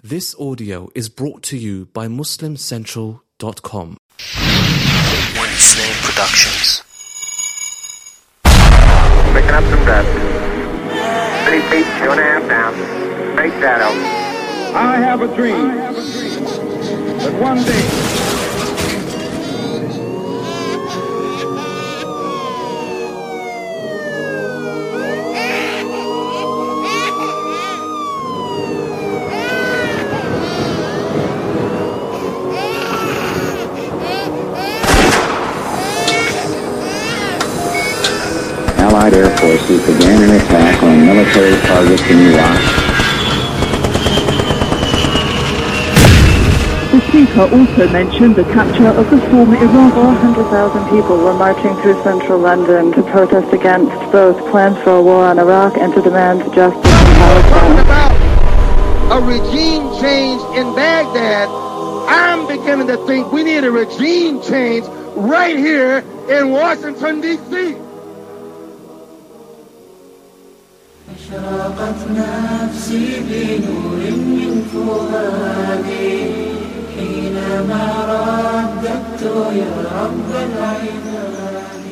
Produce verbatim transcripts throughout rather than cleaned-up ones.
This audio is brought to you by Muslim Central dot com. One Snake Productions. Picking up some dust. Three feet, two and a half down. Straight shadow. I have a dream that one day Allied air forces began an attack on military targets in Iraq. The speaker also mentioned the capture of the former Iraq. four hundred thousand people were marching through central London to protest against both plans for a war on Iraq and to demand justice in Palestine. about a regime change in Baghdad. I'm beginning to think we need a regime change right here in Washington, D C أشرقت نفسي بنور من فؤادي حينما رددت يا رب العباد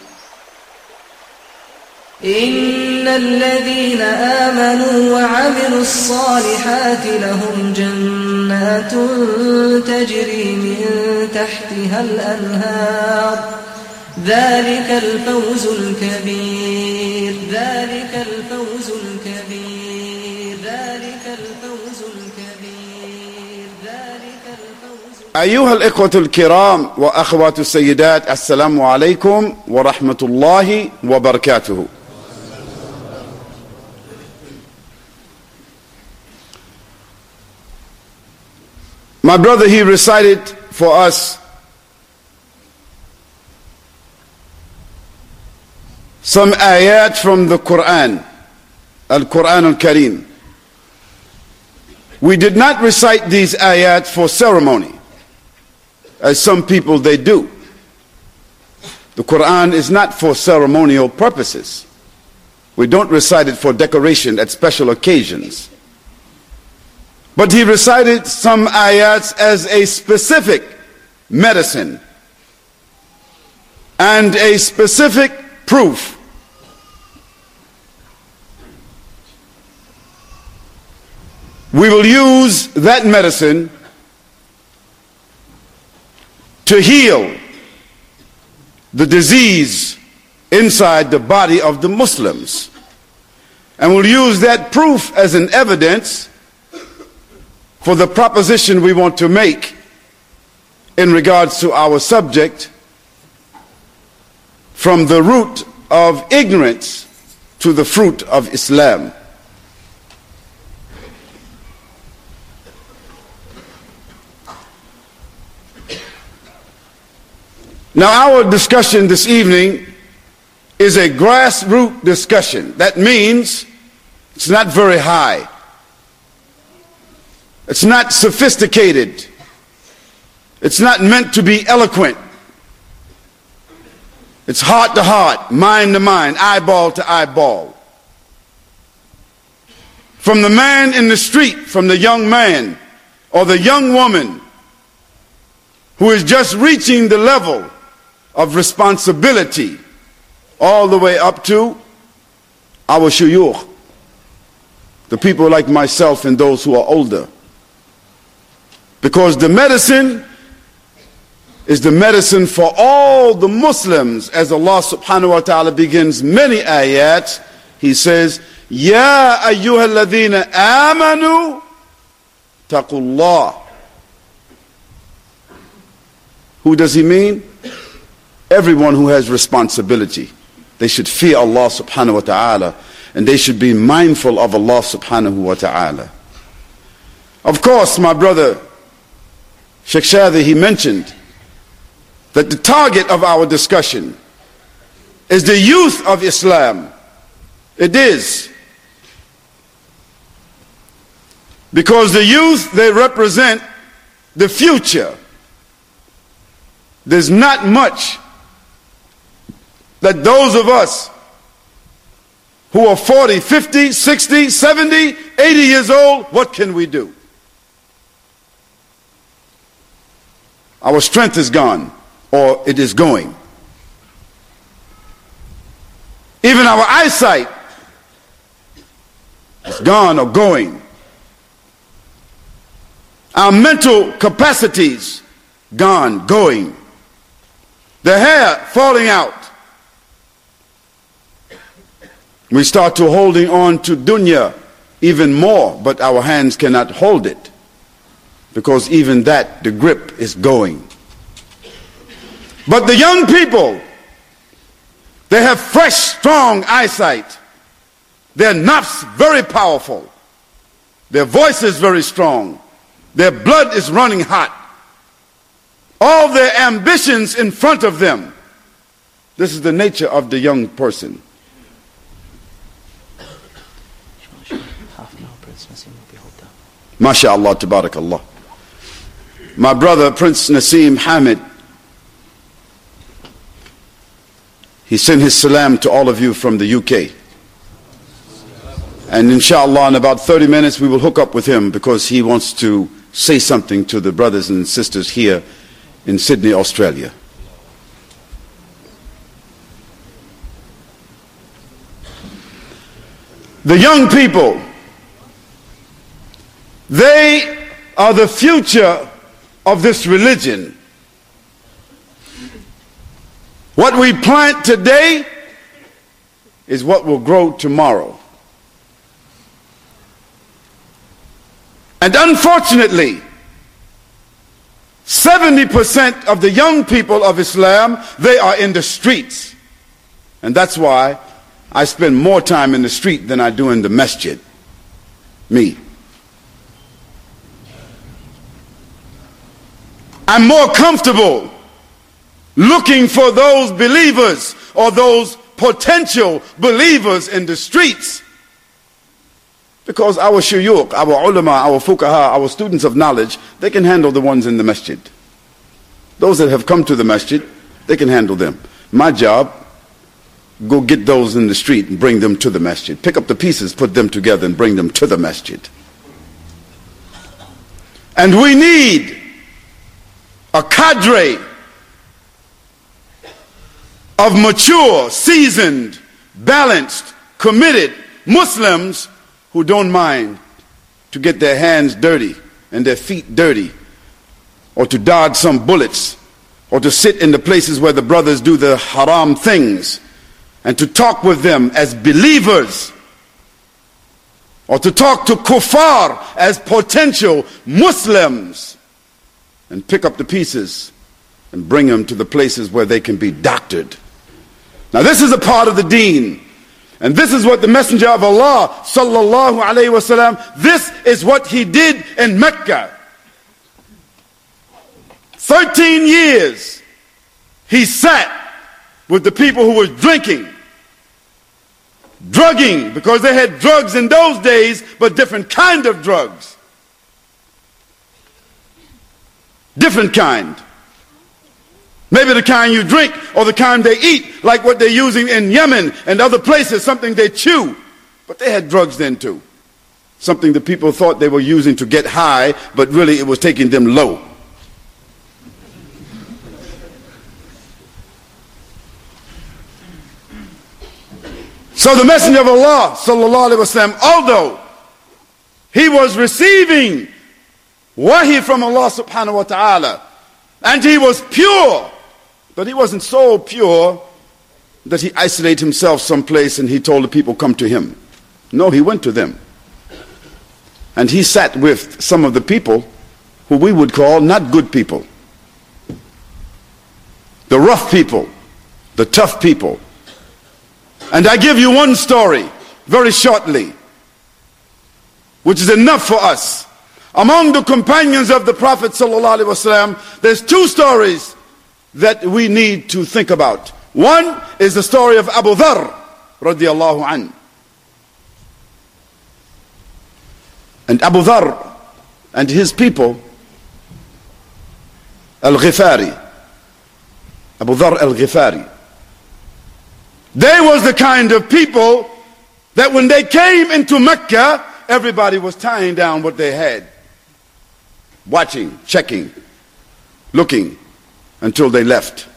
إن الذين آمنوا وعملوا الصالحات لهم جنات تجري من تحتها الأنهار ذلك الفوز الكبير ذلك الفوز الكبير ذلك الفوز الكبير ذلك الفوز أيها الإخوة الكرام وأخوات السيدات السلام عليكم ورحمة الله وبركاته. My brother, he recited for us some ayat from the Quran, Al-Quran Al-Kareem. We did not recite these ayat for ceremony, as some people they do. The Quran is not for ceremonial purposes. We don't recite it for decoration at special occasions. But he recited some ayats as a specific medicine and a specific proof. We will use that medicine to heal the disease inside the body of the Muslims. And we'll use that proof as an evidence for the proposition we want to make in regards to our subject, from the root of ignorance to the fruit of Islam. Now, our discussion this evening is a grassroots discussion. That means it's not very high. It's not sophisticated. It's not meant to be eloquent. It's heart to heart, mind to mind, eyeball to eyeball. From the man in the street, from the young man or the young woman who is just reaching the level of responsibility, all the way up to our shuyukh, the people like myself and those who are older. Because the medicine is the medicine for all the Muslims, as Allah subhanahu wa ta'ala begins many ayats. He says, Ya ayyuha alladhina amanu taqullah. Who does he mean? Everyone who has responsibility. They should fear Allah subhanahu wa ta'ala, and they should be mindful of Allah subhanahu wa ta'ala. Of course, my brother Sheikh Shadi, he mentioned that the target of our discussion is the youth of Islam. It is. Because the youth, they represent the future. There's not much that those of us who are forty, fifty, sixty, seventy, eighty years old, what can we do? Our strength is gone, or it is going. Even our eyesight is gone or going. Our mental capacities gone, going. The hair falling out. We start to holding on to dunya even more, but our hands cannot hold it, because even that, the grip is going. But the young people, they have fresh, strong eyesight. Their nafs very powerful. Their voice is very strong. Their blood is running hot. All their ambitions in front of them. This is the nature of the young person. MashaAllah, tabarakallah. My brother, Prince Naseem Hamid, he sent his salam to all of you from the U K. And inshallah, in about thirty minutes, we will hook up with him, because he wants to say something to the brothers and sisters here in Sydney, Australia. The young people, they are the future of this religion. What we plant today is what will grow tomorrow. And unfortunately, seventy percent of the young people of Islam, they are in the streets. And that's why I spend more time in the street than I do in the masjid. Me. I'm more comfortable looking for those believers or those potential believers in the streets, because our shuyukh, our ulama, our fuqaha, our students of knowledge, they can handle the ones in the masjid. Those that have come to the masjid, they can handle them. My job, go get those in the street and bring them to the masjid. Pick up the pieces, put them together and bring them to the masjid. And we need a cadre of mature, seasoned, balanced, committed Muslims who don't mind to get their hands dirty and their feet dirty, or to dodge some bullets, or to sit in the places where the brothers do the haram things, and to talk with them as believers, or to talk to kuffar as potential Muslims, and pick up the pieces and bring them to the places where they can be doctored. Now this is a part of the deen. And this is what the Messenger of Allah sallallahu alayhi wa sallam, this is what he did in Mecca. Thirteen years he sat with the people who were drinking, drugging, because they had drugs in those days, but different kind of drugs. Different kind. Maybe the kind you drink or the kind they eat, like what they're using in Yemen and other places, something they chew. But they had drugs then too. Something the people thought they were using to get high, but really it was taking them low. So the Messenger of Allah sallallahu alaihi wasallam, although he was receiving wahi from Allah subhanahu wa ta'ala, and he was pure, but he wasn't so pure that he isolated himself someplace and he told the people, come to him. No, he went to them. And he sat with some of the people who we would call not good people. The rough people, the tough people. And I give you one story, very shortly, which is enough for us. Among the companions of the Prophet sallallahu alaihi wasallam, there's two stories that we need to think about. One is the story of Abu Dharr radiyallahu anhu. And Abu Dharr and his people, Al-Ghifari, Abu Dharr Al-Ghifari, they was the kind of people that when they came into Mecca, everybody was tying down what they had, watching, checking. looking until they left.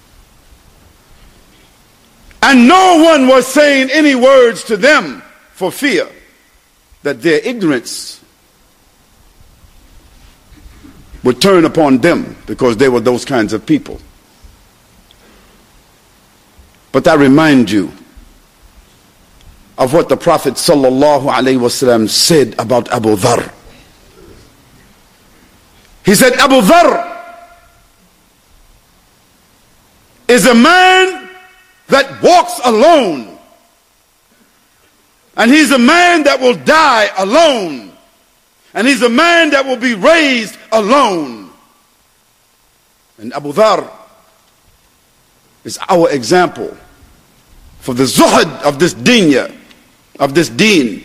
And no one was saying any words to them for fear that their ignorance would turn upon them, because they were those kinds of people. But I remind you of what the Prophet sallallahu alaihi wasallam said about Abu Dharr. He said, Abu Dharr is a man that walks alone, and he's a man that will die alone, and he's a man that will be raised alone. And Abu Dharr is our example for the zuhd of this dunya, of this deen.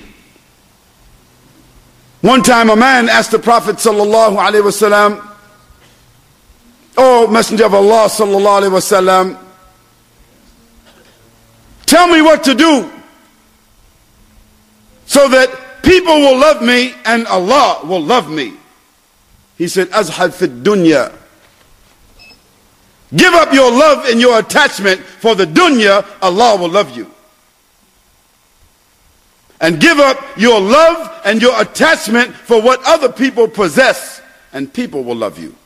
One time a man asked the Prophet sallallahu alaihi wasallam, "Oh Messenger of Allah sallallahu alaihi wasallam, tell me what to do so that people will love me and Allah will love me." He said, "Azhad fi dunya." Give up your love and your attachment for the dunya, Allah will love you. And give up your love and your attachment for what other people possess, and people will love you.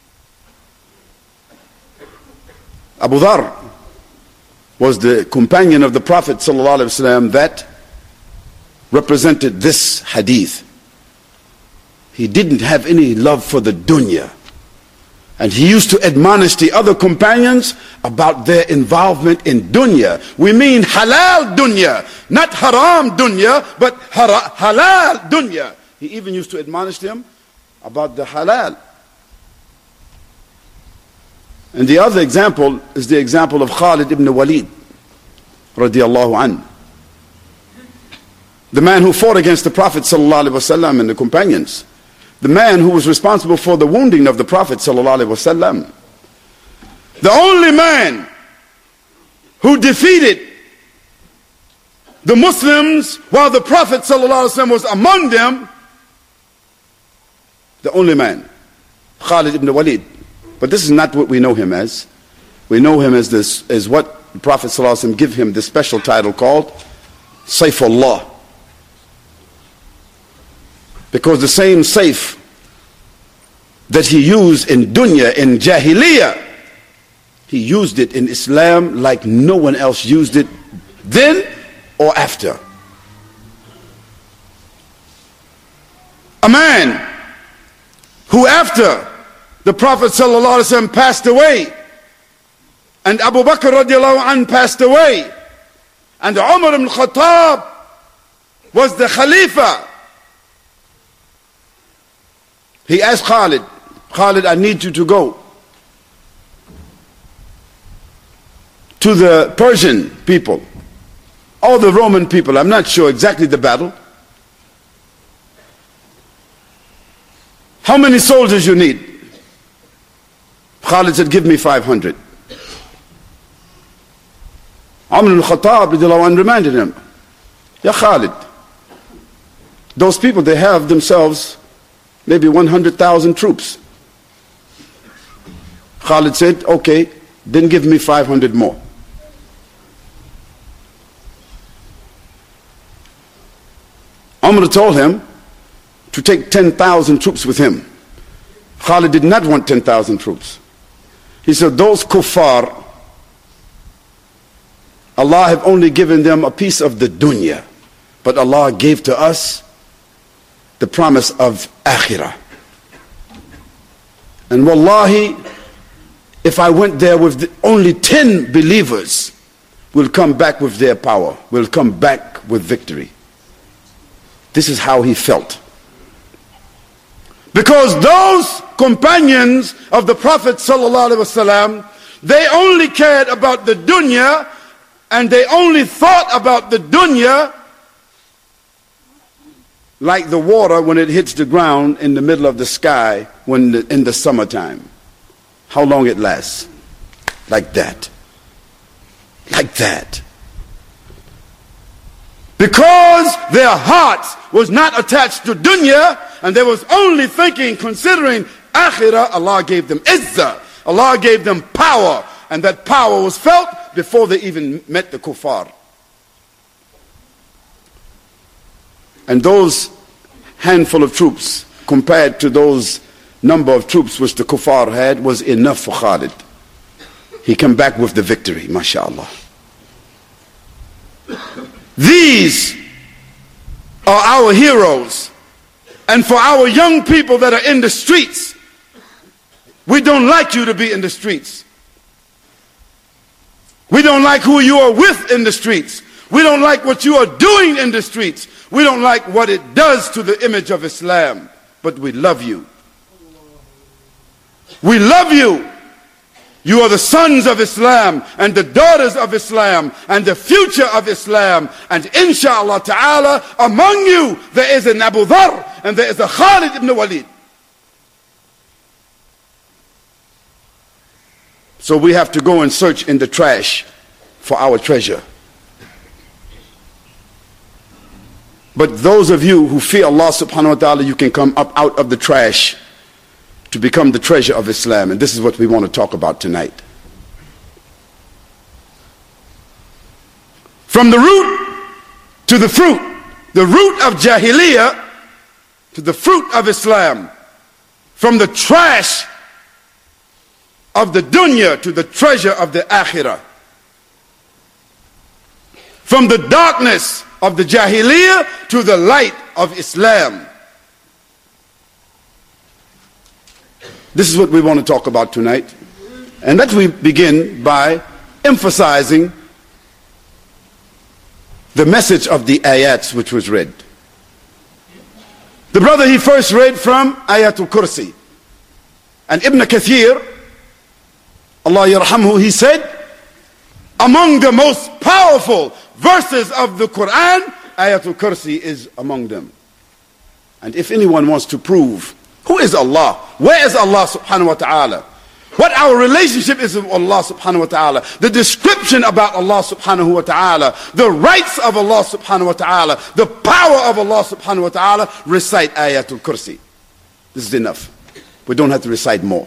Abu Dharr was the companion of the Prophet ﷺ that represented this hadith. He didn't have any love for the dunya, and he used to admonish the other companions about their involvement in dunya. We mean halal dunya, not haram dunya, but hara- halal dunya. He even used to admonish them about the halal. And the other example is the example of Khalid ibn Walid radiyallahu anhu, the man who fought against the Prophet sallallahu alaihi wasallam and the companions, the man who was responsible for the wounding of the Prophet sallallahu alaihi wasallam, the only man who defeated the Muslims while the Prophet sallallahu alaihi wasallam was among them, the only man, Khalid ibn Walid. But this is not what we know him as. We know him as this, as what the Prophet ﷺ give him this special title called Sayfullah. Because the same Sayf that he used in dunya, in Jahiliyyah, he used it in Islam like no one else used it then or after. A man who, after the Prophet ﷺ passed away, and Abu Bakr radiallahu anh passed away, and Umar ibn Khattab was the Khalifa, he asked Khalid, Khalid, I need you to go to the Persian people, or the Roman people, I'm not sure exactly the battle. How many soldiers you need? Khalid said, give me five hundred. Umar ibn Khattab radiallahu anh reminded him, Ya Khalid, those people, they have themselves maybe one hundred thousand troops. Khalid said, okay, then give me five hundred more. Umar told him to take ten thousand troops with him. Khalid did not want ten thousand troops. He said, those kuffar, Allah have only given them a piece of the dunya, but Allah gave to us the promise of akhirah. And wallahi, if I went there with the, only ten believers, we'll come back with their power, we'll come back with victory. This is how he felt. Because those companions of the Prophet sallallahu alaihi wasallam, they only cared about the dunya, and they only thought about the dunya like the water when it hits the ground in the middle of the sky when the, in the summertime. How long it lasts? Like that. Like that. Because their hearts was not attached to dunya, and they was only thinking, considering akhirah, Allah gave them izzah. Allah gave them power. And that power was felt before they even met the kuffar. And those handful of troops, compared to those number of troops which the kuffar had, was enough for Khalid. He came back with the victory, mashallah. These are our heroes. And for our young people that are in the streets, we don't like you to be in the streets. We don't like who you are with in the streets. We don't like what you are doing in the streets. We don't like what it does to the image of Islam. But we love you. We love you. You are the sons of Islam and the daughters of Islam and the future of Islam. And inshallah ta'ala, among you there is an Abu Dharr and there is a Khalid ibn Walid. So we have to go and search in the trash for our treasure. But those of you who fear Allah subhanahu wa ta'ala, you can come up out of the trash to become the treasure of Islam. And this is what we want to talk about tonight. From the root to the fruit, the root of Jahiliyyah to the fruit of Islam, from the trash of the dunya to the treasure of the akhirah, from the darkness of the Jahiliyyah to the light of Islam. This is what we want to talk about tonight. And let we begin by emphasizing the message of the ayats which was read. The brother, he first read from Ayatul Kursi. And Ibn Kathir, Allah yarhamhu, he said, among the most powerful verses of the Quran, Ayatul Kursi is among them. And if anyone wants to prove who is Allah, where is Allah subhanahu wa ta'ala, what our relationship is with Allah subhanahu wa ta'ala, the description about Allah subhanahu wa ta'ala, the rights of Allah subhanahu wa ta'ala, the power of Allah subhanahu wa ta'ala, recite Ayatul Kursi. This is enough. We don't have to recite more.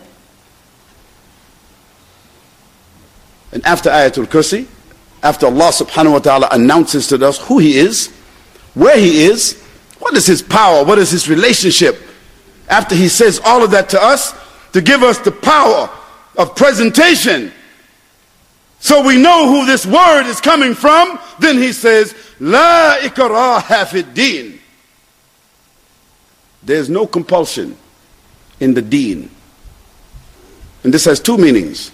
And after Ayatul Kursi, after Allah subhanahu wa ta'ala announces to us who He is, where He is, what is His power, what is His relationship, after He says all of that to us, to give us the power of presentation, so we know who this word is coming from, then He says, La ikraha fid deen. There's no compulsion in the deen. And this has two meanings.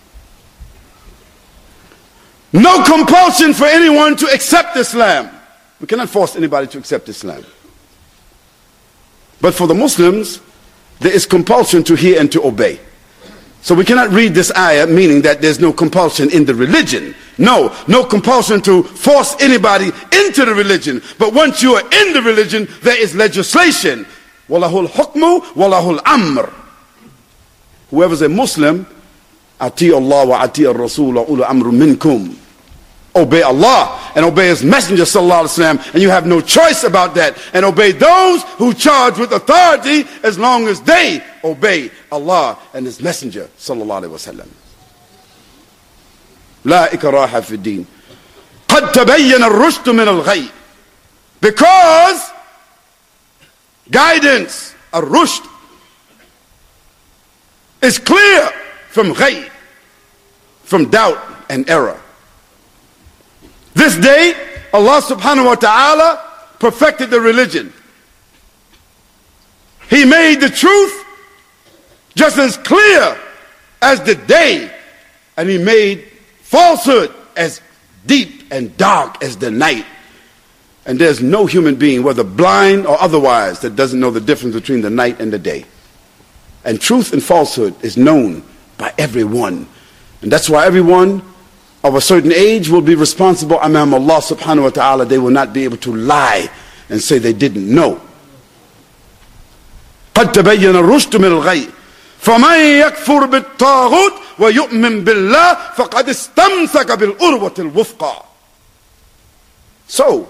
No compulsion for anyone to accept Islam. We cannot force anybody to accept Islam. But for the Muslims, there is compulsion to hear and to obey. So we cannot read this ayah meaning that there's no compulsion in the religion. No, no compulsion to force anybody into the religion. But once you are in the religion, there is legislation. Walahul hukmu, walahul amr. Whoever's a Muslim, ati Allah wa ati ar-Rasul wa ulu amru minkum. Obey Allah and obey His Messenger sallallahu alaihi wasallam, and you have no choice about that. And obey those who charge with authority as long as they obey Allah and His Messenger sallallahu alaihi wasallam. La ikraha fi din. Qad tabayyana ar-rushd min al-ghayy. Because guidance, ar-rushd, is clear from ghayy, from doubt and error. This day, Allah subhanahu wa ta'ala perfected the religion. He made the truth just as clear as the day, and He made falsehood as deep and dark as the night. And there's no human being, whether blind or otherwise, that doesn't know the difference between the night and the day. And truth and falsehood is known by everyone. And that's why everyone of a certain age will be responsible amam Allah subhanahu wa ta'ala. They will not be able to lie and say they didn't know. قد تبين الرشد من الغي فمن يكفر بالطاغوت ويؤمن بالله فقد استمسك بالعروة الوثقى. So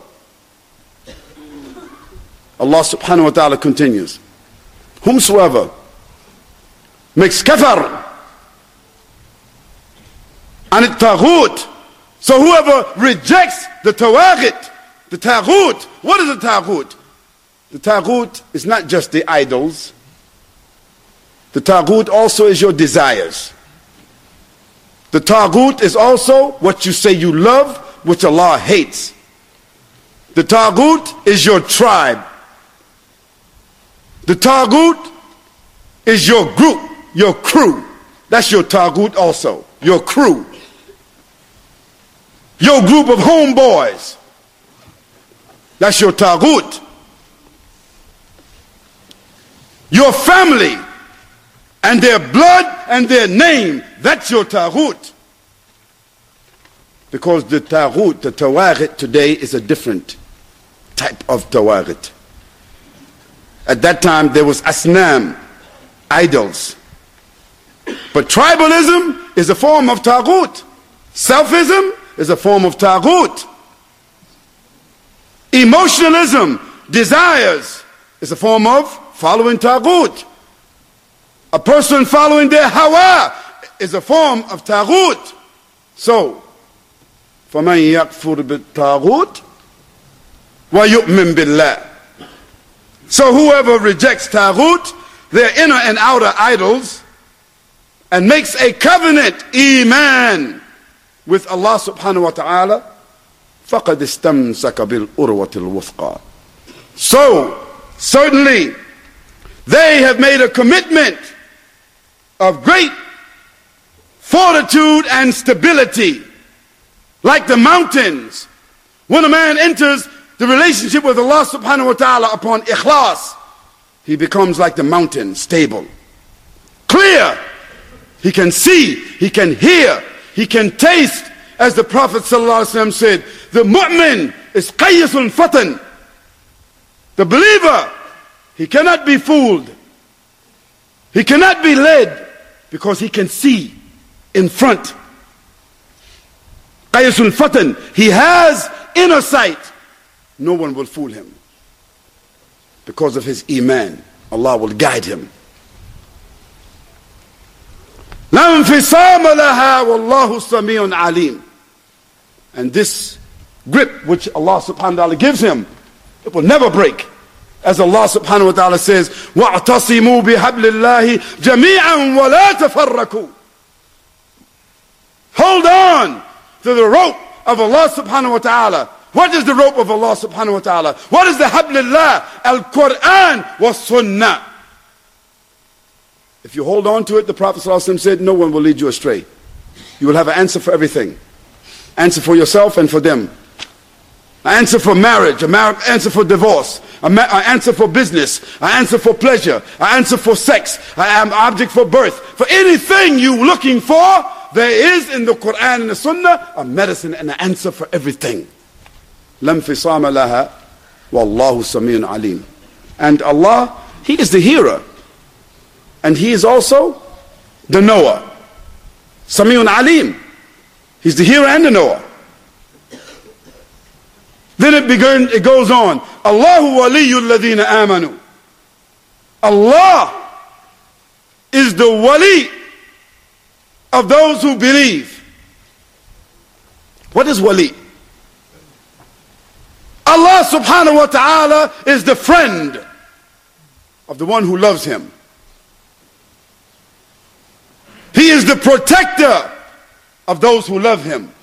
Allah subhanahu wa ta'ala continues, whomsoever makes kafar and it taghut. So whoever rejects the tawaghit, the taghut, what is the taghut? The taghut is not just the idols. The taghut also is your desires. The taghut is also what you say you love, which Allah hates. The taghut is your tribe. The taghut is your group, your crew. That's your taghut also, your crew. Your group of homeboys. That's your taghut. Your family and their blood and their name, that's your taghut. Because the taghut, the tawaghit today is a different type of tawaghit. At that time there was asnam, idols. But tribalism is a form of taghut. Selfism is a form of taghut. Emotionalism, desires, is a form of following taghut. A person following their hawa is a form of taghut. So, فَمَنْ يَكْفُرْ بِالتَّاغُوتِ وَيُؤْمِنْ بِاللَّهِ. So whoever rejects taghut, their inner and outer idols, and makes a covenant, iman, with Allah subhanahu wa ta'ala, فَقَدْ اسْتَمْسَكَ بِالْأُرْوَةِ الْوُثْقَى. So, certainly, they have made a commitment of great fortitude and stability, like the mountains. When a man enters the relationship with Allah subhanahu wa ta'ala upon ikhlas, he becomes like the mountain, stable, clear. He can see, he can hear, he can taste. As the Prophet sallallahu alaihi wasallam said, the mu'min is qayyisun fatan. The believer, he cannot be fooled. He cannot be led because he can see in front. Qayyisun fatan. He has inner sight. No one will fool him. Because of his iman, Allah will guide him. لا انفصام لها والله سميع عليم. And this grip which Allah subhanahu wa ta'ala gives him, it will never break. As Allah subhanahu wa ta'ala says, وَاعْتَصِمُوا بِحَبْلِ اللَّهِ جَمِيعًا وَلَا تَفَرَّقُوا. Hold on to the rope of Allah subhanahu wa ta'ala. What is the rope of Allah subhanahu wa ta'ala? What is the hablillah? Al-Quran wa sunnah. If you hold on to it, the Prophet ﷺ said, no one will lead you astray. You will have an answer for everything. Answer for yourself and for them. An answer for marriage, an answer for divorce, an answer for business, an answer for pleasure, an answer for sex, an object for birth. For anything you're looking for, there is in the Quran and the Sunnah a medicine and an answer for everything. لَا انْفِصَامَ لَهَا وَاللَّهُ سَمِيعٌ عَلِيمٌ. And Allah, He is the hearer. And He is also the knower. Sami'un Alim. He's the hearer and the knower. Then it begin, it goes on. Allahu waliyul ladina amanu. Allah is the wali of those who believe. What is wali? Allah subhanahu wa ta'ala is the friend of the one who loves him. He is the protector of those who love him.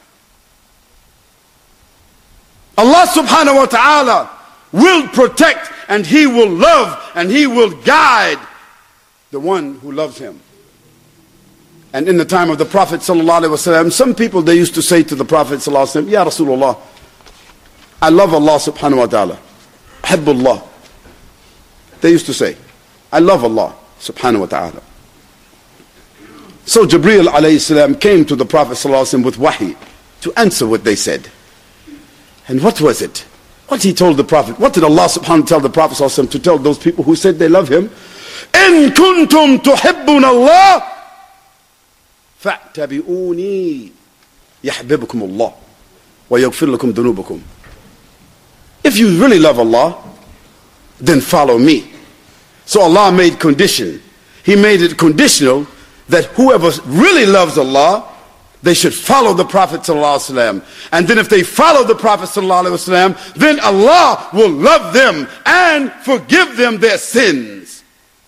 Allah subhanahu wa ta'ala will protect and He will love and He will guide the one who loves him. And in the time of the Prophet sallallahu alaihi wasallam, some people, they used to say to the Prophet sallallahu alaihi wasallam, Ya Rasulullah, I love Allah subhanahu wa ta'ala. Hibbullah. They used to say, I love Allah subhanahu wa ta'ala. So Jibreel alayhi salam came to the Prophet sallallahu alaihi wasallam with wahi to answer what they said. And what was it? What he told the Prophet? What did Allah subhanahu wa ta'ala tell the Prophet sallallahu alaihi wasallam to tell those people who said they love him? In kuntum tuhibbun Allah fa'tabi'uni yahbibkum Allah wa yaghfir lakum dhunubakum. If you really love Allah, then follow me. So Allah made condition. He made it conditional that whoever really loves Allah, they should follow the Prophet ﷺ. And then if they follow the Prophet ﷺ, then Allah will love them and forgive them their sins.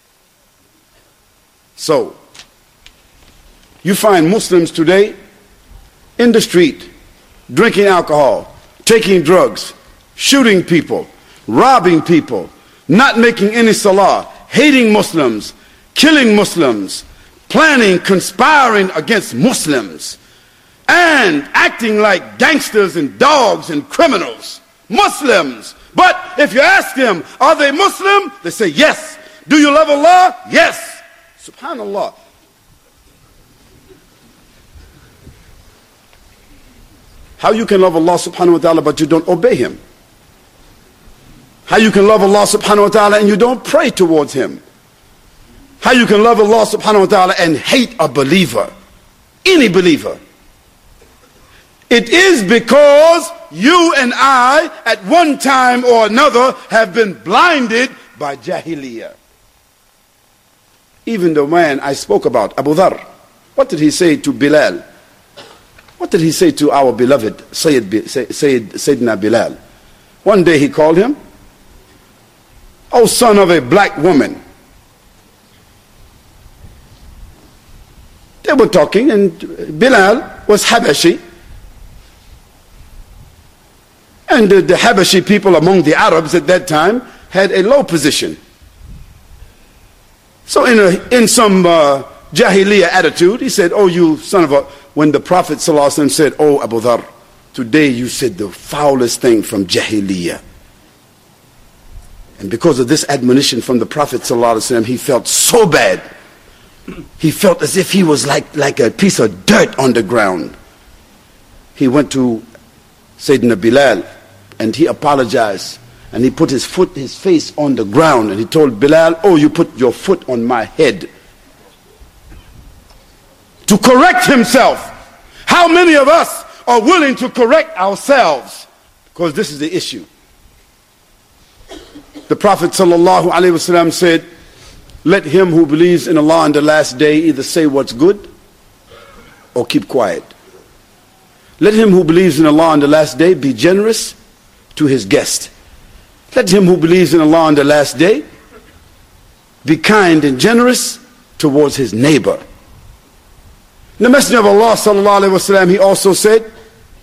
So, you find Muslims today in the street, drinking alcohol, taking drugs, shooting people, robbing people, not making any salah, hating Muslims, killing Muslims, planning, conspiring against Muslims, and acting like gangsters and dogs and criminals. Muslims. But if you ask them, are they Muslim? They say yes. Do you love Allah? Yes. Subhanallah. How you can love Allah subhanahu wa ta'ala but you don't obey Him? How you can love Allah subhanahu wa ta'ala and you don't pray towards Him? How you can love Allah subhanahu wa ta'ala and hate a believer? Any believer. It is because you and I at one time or another have been blinded by Jahiliyyah. Even the man I spoke about, Abu Dharr, what did he say to Bilal? What did he say to our beloved Sayyid, Sayyid, Sayyidina Bilal? One day he called him, "O son of a black woman." They were talking and Bilal was Habashi. And the, the Habashi people among the Arabs at that time had a low position. So in, a, in some uh, Jahiliyyah attitude, he said, "Oh, you son of a..." When the Prophet ﷺ said, "Oh, Abu Dharr, today you said the foulest thing from Jahiliyyah." And because of this admonition from the Prophet ﷺ, he felt so bad. He felt as if he was like, like a piece of dirt on the ground. He went to Sayyidina Bilal and he apologized. And he put his foot, his face on the ground and he told Bilal, "Oh, you put your foot on my head." To correct himself. How many of us are willing to correct ourselves? Because this is the issue. The Prophet sallallahu alaihi wasallam said, "Let him who believes in Allah on the last day either say what's good or keep quiet. Let him who believes in Allah on the last day be generous to his guest. Let him who believes in Allah on the last day be kind and generous towards his neighbor." The Messenger of Allah sallallahu alaihi wasallam, he also said,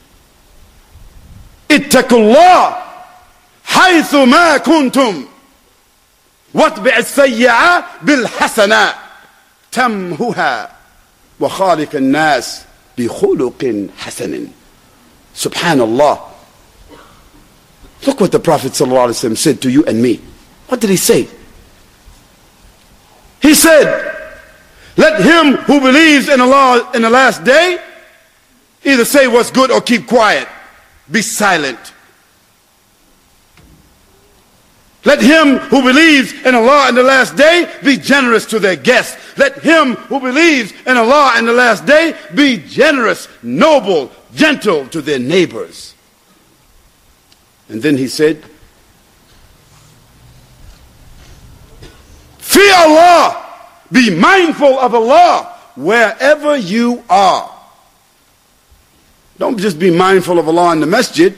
"Ittaqullah haythu ma kuntum watbi' as-sayyi'a bil hasana tamhuha wa khaliq an-nas bi khuluqin hasanin." Subhanallah. Look what the Prophet sallallahu alaihi wasallam said to you and me. What did he say? He said, "Let him who believes in Allah in the last day either say what's good or keep quiet. Be silent. Let him who believes in Allah in the last day be generous to their guests. Let him who believes in Allah in the last day be generous, noble, gentle to their neighbors." And then he said, "Fear Allah. Be mindful of Allah wherever you are." Don't just be mindful of Allah in the masjid.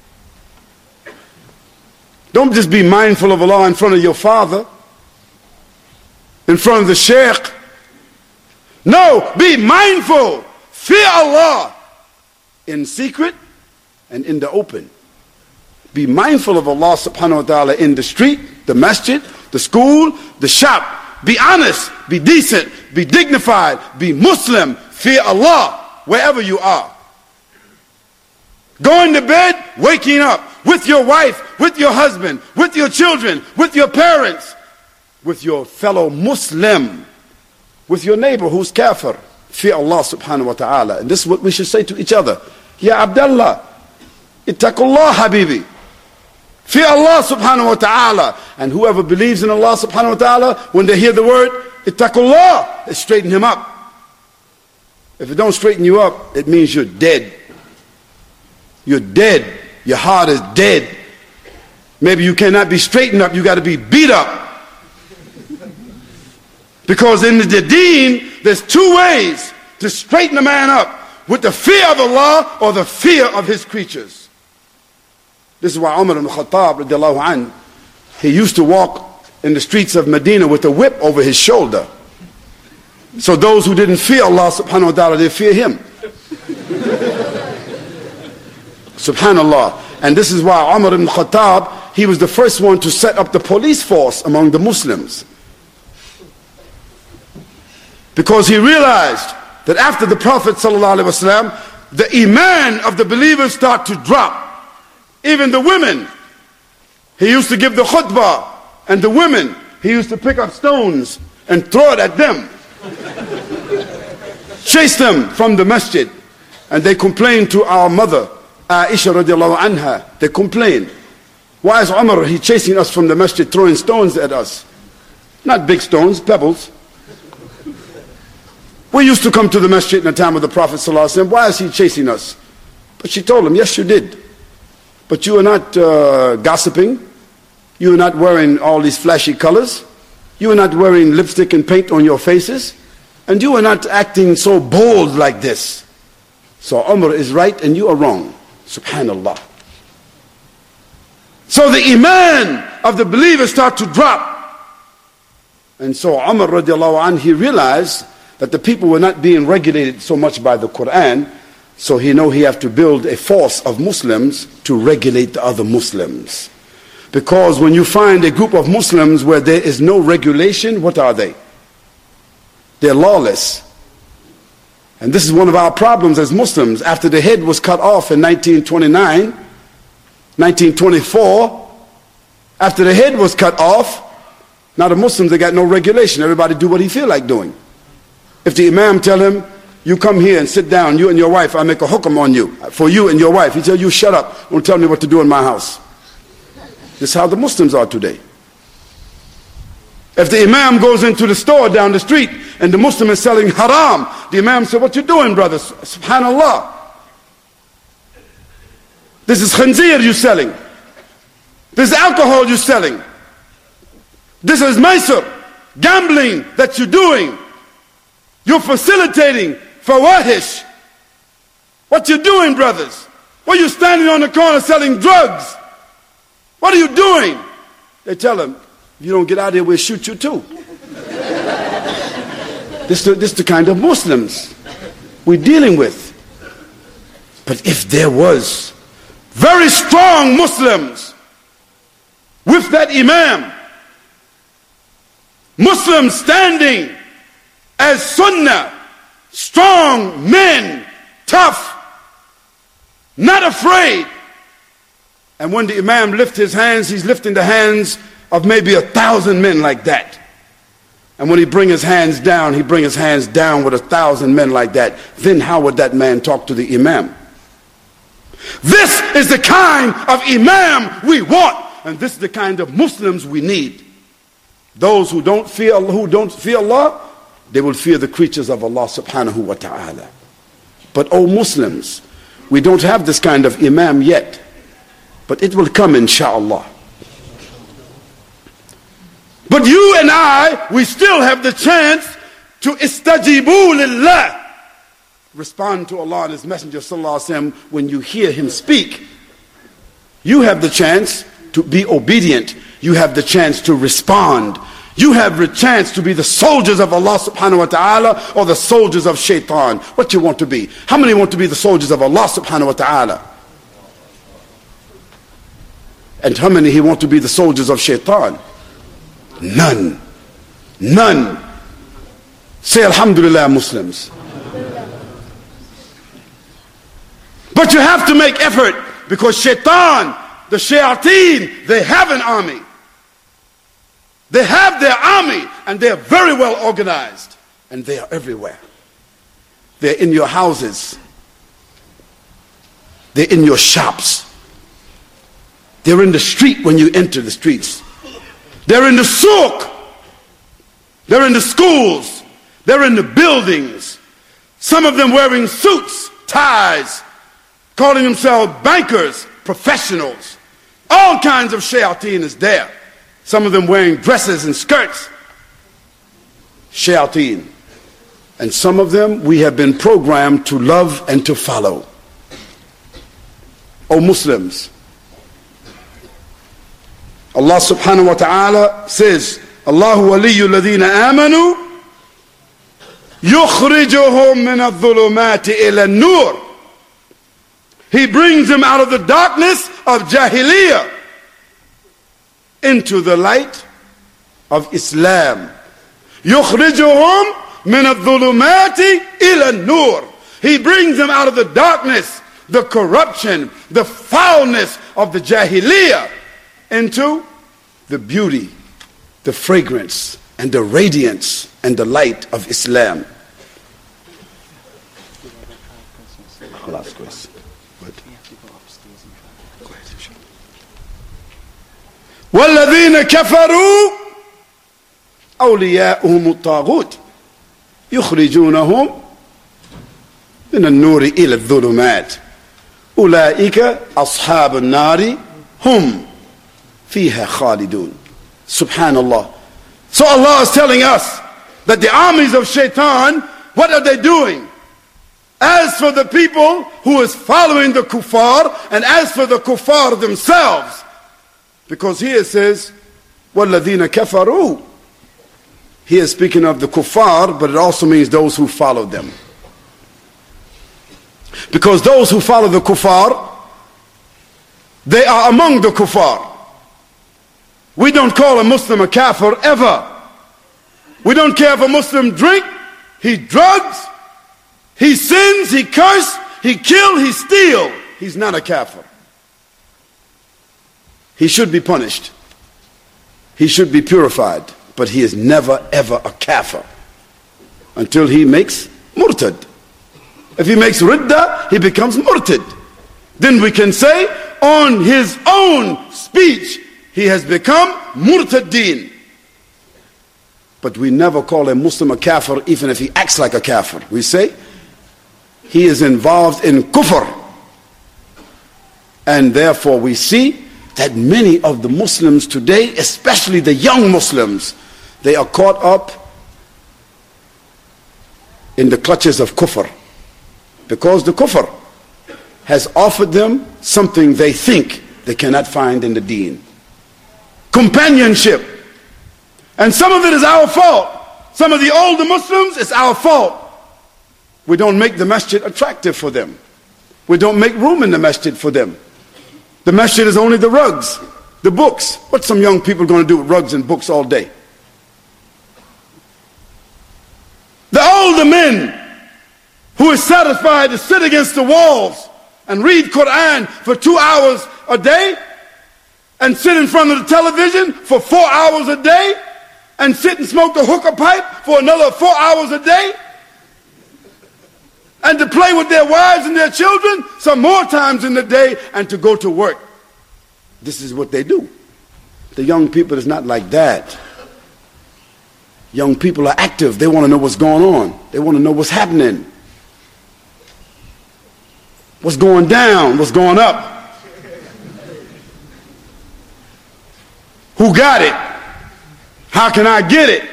Don't just be mindful of Allah in front of your father, in front of the sheikh. No, be mindful. Fear Allah in secret and in the open. Be mindful of Allah subhanahu wa ta'ala in the street, the masjid, the school, the shop. Be honest, be decent, be dignified, be Muslim. Fear Allah wherever you are. Going to bed, waking up with your wife, with your husband, with your children, with your parents, with your fellow Muslim, with your neighbor who's kafir. Fear Allah subhanahu wa ta'ala. And this is what we should say to each other. Ya Abdullah, ittaqullah habibi. Fear Allah subhanahu wa ta'ala. And whoever believes in Allah subhanahu wa ta'ala, when they hear the word ittaqullah, it straighten him up. If it don't straighten you up, it means you're dead. You're dead. Your heart is dead. Maybe you cannot be straightened up, you got to be beat up. Because in the deen, there's two ways to straighten a man up, with the fear of Allah or the fear of his creatures. This is why Umar ibn Khattab radiallahu anhu, he used to walk in the streets of Medina with a whip over his shoulder. So those who didn't fear Allah subhanahu wa ta'ala, they fear him. Subhanallah. And this is why Umar ibn Khattab, he was the first one to set up the police force among the Muslims. Because he realized that after the Prophet ﷺ, the iman of the believers start to drop. Even the women. He used to give the khutbah, and the women, he used to pick up stones and throw it at them. Chase them from the masjid. And they complained to our mother, Aisha radiallahu anha. They complained, why is Umar, he chasing us from the masjid, throwing stones at us? Not big stones, pebbles. We used to come to the masjid in the time of the Prophet ﷺ. Why is he chasing us? But she told him, yes, you did. But you are not uh, gossiping. You are not wearing all these flashy colors. You are not wearing lipstick and paint on your faces. And you are not acting so bold like this. So Umar is right and you are wrong. Subhanallah. So the iman of the believers start to drop. And so Umar radiallahu anh, he realized that the people were not being regulated so much by the Quran, so he know he have to build a force of Muslims to regulate the other Muslims. Because when you find a group of Muslims where there is no regulation, what are they? They're lawless. And this is one of our problems as Muslims. After the head was cut off in nineteen twenty-nine, nineteen twenty-four, after the head was cut off, now the Muslims, they got no regulation. Everybody do what he feel like doing. If the Imam tell him, you come here and sit down, you and your wife, I make a hukam on you, for you and your wife. He tell you, shut up, don't tell me what to do in my house. This is how the Muslims are today. If the Imam goes into the store down the street and the Muslim is selling haram, the Imam said, what you doing, brother? Subhanallah. This is khanzir you selling. This is alcohol you selling. This is maisr, gambling that you're doing. You're facilitating fawahish. What you doing, brothers? Why are you standing on the corner selling drugs? What are you doing? They tell them, if you don't get out of here, we'll shoot you too. This is this the kind of Muslims we're dealing with. But if there was very strong Muslims with that Imam, Muslims standing as sunnah, strong men, tough, not afraid. And when the Imam lifts his hands, he's lifting the hands of maybe a thousand men like that. And when he bring his hands down, he bring his hands down with a thousand men like that. Then how would that man talk to the Imam? This is the kind of Imam we want. And this is the kind of Muslims we need. Those who don't fear Allah, who don't fear Allah, they will fear the creatures of Allah subhanahu wa ta'ala. But oh Muslims, we don't have this kind of Imam yet. But it will come inshallah. But you and I, we still have the chance to istajibu lillah. Respond to Allah and His Messenger sallallahu alaihi wasallam when you hear him speak. You have the chance to be obedient. You have the chance to respond. You have the chance to be the soldiers of Allah subhanahu wa ta'ala or the soldiers of shaitan. What you want to be? How many want to be the soldiers of Allah subhanahu wa ta'ala? And how many he want to be the soldiers of shaitan? None. None. Say alhamdulillah, Muslims. But you have to make effort because shaitan, the shayateen, they have an army. They have their army and they are very well organized and they are everywhere. They're in your houses. They're in your shops. They're in the street when you enter the streets. They're in the souk. They're in the schools. They're in the buildings. Some of them wearing suits, ties, calling themselves bankers, professionals. All kinds of shayateen is there. Some of them wearing dresses and skirts. shayateen. And some of them we have been programmed to love and to follow. O Muslims, Allah subhanahu wa ta'ala says, Allahu waliyyu alladhina amanu yukhrijuhum min adh-dhulumati ila an-nur. He brings them out of the darkness of Jahiliyyah into the light of Islam. يخرجهم من الظلمات إلى النور. He brings them out of the darkness, the corruption, the foulness of the Jahiliyyah into the beauty, the fragrance, and the radiance and the light of Islam. Last question. والذين كفروا أولياؤهم الطاغوت يخرجونهم من النور إلى الظلمات أولئك أصحاب النار هم فيها خالدون. Subhanallah. So Allah is telling us that the armies of Shaitan, what are they doing? As for the people who is following the kuffar, and as for the kuffar themselves, because here it says, وَالَّذِينَ كَفَرُوا. He is speaking of the kuffar, but it also means those who follow them. Because those who follow the kuffar, they are among the kuffar. We don't call a Muslim a kafir ever. We don't care if a Muslim drink, he drugs, he sins, he curse, he kill, he steal. He's not a kafir. He should be punished. He should be purified. But he is never ever a kafir until he makes murtad. If he makes ridda, he becomes murtad. Then we can say on his own speech he has become murtadeen. But we never call a Muslim a kafir even if he acts like a kafir. We say he is involved in kufr. And therefore we see that many of the Muslims today, especially the young Muslims, they are caught up in the clutches of kufr. Because the kufr has offered them something they think they cannot find in the deen. Companionship. And some of it is our fault. Some of the older Muslims, it's our fault. We don't make the masjid attractive for them. We don't make room in the masjid for them. The masjid is only the rugs, the books. What's some young people going to do with rugs and books all day? The older men who is satisfied to sit against the walls and read Quran for two hours a day and sit in front of the television for four hours a day and sit and smoke the hookah pipe for another four hours a day and to play with their wives and their children some more times in the day and to go to work. This is what they do. The young people is not like that. Young people are active. They want to know what's going on. They want to know what's happening. What's going down? What's going up? Who got it? How can I get it?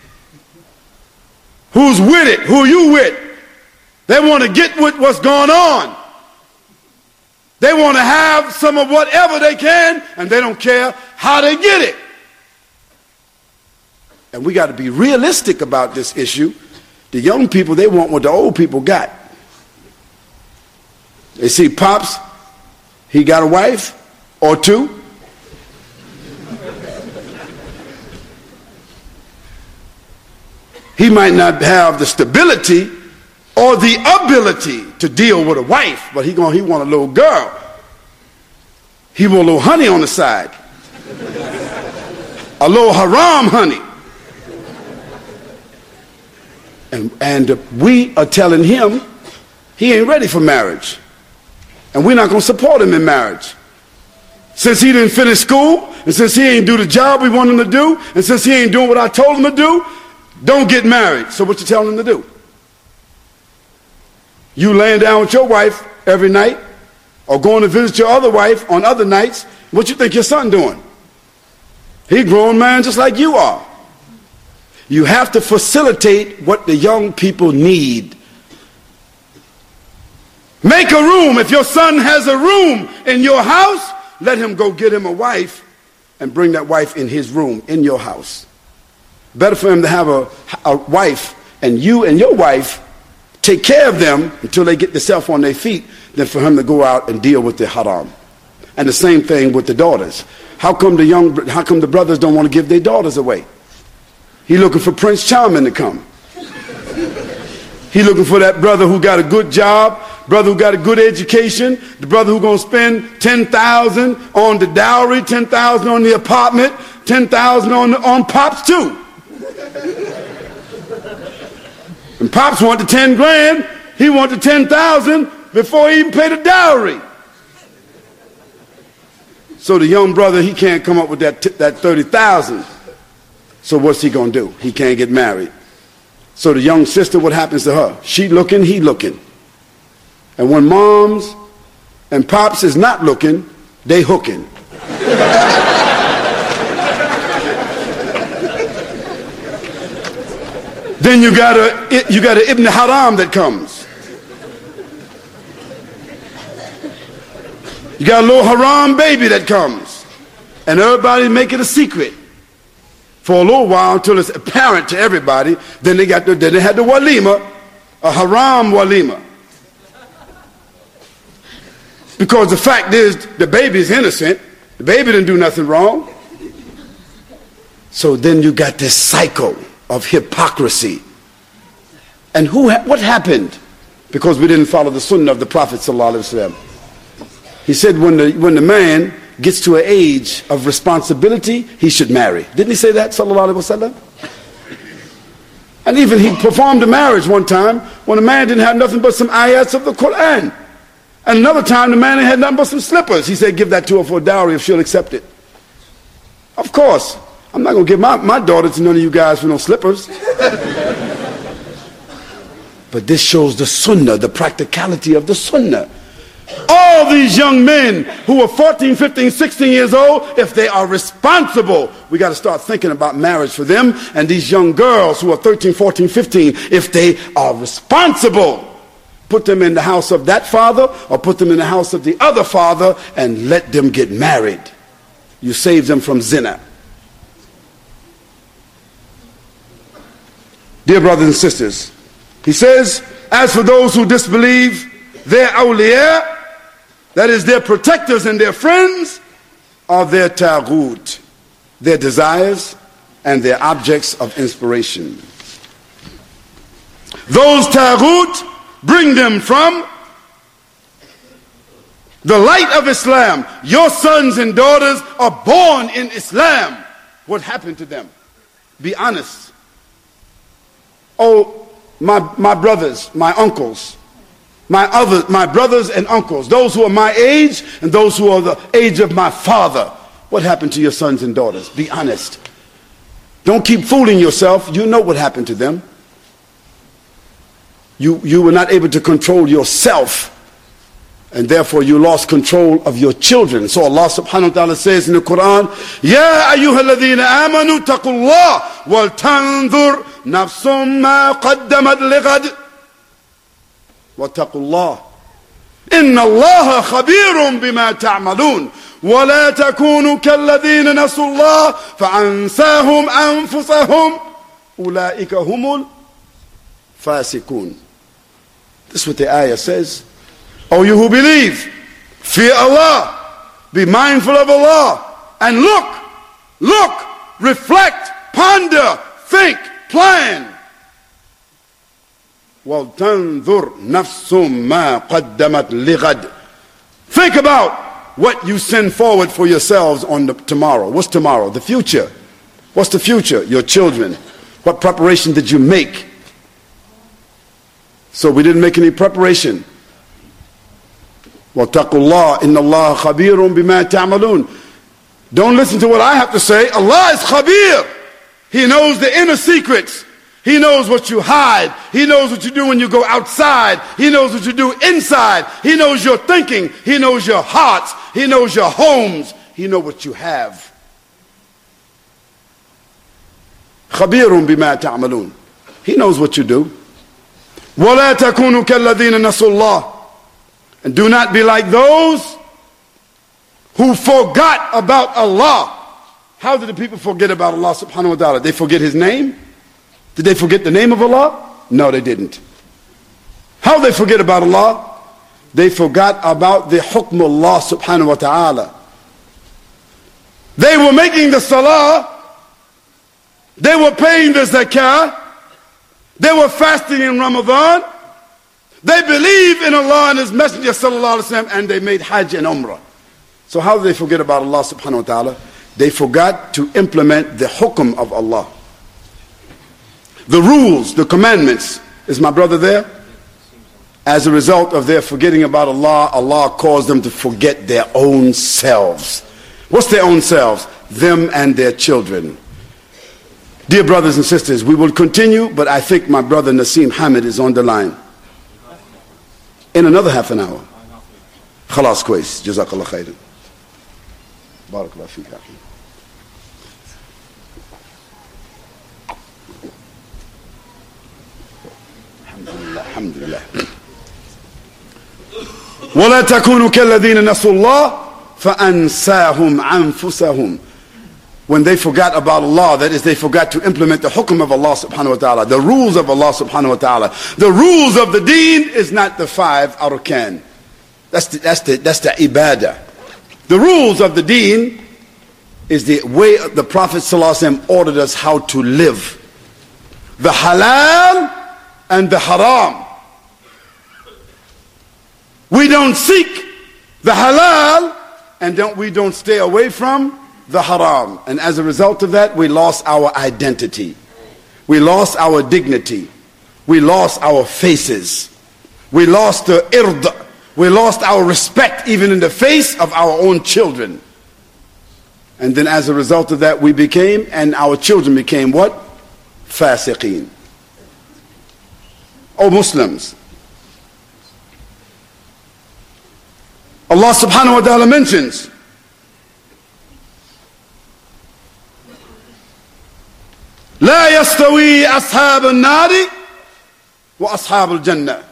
Who's with it? Who are you with? They want to get with what's going on. They want to have some of whatever they can, and they don't care how they get it. And we got to be realistic about this issue. The young people, they want what the old people got. They see Pops, he got a wife or two. He might not have the stability or the ability to deal with a wife, but he going he want a little girl. He want a little honey on the side. A little haram honey. And, and we are telling him he ain't ready for marriage. And we're not going to support him in marriage. Since he didn't finish school, and since he ain't do the job we want him to do, and since he ain't doing what I told him to do, don't get married. So what you telling him to do? You laying down with your wife every night, or going to visit your other wife on other nights, what you think your son doing? He a grown man just like you are. You have to facilitate what the young people need. Make a room. If your son has a room in your house, let him go get him a wife and bring that wife in his room, in your house. Better for him to have a, a wife and you and your wife take care of them until they get themselves on their feet than for him to go out and deal with the haram. And the same thing with the daughters. How come the young, how come the brothers don't want to give their daughters away? He looking for Prince Charming to come. He looking for that brother who got a good job, brother who got a good education, the brother who going to spend ten thousand on the dowry, ten thousand on the apartment, ten thousand on on Pops too. And Pops want the ten grand, he want the ten thousand before he even paid the dowry. So the young brother, he can't come up with that, t- that thirty thousand. So what's he going to do? He can't get married. So the young sister, what happens to her? She looking, he looking. And when moms and pops is not looking, they hooking. Then you got a you got an Ibn Haram that comes. You got a little haram baby that comes. And everybody make it a secret for a little while until it's apparent to everybody. Then they got the, then they had the walima, a haram walima. Because the fact is, the baby is innocent. The baby didn't do nothing wrong. So then you got this cycle of hypocrisy. And who? Ha- what happened? Because we didn't follow the sunnah of the Prophet sallallahu alaihi wasallam. He said when the when the man gets to an age of responsibility, he should marry. Didn't he say that, sallallahu alaihi wasallam? And even he performed a marriage one time when a man didn't have nothing but some ayats of the Quran. And another time the man had nothing but some slippers. He said, give that to her for a dowry if she'll accept it. Of course, I'm not going to give my, my daughter to none of you guys for no slippers. But this shows the sunnah, the practicality of the sunnah. All these young men who are fourteen, fifteen, sixteen years old, if they are responsible, we got to start thinking about marriage for them. And these young girls who are thirteen, fourteen, fifteen, if they are responsible, put them in the house of that father or put them in the house of the other father and let them get married. You save them from zina. Dear brothers and sisters, he says, as for those who disbelieve, their awliya, that is their protectors and their friends, are their taghut, their desires and their objects of inspiration. Those taghut bring them from the light of Islam. Your sons and daughters are born in Islam. What happened to them? Be honest. Oh, my, my brothers, my uncles, my other, my brothers and uncles, those who are my age and those who are the age of my father. What happened to your sons and daughters? Be honest. Don't keep fooling yourself. You know what happened to them. You, you were not able to control yourself, and therefore you lost control of your children. So Allah subhanahu wa ta'ala says in the Quran, Ya ayyuhalladhina amanu taqullah wal tanzur nafsum ma qaddamat lighad wa taqullah inna Allah khabirun bima ta'malun wa la takunu kalladhina nasullah fa'ansahum anfusahum ulaika humul fasiqun. This is what the ayah says. O you who believe, fear Allah, be mindful of Allah, and look, look, reflect, ponder, think, plan. وَلْتَنْظُرْ نَفْسٌ مَا قَدَّمَتْ لِغَدْ. Think about what you send forward for yourselves on the tomorrow. What's tomorrow? The future. What's the future? Your children. What preparation did you make? So we didn't make any preparation. وَاتَّقُوا اللَّهَ إِنَّ اللَّهَ خَبِيرٌ بِمَا تَعْمَلُونَ. Don't listen to what I have to say. Allah is khabir. He knows the inner secrets. He knows what you hide. He knows what you do when you go outside. He knows what you do inside. He knows your thinking. He knows your hearts. He knows your homes. He knows what you have. خبير بما تعملون. He knows what you do. ولا تكونوا كالذين نسوا الله. And do not be like those who forgot about Allah. How did the people forget about Allah subhanahu wa ta'ala? They forget His name? Did they forget the name of Allah? No, they didn't. How did they forget about Allah? They forgot about the hukm of Allah subhanahu wa ta'ala. They were making the salah. They were paying the zakah. They were fasting in Ramadan. They believe in Allah and His Messenger sallallahu alaihi wasallam, and they made Hajj and Umrah. So how did they forget about Allah subhanahu wa ta'ala? They forgot to implement the hukm of Allah. The rules, the commandments. Is my brother there? As a result of their forgetting about Allah, Allah caused them to forget their own selves. What's their own selves? Them and their children. Dear brothers and sisters, we will continue, but I think my brother Naseem Hamid is on the line. In another half an hour. Khalas kwais. Jazakallah khairan. Barakallah feek. Alhamdulillah. Alhamdulillah. ولا تكونوا كالذين نسوا الله فأنساهم أنفسهم. When they forgot about Allah, that is, they forgot to implement the hukm of Allah subhanahu wa ta'ala, the rules of Allah subhanahu wa ta'ala. The rules of the deen is not the five arkan. That's the, that's the, that's the ibadah. The rules of the deen is the way the Prophet sallallahu alaihi wasallam ordered us how to live. The halal and the haram. We don't seek the halal, and don't, we don't stay away from the haram. And as a result of that, we lost our identity. We lost our dignity. We lost our faces. We lost the ird. We lost our respect even in the face of our own children. And then as a result of that, we became, and our children became what? Fasiqeen. O Muslims, Allah subhanahu wa ta'ala mentions لا يستوي أصحاب النار وأصحاب الجنة.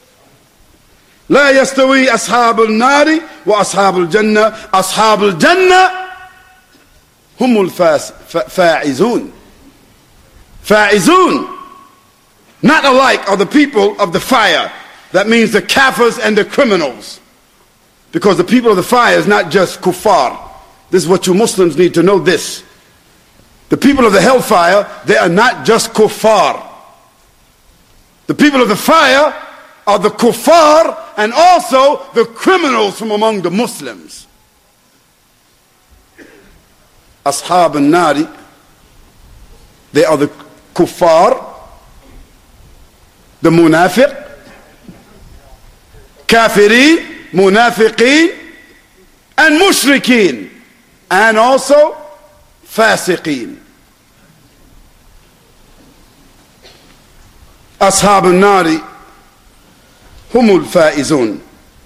لا يستوي أصحاب النار وأصحاب الجنة. أصحاب الجنة هم الفائزون. فائزون. Not alike are the people of the fire. That means the kafirs and the criminals. Because the people of the fire is not just kuffar. This is what you Muslims need to know this. The people of the hellfire, they are not just kuffar. The people of the fire are the kuffar and also the criminals from among the Muslims. Ashab al-Nari, they are the kuffar, the munafiq, kafirin, munafiqeen, and mushrikeen, and also fasiqeen. Ashab al-Nari humul faizun.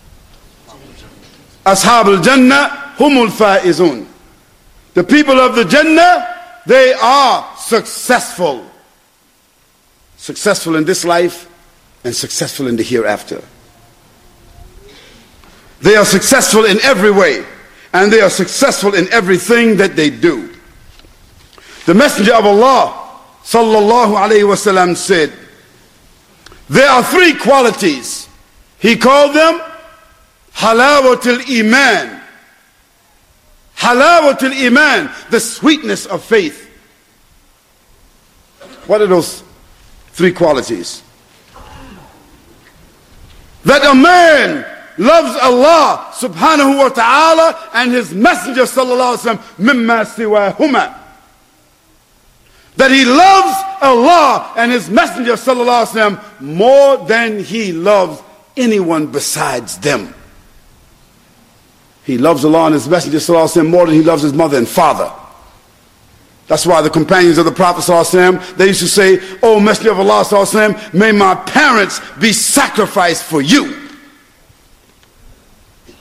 Ashab al-Jannah humul faizun. The people of the Jannah, they are successful. Successful in this life and successful in the hereafter. They are successful in every way, and they are successful in everything that they do. The Messenger of Allah sallallahu alayhi wa sallam said, there are three qualities. He called them halawatul iman. Halawatul iman, the sweetness of faith. What are those three qualities? That a man loves Allah subhanahu wa ta'ala and His Messenger sallallahu alayhi wa sallam mimma siwahuma. That he loves Allah and His Messenger sallallahu alayhi wa sallam more than he loves anyone besides them. He loves Allah and His Messenger sallallahu alayhi wa sallam more than he loves his mother and father. That's why the companions of the Prophet sallallahu alayhi wa sallam, they used to say, "O Messenger of Allah sallallahu alayhi wa sallam, may my parents be sacrificed for you."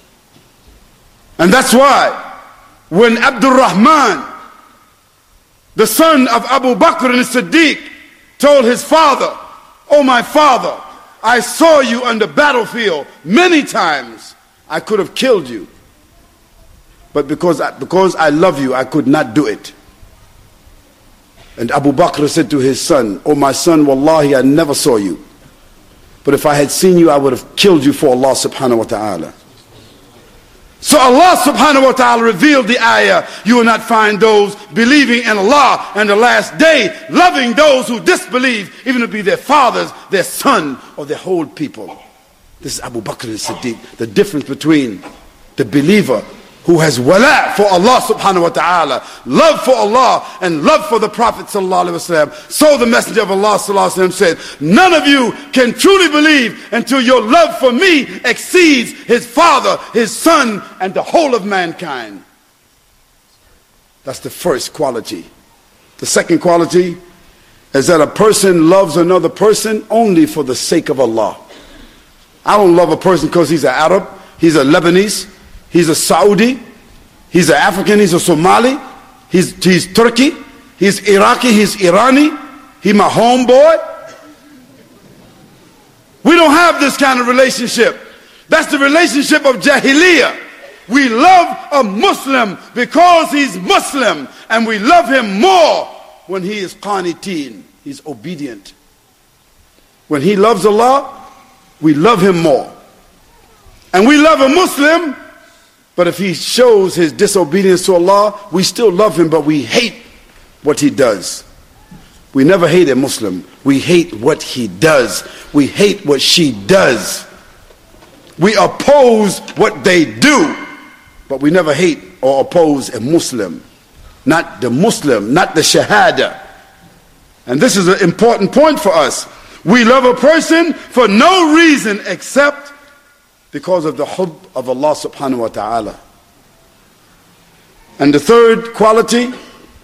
And that's why when Abdul Rahman, the son of Abu Bakr as-Siddiq, told his father, "Oh my father, I saw you on the battlefield many times. I could have killed you. But because I, because I love you, I could not do it." And Abu Bakr said to his son, "Oh my son, wallahi, I never saw you. But if I had seen you, I would have killed you for Allah subhanahu wa ta'ala." So Allah subhanahu wa ta'ala revealed the ayah, "You will not find those believing in Allah and the last day, loving those who disbelieve, even to be their fathers, their son, or their whole people." This is Abu Bakr as-Siddiq, the difference between the believer who has wala for Allah subhanahu wa ta'ala, love for Allah and love for the Prophet sallallahu alaihi wasallam. So the Messenger of Allah sallallahu alaihi wasallam said, "None of you can truly believe until your love for me exceeds his father, his son, and the whole of mankind." That's the first quality. The second quality is that a person loves another person only for the sake of Allah. I don't love a person because he's an Arab, he's a Lebanese, he's a Saudi, he's an African, he's a Somali, he's, he's Turkey, he's Iraqi, he's Irani, he's my homeboy. We don't have this kind of relationship. That's the relationship of Jahiliyyah. We love a Muslim because he's Muslim, and we love him more when he is qaniteen, he's obedient. When he loves Allah, we love him more. And we love a Muslim, but if he shows his disobedience to Allah, we still love him, but we hate what he does. We never hate a Muslim. We hate what he does. We hate what she does. We oppose what they do, but we never hate or oppose a Muslim. Not the Muslim, not the Shahada. And this is an important point for us. We love a person for no reason except because of the hubb of Allah subhanahu wa ta'ala. And the third quality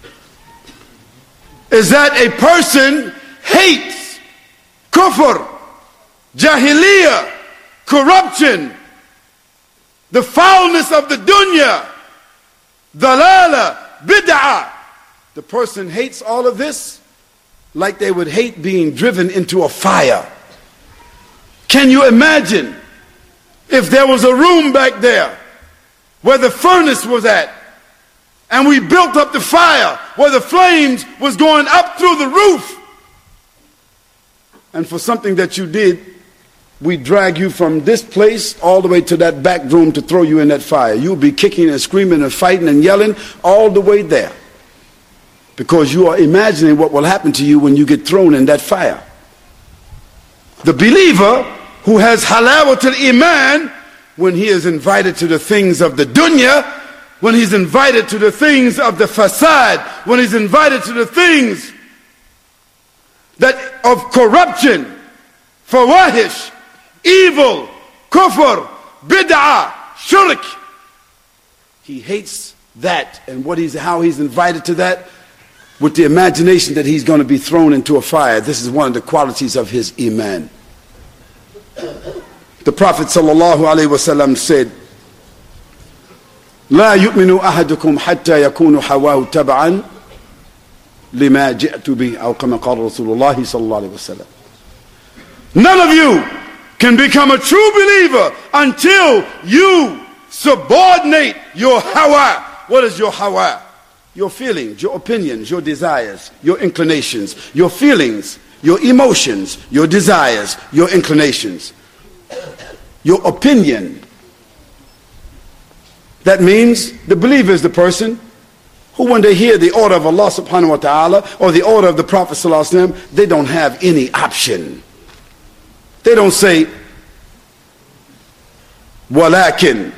is that a person hates kufr, jahiliyyah, corruption, the foulness of the dunya, dalala, bid'ah. The person hates all of this like they would hate being driven into a fire. Can you imagine if there was a room back there where the furnace was at, and we built up the fire where the flames was going up through the roof, and for something that you did, we drag you from this place all the way to that back room to throw you in that fire. You'll be kicking and screaming and fighting and yelling all the way there, because you are imagining what will happen to you when you get thrown in that fire. The believer who has halawatul iman, when he is invited to the things of the dunya, when he's invited to the things of the fasad, when he's invited to the things that of corruption, fawahish, evil, kufr, bid'ah, shirk, he hates that, and what he's how he's invited to that, with the imagination that he's going to be thrown into a fire. This is one of the qualities of his iman. The Prophet sallallahu alaihi wasallam said, لا يؤمن أحدكم حتى يكون حواه تبعا لما جئت به أو كما قال رسول الله صلى الله عليه وسلم. None of you can become a true believer until you subordinate your hawa. What is your hawa? Your feelings, your opinions, your desires, your inclinations, your feelings, your emotions, your desires, your inclinations, your opinion. That means the believer is the person who, when they hear the order of Allah subhanahu wa ta'ala or the order of the Prophet sallallahu alaihi wasallam, they don't have any option. They don't say, walakin,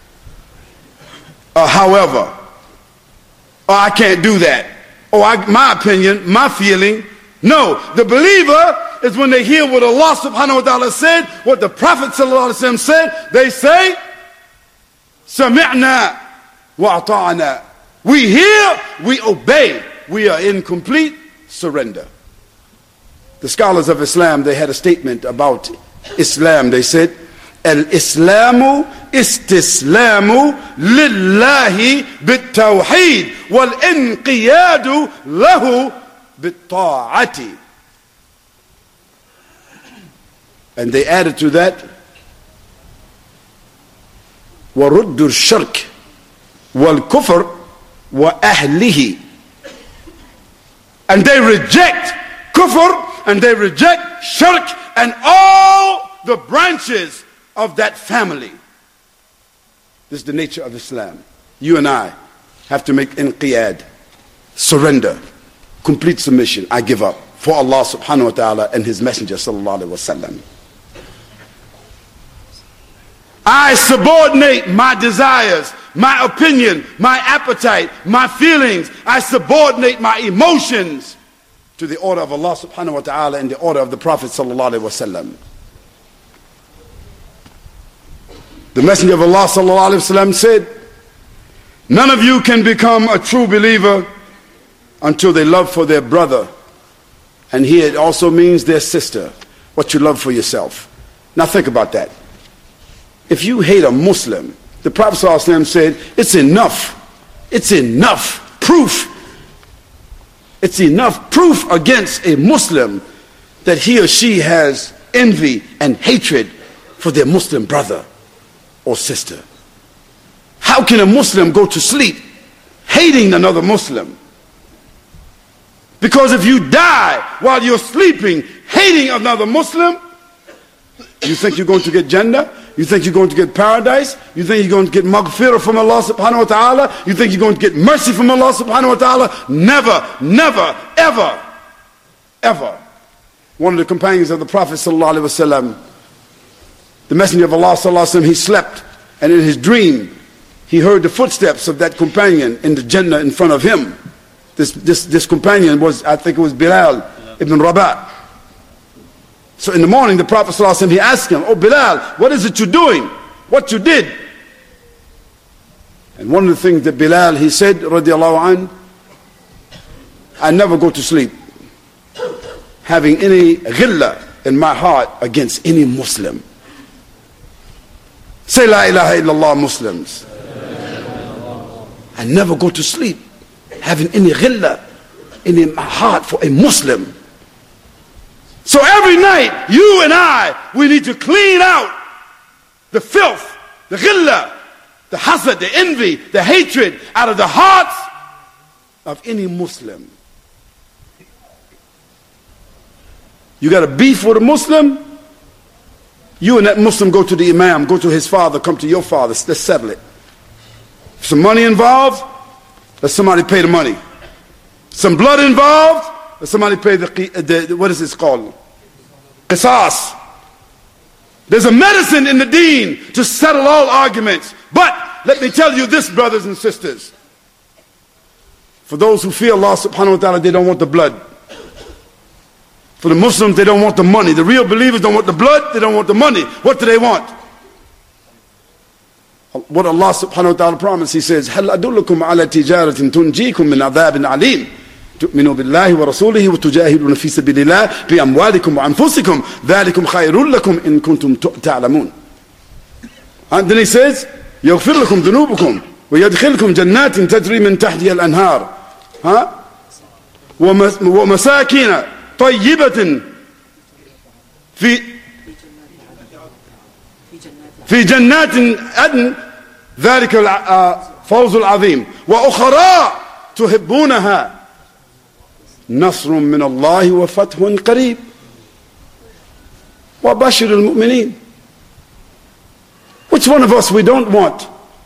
or however, or I can't do that, or I, my opinion, my feeling. No, the believer is when they hear what Allah subhanahu wa ta'ala said, what the Prophet sallallahu alaihi wasallam said, they say, Sami'na wa ata'na. We hear, we obey. We are in complete surrender. The scholars of Islam, they had a statement about Islam. They said, الإسلام استسلام لله بالتوحيد والانقياد له بالطاعة. And they added to that, وَرُدُّ الشَّرْكِ وَالْكُفْرِ وَأَهْلِهِ. And they reject kufr, and they reject shirk, and all the branches of that family. This is the nature of Islam. You and I have to make inqiyad, surrender, complete submission. I give up for Allah subhanahu wa ta'ala and His Messenger sallallahu alaihi wasallam. I subordinate my desires, my opinion, my appetite, my feelings. I subordinate my emotions to the order of Allah subhanahu wa ta'ala and the order of the Prophet sallallahu alaihi wasallam. The Messenger of Allah sallallahu alaihi wasallam said, none of you can become a true believer until they love for their brother. And here it also means their sister, what you love for yourself. Now think about that. If you hate a Muslim, the Prophet ﷺ said, it's enough. It's enough proof. It's enough proof against a Muslim that he or she has envy and hatred for their Muslim brother or sister. How can a Muslim go to sleep hating another Muslim? Because if you die while you're sleeping hating another Muslim, you think you're going to get Jannah? You think you're going to get paradise? You think you're going to get maghfirah from Allah subhanahu wa ta'ala? You think you're going to get mercy from Allah subhanahu wa ta'ala? Never, never, ever, ever. One of the companions of the Prophet sallallahu alaihi wasallam, the Messenger of Allah sallallahu alaihi wasallam, he slept, and in his dream he heard the footsteps of that companion in the Jannah in front of him. This, this, this companion was, I think it was Bilal ibn Rabah. So in the morning, the Prophet ﷺ, he asked him, oh Bilal, what is it you're doing? What you did? And one of the things that Bilal, he said, radiallahu anh, I never go to sleep having any ghillah in my heart against any Muslim. Say la ilaha illallah, Muslims. I never go to sleep having any ghillah in my heart for a Muslim. So every night, you and I, we need to clean out the filth, the ghillah, the hasad, the envy, the hatred out of the hearts of any Muslim. You got a beef with a Muslim? You and that Muslim go to the Imam, go to his father, come to your father, let's settle it. If some money involved, let somebody pay the money. Some blood involved, let somebody pay the, the what is this called? Qisas. There's a medicine in the deen to settle all arguments. But let me tell you this, brothers and sisters. For those who fear Allah subhanahu wa ta'ala, they don't want the blood. For the Muslims, they don't want the money. The real believers don't want the blood, they don't want the money. What do they want? What Allah subhanahu wa ta'ala promised, He says, هَلْ أَدُلُّكُمْ عَلَى تِجَارَةٍ تُنْجِيكُم مِّنْ عَذَابٍ عَلِيمٍ تُؤْمِنُوا بِاللَّهِ وَرَسُولِهِ وَتُجَاهِدُونَ فِي سَبِيلِ اللَّهِ بِأَمْوَالِكُمْ وَأَنفُسِكُمْ ذَلِكُمْ خَيْرٌ لَكُمْ إِن كُنتُمْ تَعْلَمُونَ. And then He says, يَغْفِرْ لَكُمْ ذُنُوبُكُمْ وَيَدْخِلْكُمْ جَنَّاتٍ تَجْرِي مِنْ تَحْتِهَا الْأَنْهَارُ ها وَمَسَاكِنَ طَيِّبَةٍ في في جنات عدن ذلك الفوز العظيم وأخرى تحبونها نصر من الله وفتح قريب وبشر المؤمنين. Which one of us we don't want?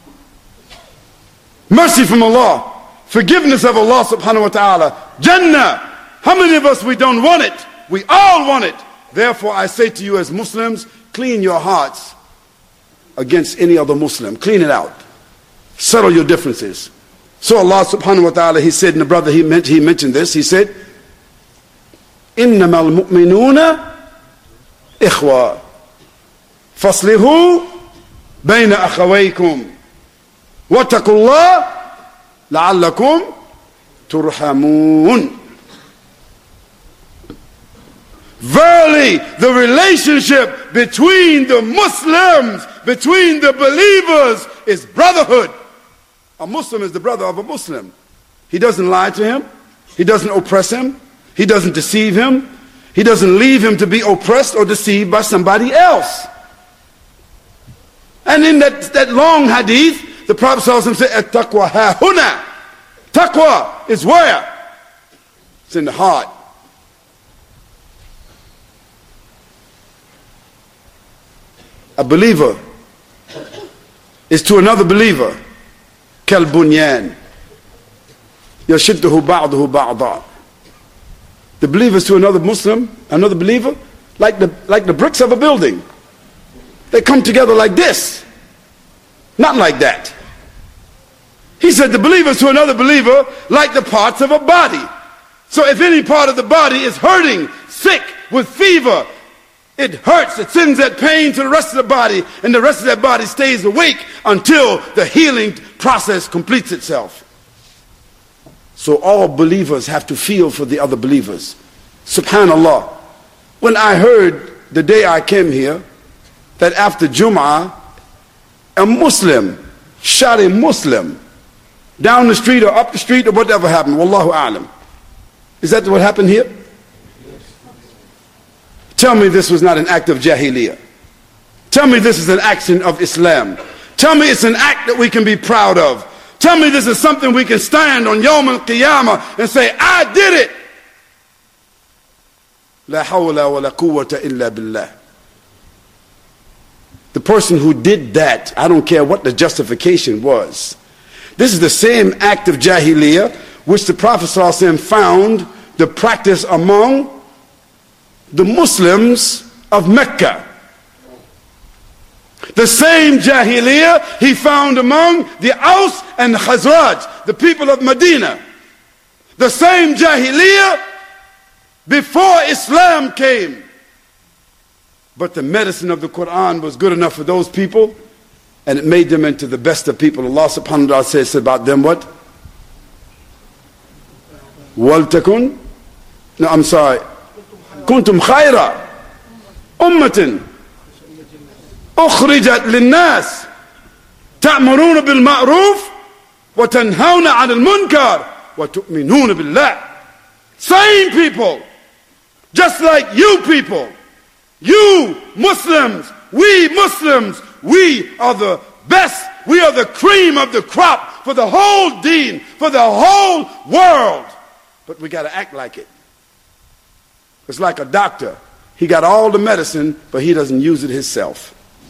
Mercy from Allah, forgiveness of Allah subhanahu wa ta'ala, Jannah. How many of us we don't want it? We all want it. Therefore I say to you as Muslims, clean your hearts against any other Muslim. Clean it out. Settle your differences. So Allah subhanahu wa ta'ala, He said, and the brother he, meant, he mentioned this, he said, إِنَّمَا الْمُؤْمِنُونَ إِخْوَةً فَاصْلِحُوا بَيْنَ أَخَوَيْكُمْ وَاتَّقُوا اللَّهَ لَعَلَّكُمْ تُرْحَمُونَ. Verily, the relationship between the Muslims, between the believers, is brotherhood. A Muslim is the brother of a Muslim. He doesn't lie to him. He doesn't oppress him. He doesn't deceive him. He doesn't leave him to be oppressed or deceived by somebody else. And in that, that long hadith, the Prophet ﷺ said, At-taqwa ha-huna. Taqwa is where? It's in the heart. A believer is to another believer كالبنيان يشده بعضه بعضا. The believer is to another Muslim, another believer, like the, like the bricks of a building. They come together like this, not like that. He said the believer is to another believer like the parts of a body. So if any part of the body is hurting, sick, with fever, it hurts, it sends that pain to the rest of the body, and the rest of that body stays awake until the healing process completes itself. So all believers have to feel for the other believers. Subhanallah. When I heard the day I came here that after Jum'ah, a Muslim shot a Muslim down the street or up the street or whatever happened, Wallahu a'lam. Is that what happened here? Tell me this was not an act of Jahiliyyah. Tell me this is an action of Islam. Tell me it's an act that we can be proud of. Tell me this is something we can stand on Yawm al-Qiyamah and say, I did it. La hawla wa la quwwata illa billah. The person who did that, I don't care what the justification was. This is the same act of Jahiliyyah which the Prophet ﷺ found the practice among the Muslims of Mecca. The same Jahiliyyah he found among the Aus and Khazraj, the people of Medina. The same Jahiliyyah before Islam came. But the medicine of the Quran was good enough for those people, and it made them into the best of people. Allah subhanahu wa ta'ala says about them what? وَلْتَكُنْ No, I'm sorry. كُنْتُمْ خَيْرًا أُمَّةٍ أخرجت للناس تأمرون بالمعروف وتنهون عن المنكر وتؤمنون بالله. Same people, just like you people, you Muslims, we Muslims, we are the best, we are the cream of the crop for the whole deen, for the whole world. But we got to act like it. It's like a doctor. He got all the medicine, but he doesn't use it himself.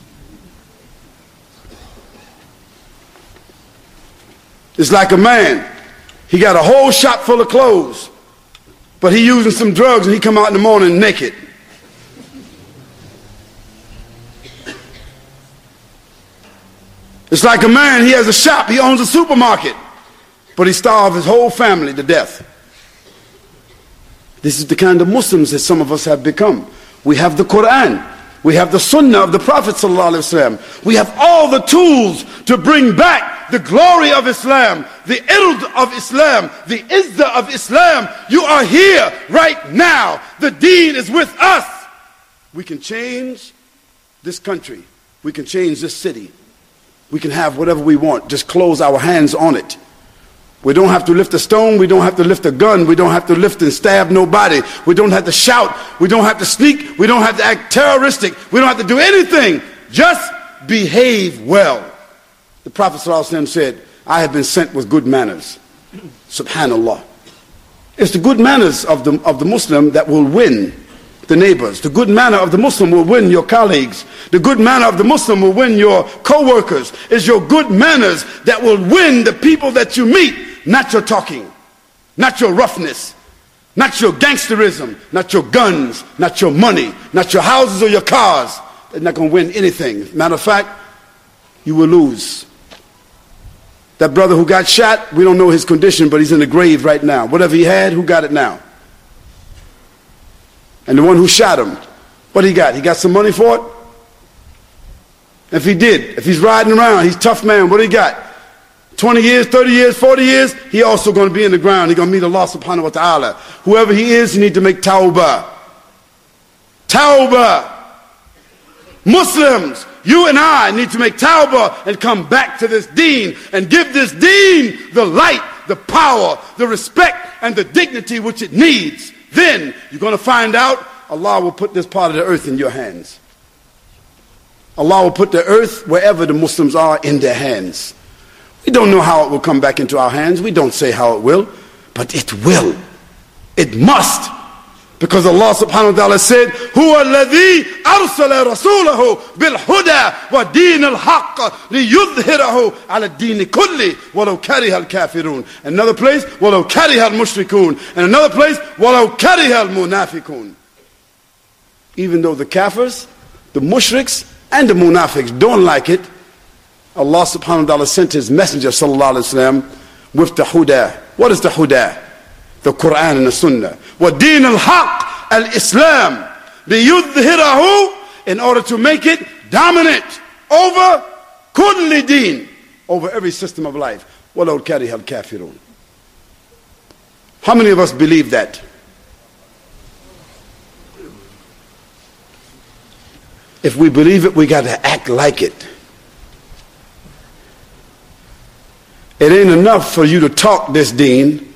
It's like a man. He got a whole shop full of clothes, but he using some drugs and he come out in the morning naked. It's like a man, he has a shop, he owns a supermarket, but he starved his whole family to death. This is the kind of Muslims that some of us have become. We have the Quran. We have the Sunnah of the Prophet ﷺ. We have all the tools to bring back the glory of Islam, the ird of Islam, the izzah of Islam. You are here right now. The deen is with us. We can change this country. We can change this city. We can have whatever we want. Just close our hands on it. We don't have to lift a stone. We don't have to lift a gun. We don't have to lift and stab nobody. We don't have to shout. We don't have to sneak. We don't have to act terroristic. We don't have to do anything. Just behave well. The Prophet ﷺ said, I have been sent with good manners. Subhanallah. It's the good manners of the, of the Muslim that will win the neighbors. The good manner of the Muslim will win your colleagues. The good manner of the Muslim will win your co-workers. It's your good manners that will win the people that you meet. Not your talking, not your roughness, not your gangsterism, not your guns, not your money, not your houses or your cars. They're not going to win anything. Matter of fact, you will lose. That brother who got shot, we don't know his condition, but he's in the grave right now. Whatever he had, who got it now? And the one who shot him, what he got? He got some money for it? If he did, if he's riding around, he's a tough man, what he got? twenty years, thirty years, forty years, he also going to be in the ground. He's going to meet Allah subhanahu wa ta'ala. Whoever he is, he need to make tawbah. Tawbah. Muslims, you and I need to make tawbah and come back to this deen and give this deen the light, the power, the respect, and the dignity which it needs. Then you're going to find out Allah will put this part of the earth in your hands. Allah will put the earth wherever the Muslims are in their hands. We don't know how it will come back into our hands. We don't say how it will, but it will. It must. Because Allah subhanahu wa ta'ala said, هُوَ الَّذِي أَرْسَلَ رَسُولَهُ بِالْهُدَى وَدِينِ الْحَقِّ لِيُظْهِرَهُ عَلَى الدِّينِ كُلِّهِ وَلَوْ كَرِهَ الْكَافِرُونَ. Another place, وَلَوْ كَرِهَ الْمُشْرِكُونَ. And another place, وَلَوْ كَرِهَ الْمُنَافِقُونَ. Even though the kafirs, the mushriks, and the munafiqs don't like it, Allah subhanahu wa ta'ala sent his messenger sallallahu alayhi wa sallam with the huda. What is the huda? The Quran and the Sunnah. وَدِينَ الْحَقِّ al-Islam لِيُظْهِرَهُ, in order to make it dominant over kulli deen, over every system of life. وَلَوْ كَرِهَ الْكَافِرُونَ. How many of us believe that? If we believe it, we got to act like it. It ain't enough for you to talk this deen.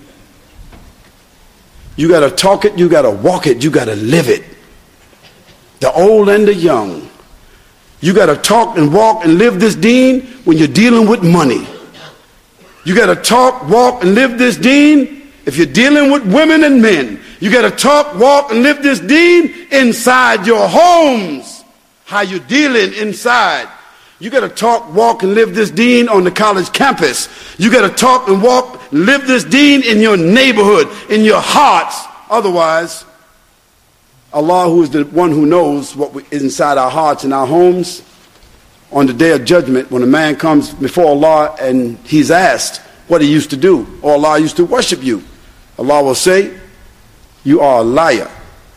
You got to talk it, you got to walk it, you got to live it. The old and the young. You got to talk and walk and live this deen when you're dealing with money. You got to talk, walk, and live this deen if you're dealing with women and men. You got to talk, walk, and live this deen inside your homes. How you dealing inside. You got to talk, walk, and live this deen on the college campus. You got to talk and walk, live this deen in your neighborhood, in your hearts. Otherwise, Allah, who is the one who knows what is inside our hearts and our homes, on the day of judgment, when a man comes before Allah and he's asked what he used to do, or Allah used to worship you, Allah will say, you are a liar.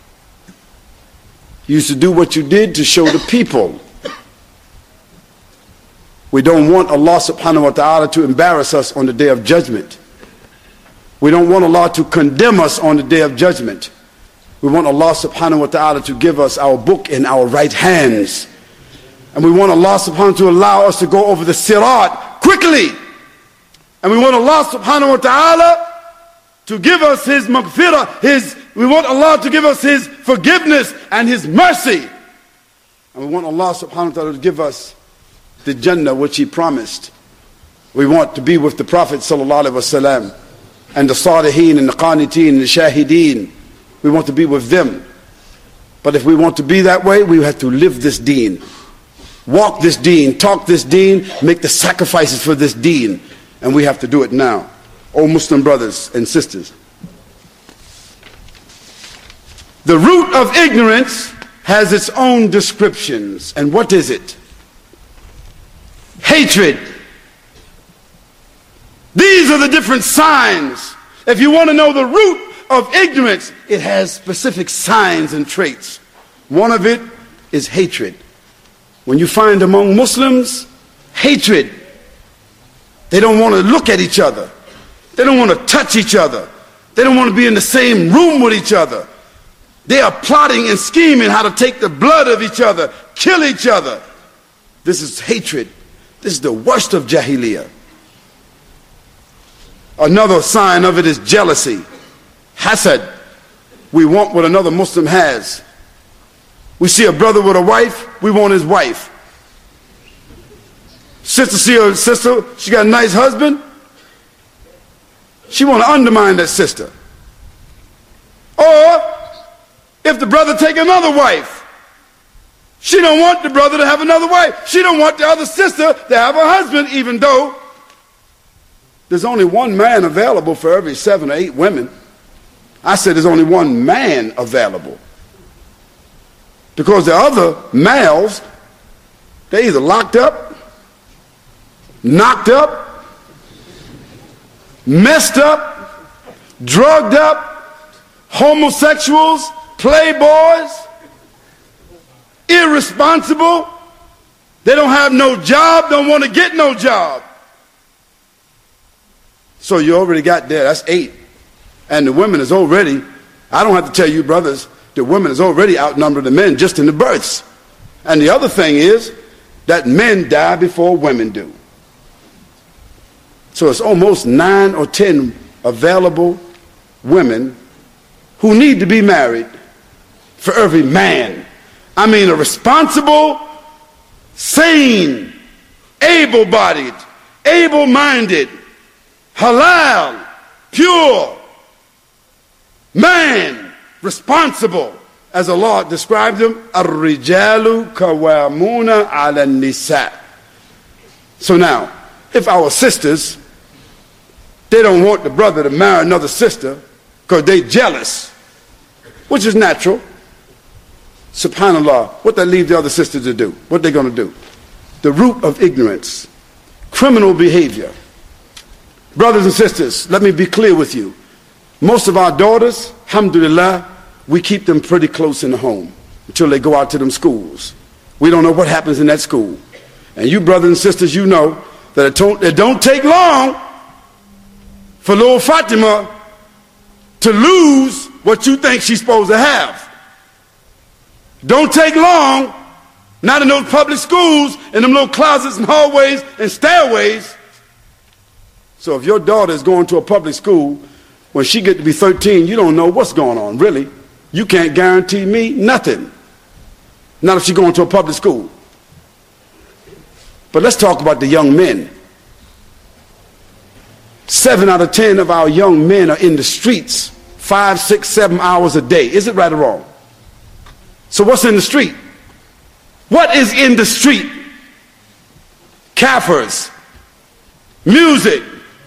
You used to do what you did to show the people. We don't want Allah subhanahu wa ta'ala to embarrass us on the day of judgment. We don't want Allah to condemn us on the day of judgment. We want Allah subhanahu wa ta'ala to give us our book in our right hands. And we want Allah subhanahu wa ta'ala to allow us to go over the sirat quickly. And we want Allah subhanahu wa ta'ala to give us His maghfirah, His, we want Allah to give us His forgiveness and His mercy. And we want Allah subhanahu wa ta'ala to give us the Jannah which He promised. We want to be with the Prophet sallallahu alaihi wasallam and the Salihin and the Qaniteen and the Shahideen. We want to be with them. But if we want to be that way, we have to live this deen. Walk this deen, talk this deen, make the sacrifices for this deen. And we have to do it now. O Muslim brothers and sisters. The root of ignorance has its own descriptions. And what is it? Hatred. These are the different signs. If you want to know the root of ignorance, it has specific signs and traits. One of it is hatred. When you find among Muslims hatred, they don't want to look at each other. They don't want to touch each other. They don't want to be in the same room with each other. They are plotting and scheming how to take the blood of each other, kill each other. This is hatred. This is the worst of Jahiliyyah. Another sign of it is jealousy. Hasad. We want what another Muslim has. We see a brother with a wife, we want his wife. Sister see her sister, she got a nice husband, she want to undermine that sister. Or if the brother take another wife, she don't want the brother to have another wife. She don't want the other sister to have a husband, even though there's only one man available for every seven or eight women. I said there's only one man available. Because the other males, they're either locked up, knocked up, messed up, drugged up, homosexuals, playboys, irresponsible. They don't have no job, don't want to get no job. So you already got there, that's eight. And the women is already, I don't have to tell you brothers, the women is already outnumbered the men just in the births. And the other thing is that men die before women do. So it's almost nine or ten available women who need to be married for every man. I mean, a responsible, sane, able-bodied, able-minded, halal, pure man, responsible, as Allah described them, ar-rijalu kawamuna ala nisa. So now, if our sisters, they don't want the brother to marry another sister because they jealous, which is natural, subhanallah, what they leave the other sister to do? What they going to do? The root of ignorance, criminal behavior. Brothers and sisters, let me be clear with you. Most of our daughters, alhamdulillah, we keep them pretty close in the home until they go out to them schools. We don't know what happens in that school. And you brothers and sisters, you know that it don't, it don't take long for little Fatima to lose what you think she's supposed to have. Don't take long, not in those public schools, in them little closets and hallways and stairways. So if your daughter is going to a public school, when she get to be thirteen, you don't know what's going on, really. You can't guarantee me nothing. Not if she's going to a public school. But let's talk about the young men. Seven out of ten of our young men are in the streets five, six, seven hours a day. Is it right or wrong? So what's in the street? What is in the street? Kafirs, music.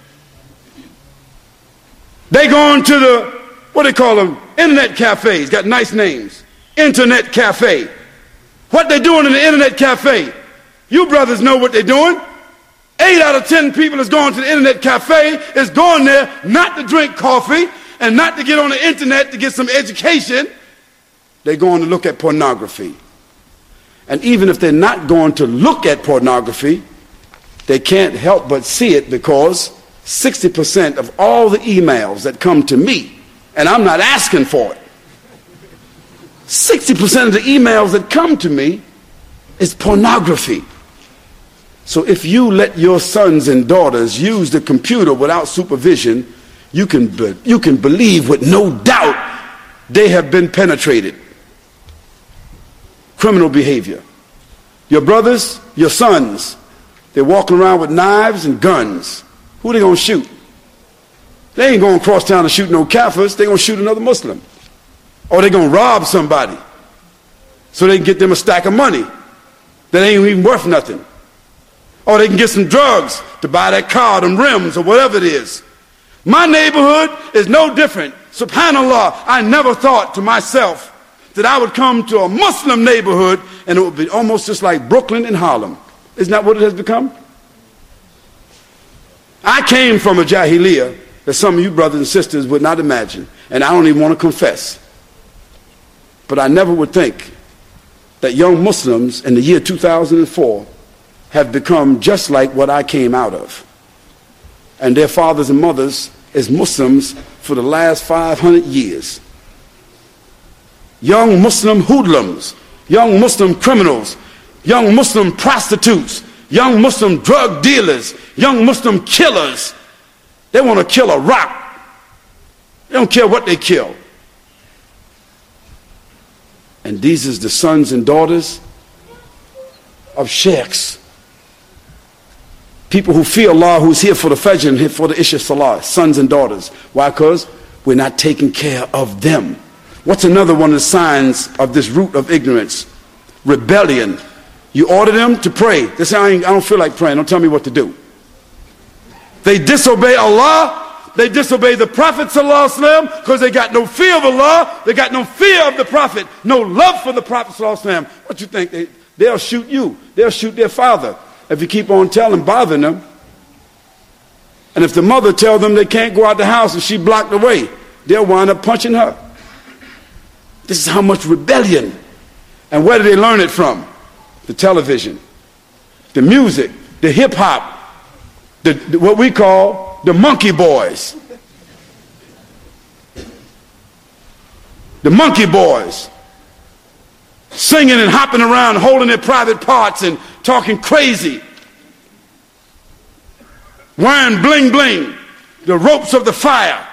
They go into the, what do they call them? Internet cafes. Got nice names. Internet cafe. What they doing in the internet cafe? You brothers know what they're doing. Eight out of ten people that's going to the internet cafe is going there not to drink coffee and not to get on the internet to get some education. They're going to look at pornography. And even if they're not going to look at pornography, they can't help but see it because sixty percent of all the emails that come to me, and I'm not asking for it, sixty percent of the emails that come to me is pornography. So if you let your sons and daughters use the computer without supervision, you can, be, you can believe with no doubt they have been penetrated. Criminal behavior. Your brothers, your sons, they're walking around with knives and guns. Who are they going to shoot? They ain't going across town to shoot no Kafirs. They're going to shoot another Muslim. Or they're going to rob somebody so they can get them a stack of money that ain't even worth nothing. Or they can get some drugs to buy that car, them rims, or whatever it is. My neighborhood is no different. SubhanAllah, I never thought to myself that I would come to a Muslim neighborhood and it would be almost just like Brooklyn and Harlem. Isn't that what it has become? I came from a Jahiliyyah that some of you brothers and sisters would not imagine, and I don't even want to confess. But I never would think that young Muslims in the year two thousand four have become just like what I came out of. And their fathers and mothers as Muslims for the last five hundred years. Young Muslim hoodlums, young Muslim criminals, young Muslim prostitutes, young Muslim drug dealers, young Muslim killers. They want to kill a rock. They don't care what they kill. And these is the sons and daughters of sheikhs. People who fear Allah, who's here for the Fajr and here for the Isha Salah, sons and daughters. Why? Because we're not taking care of them. What's another one of the signs of this root of ignorance? Rebellion. You order them to pray. They say, I, ain't, I don't feel like praying. Don't tell me what to do. They disobey Allah. They disobey the Prophet ﷺ because they got no fear of Allah. They got no fear of the Prophet. No love for the Prophet ﷺ. What you think? They, they'll shoot you. They'll shoot their father if you keep on telling, bothering them. And if the mother tells them they can't go out the house and she blocked the way, they'll wind up punching her. This is how much rebellion. And where do they learn it from? The television, the music, the hip hop, the, the what we call the monkey boys. The monkey boys, singing and hopping around, holding their private parts and talking crazy, wearing bling bling, the ropes of the fire.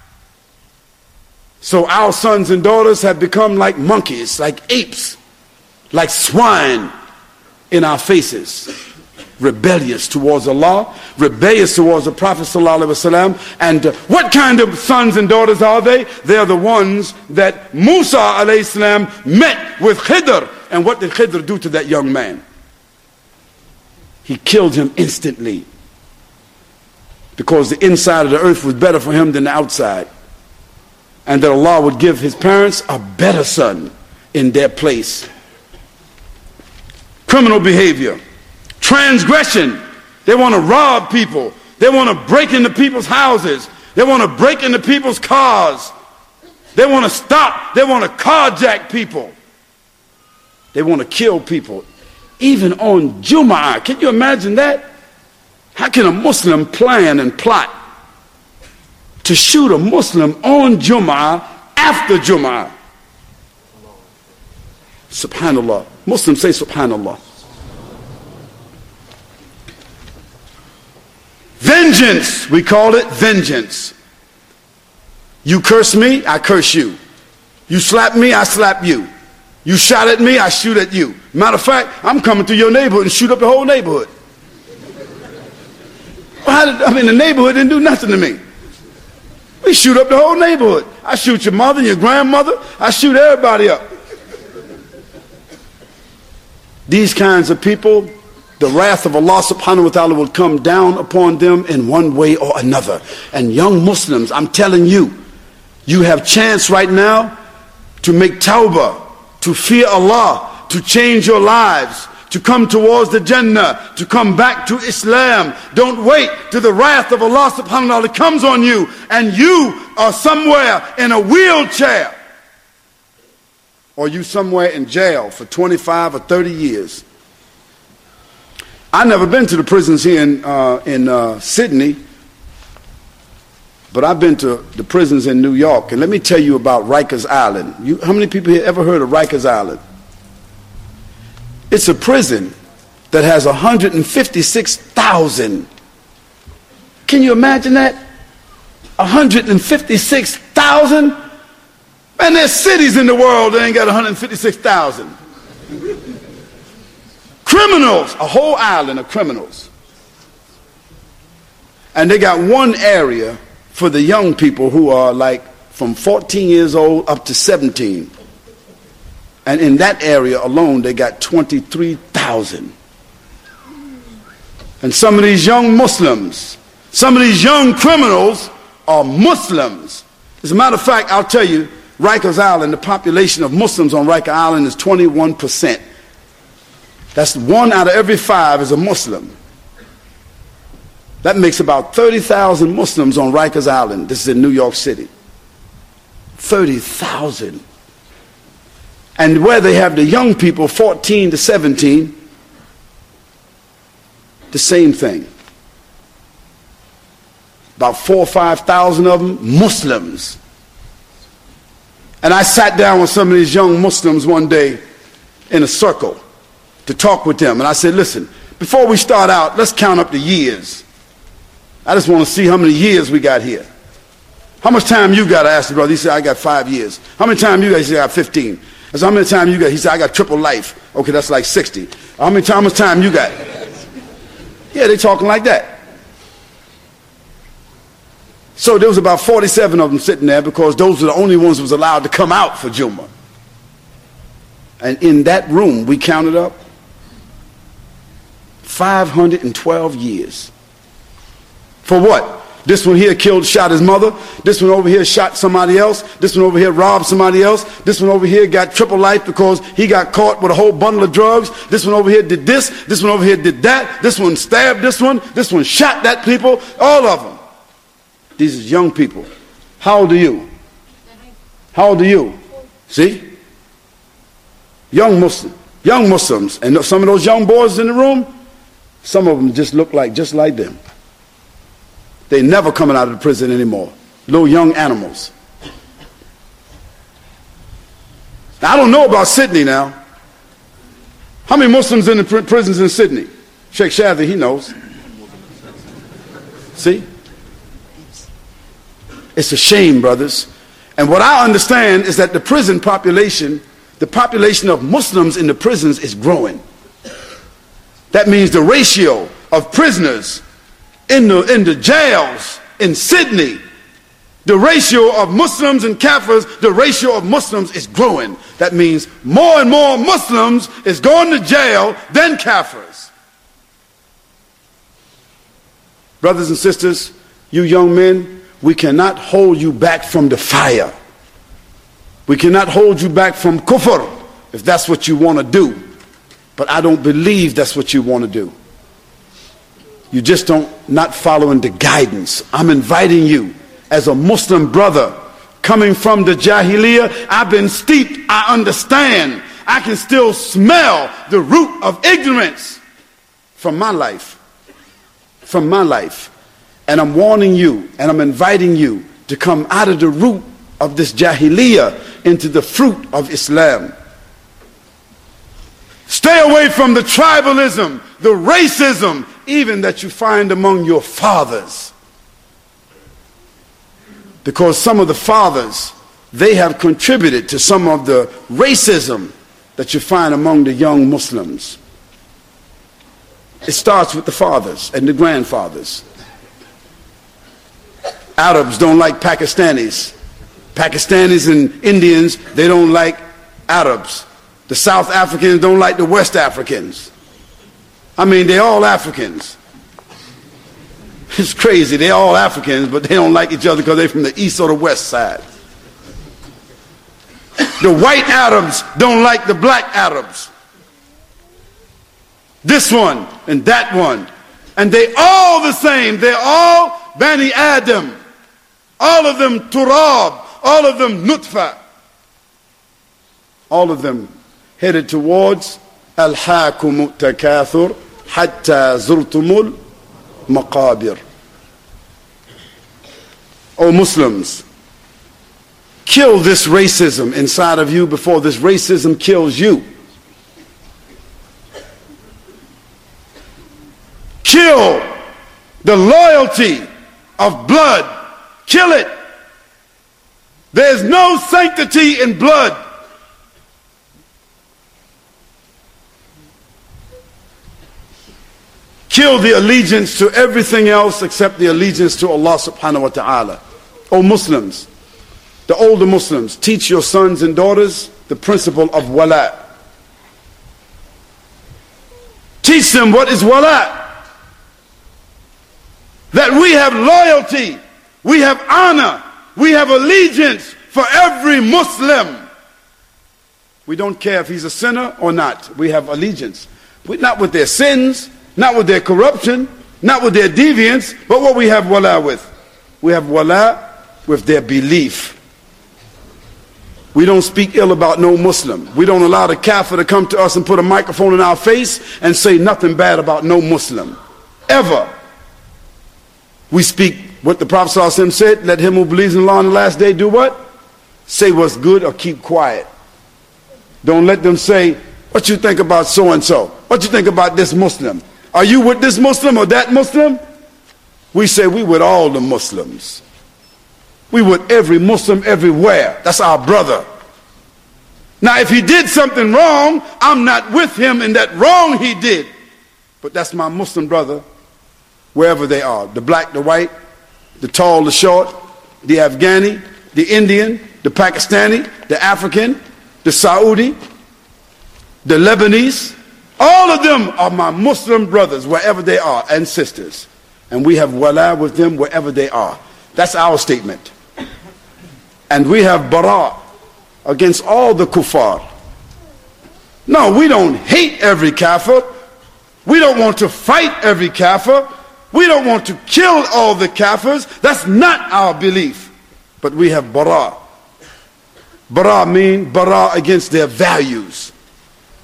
So our sons and daughters have become like monkeys, like apes, like swine in our faces, rebellious towards Allah, rebellious towards the Prophet sallallahu alaihi wasallam. And uh, what kind of sons and daughters are they? They are the ones that Musa alayhi salam met with Khidr. And what did Khidr do to that young man? He killed him instantly, because the inside of the earth was better for him than the outside, and that Allah would give his parents a better son in their place. Criminal behavior, transgression. They want to rob people. They want to break into people's houses. They want to break into people's cars. They want to stop. They want to carjack people. They want to kill people. Even on Jum'ah. Can you imagine that? How can a Muslim plan and plot to shoot a Muslim on Jum'ah after Jum'ah? Subhanallah. Muslims say Subhanallah. Vengeance, we call it vengeance. You curse me, I curse you. You slap me, I slap you. You shot at me, I shoot at you. Matter of fact, I'm coming through your neighborhood and shoot up the whole neighborhood. Well, how did, I mean, the neighborhood didn't do nothing to me. We shoot up the whole neighborhood. I shoot your mother and your grandmother. I shoot everybody up. These kinds of people, the wrath of Allah subhanahu wa ta'ala will come down upon them in one way or another. And young Muslims, I'm telling you, you have chance right now to make tawbah, to fear Allah, to change your lives, to come towards the Jannah, to come back to Islam. Don't wait till the wrath of Allah subhanahu wa ta'ala comes on you and you are somewhere in a wheelchair, or you somewhere in jail for twenty-five or thirty years. I've never been to the prisons here in, uh, in uh, Sydney, but I've been to the prisons in New York. And let me tell you about Rikers Island. You, how many people here ever heard of Rikers Island? It's a prison that has one hundred fifty-six thousand. Can you imagine that? one hundred fifty-six thousand? Man, there's cities in the world that ain't got one hundred fifty-six thousand. Criminals, a whole island of criminals. And they got one area for the young people who are like from fourteen years old up to seventeen. And in that area alone, they got twenty-three thousand. And some of these young Muslims, some of these young criminals are Muslims. As a matter of fact, I'll tell you, Rikers Island, the population of Muslims on Rikers Island is twenty-one percent. That's one out of every five is a Muslim. That makes about thirty thousand Muslims on Rikers Island. This is in New York City. thirty thousand. And where they have the young people, fourteen to seventeen, the same thing. About four or five thousand of them, Muslims. And I sat down with some of these young Muslims one day in a circle to talk with them. And I said, listen, before we start out, let's count up the years. I just want to see how many years we got here. How much time you got? I asked the brother. He said, I got five years. How many time you got? He said, I got fifteen. I said, how many time you got? He said, I got triple life. Okay, that's like sixty. How many time, how much time you got? Yeah, they talking like that. So there was about forty-seven of them sitting there, because those were the only ones who was allowed to come out for Jummah. And in that room, we counted up five hundred twelve years. For what? This one here killed, shot his mother. This one over here shot somebody else. This one over here robbed somebody else. This one over here got triple life because he got caught with a whole bundle of drugs. This one over here did this. This one over here did that. This one stabbed this one. This one shot that people. All of them. These are young people. How old are you? How old are you? See? Young Muslim, young Muslims. And some of those young boys in the room, some of them just look like just like them. They never coming out of the prison anymore. Little young animals. Now, I don't know about Sydney now. How many Muslims in the pr- prisons in Sydney? Sheikh Shadi, he knows. See? It's a shame, brothers. And what I understand is that the prison population, the population of Muslims in the prisons is growing. That means the ratio of prisoners in the, in the jails in Sydney, the ratio of Muslims and Kafirs, the ratio of Muslims is growing. That means more and more Muslims is going to jail than Kafirs. Brothers and sisters, you young men, we cannot hold you back from the fire. We cannot hold you back from kufr, if that's what you want to do. But I don't believe that's what you want to do. You just don't, not following the guidance. I'm inviting you as a Muslim brother coming from the Jahiliyyah. I've been steeped, I understand. I can still smell the root of ignorance from my life. From my life. And I'm warning you and I'm inviting you to come out of the root of this Jahiliyyah into the fruit of Islam. Stay away from the tribalism, the racism, even that you find among your fathers. Because some of the fathers, they have contributed to some of the racism that you find among the young Muslims. It starts with the fathers and the grandfathers. Arabs don't like Pakistanis. Pakistanis and Indians, they don't like Arabs. The South Africans don't like the West Africans. I mean, they're all Africans. It's crazy. They're all Africans, but they don't like each other because they're from the east or the west side. The white Arabs don't like the black Arabs. This one and that one. And they all the same. They're all Bani Adam. All of them Turab. All of them Nutfa. All of them headed towards Al-Hakum Takathur Hatta Zurtumul Maqabir. O Muslims, kill this racism inside of you before this racism kills you. Kill the loyalty of blood. Kill it. There's no sanctity in blood. Kill the allegiance to everything else except the allegiance to Allah subhanahu wa ta'ala. O Muslims, the older Muslims, teach your sons and daughters the principle of wala. Teach them what is wala. That we have loyalty, we have honor, we have allegiance for every Muslim. We don't care if he's a sinner or not. We have allegiance. We're not with their sins, not with their corruption, not with their deviance, but what we have wala with. We have wala with their belief. We don't speak ill about no Muslim. We don't allow the kafir to come to us and put a microphone in our face and say nothing bad about no Muslim. Ever. We speak what the Prophet ﷺ said, let him who believes in Allah on the last day do what? Say what's good or keep quiet. Don't let them say, what you think about so-and-so? What you think about this Muslim? Are you with this Muslim or that Muslim? We say we with all the Muslims. We with every Muslim everywhere. That's our brother. Now if he did something wrong, I'm not with him in that wrong he did. But that's my Muslim brother, wherever they are. The black, the white, the tall, the short, the Afghani, the Indian, the Pakistani, the African, the Saudi, the Lebanese. All of them are my Muslim brothers wherever they are and sisters. And we have wala with them wherever they are. That's our statement. And we have bara against all the kuffar. No, we don't hate every kafir. We don't want to fight every kafir. We don't want to kill all the kafirs. That's not our belief. But we have bara. Bara means bara against their values.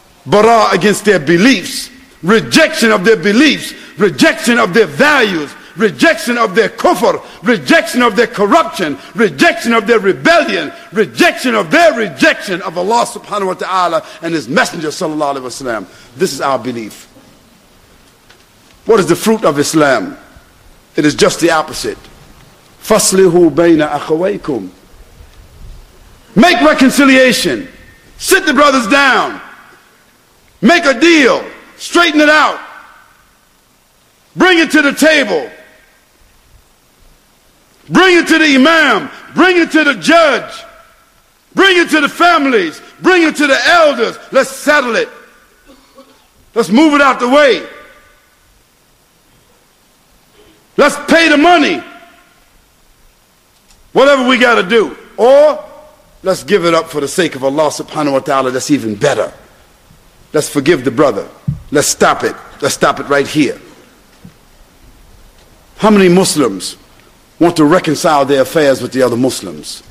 Bara against their beliefs. Rejection of their beliefs. Rejection of their values. rejection of their kufr, rejection of their corruption, rejection of their rebellion, rejection of their rejection of Allah subhanahu wa ta'ala and His Messenger sallallahu alaihi wasallam. This is our belief. What is the fruit of Islam? It is just the opposite. فَصْلِهُ بَيْنَ أَخَوَيْكُمْ. Make reconciliation. Sit the brothers down. Make a deal. Straighten it out. Bring it to the table. Bring it to the imam. Bring it to the judge. Bring it to the families. Bring it to the elders. Let's settle it. Let's move it out the way. Let's pay the money. Whatever we got to do. Or let's give it up for the sake of Allah subhanahu wa ta'ala. That's even better. Let's forgive the brother. Let's stop it. Let's stop it right here. How many Muslims want to reconcile their affairs with the other Muslims?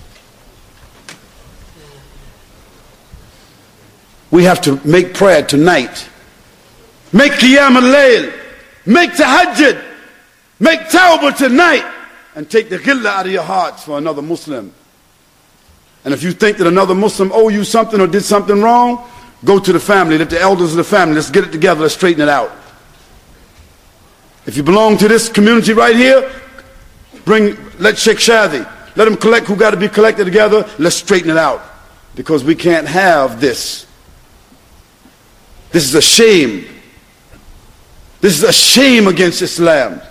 We have to make prayer tonight. Make Qiyam al-Layl. Make Tahajjud. Make Tawbah tonight. And take the ghillah out of your hearts for another Muslim. And if you think that another Muslim owe you something or did something wrong, go to the family, let the elders of the family, let's get it together, let's straighten it out. If you belong to this community right here, bring, let Sheikh Shadi, let him collect who got to be collected together, let's straighten it out. Because we can't have this. This is a shame. This is a shame against Islam.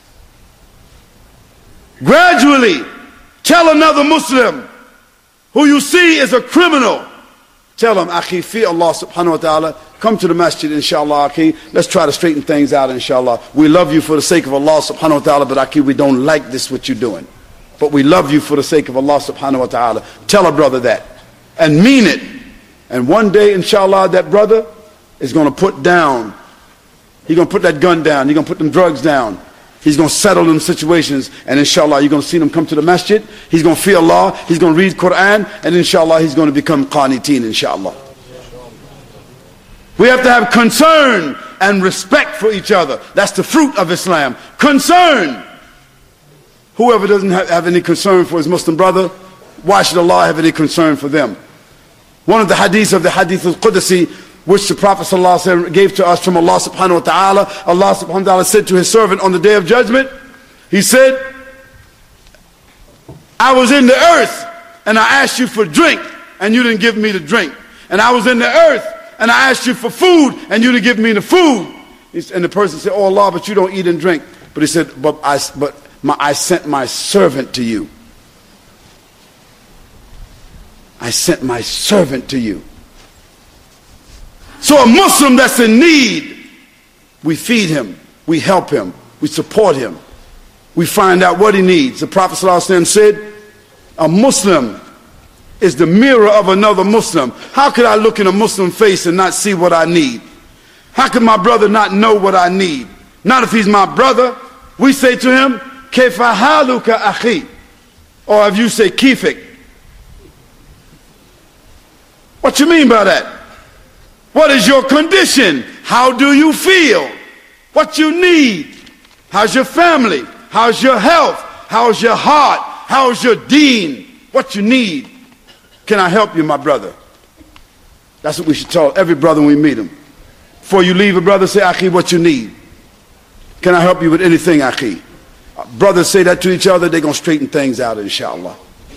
Gradually, tell another Muslim who you see is a criminal, tell him, Akhi, fear Allah subhanahu wa ta'ala, come to the masjid, inshallah, Akhi, let's try to straighten things out, inshallah. We love you for the sake of Allah subhanahu wa ta'ala, but Akhi, we don't like this, what you're doing. But we love you for the sake of Allah subhanahu wa ta'ala. Tell a brother that. And mean it. And one day, inshallah, that brother is going to put down, he's going to put that gun down, he's going to put them drugs down. He's going to settle them situations, and inshallah you're going to see them come to the masjid. He's going to fear Allah, he's going to read Quran, and inshallah he's going to become qaniteen, inshallah. We have to have concern and respect for each other. That's the fruit of Islam. Concern. Whoever doesn't have, have any concern for his Muslim brother, why should Allah have any concern for them? One of the hadiths of the Hadith al-Qudsi, which the Prophet ﷺ gave to us from Allah subhanahu wa ta'ala, Allah subhanahu wa ta'ala said to his servant on the day of judgment, he said, I was in the earth and I asked you for drink and you didn't give me the drink. And I was in the earth and I asked you for food and you didn't give me the food. And the person said, oh Allah, but you don't eat and drink. But he said, but I, but my, I sent my servant to you. I sent my servant to you. So a Muslim that's in need, we feed him, we help him, we support him. We find out what he needs. The Prophet ﷺ said, a Muslim is the mirror of another Muslim. How could I look in a Muslim face and not see what I need? How could my brother not know what I need? Not if he's my brother. We say to him, Kayfa haluka akhi. Or if you say kifik. What you mean by that? What is your condition? How do you feel? What you need? How's your family? How's your health? How's your heart? How's your deen? What you need? Can I help you, my brother? That's what we should tell every brother when we meet him. Before you leave a brother, say, Akhi, what you need? Can I help you with anything, Akhi? Brothers say that to each other, they're going to straighten things out, inshallah.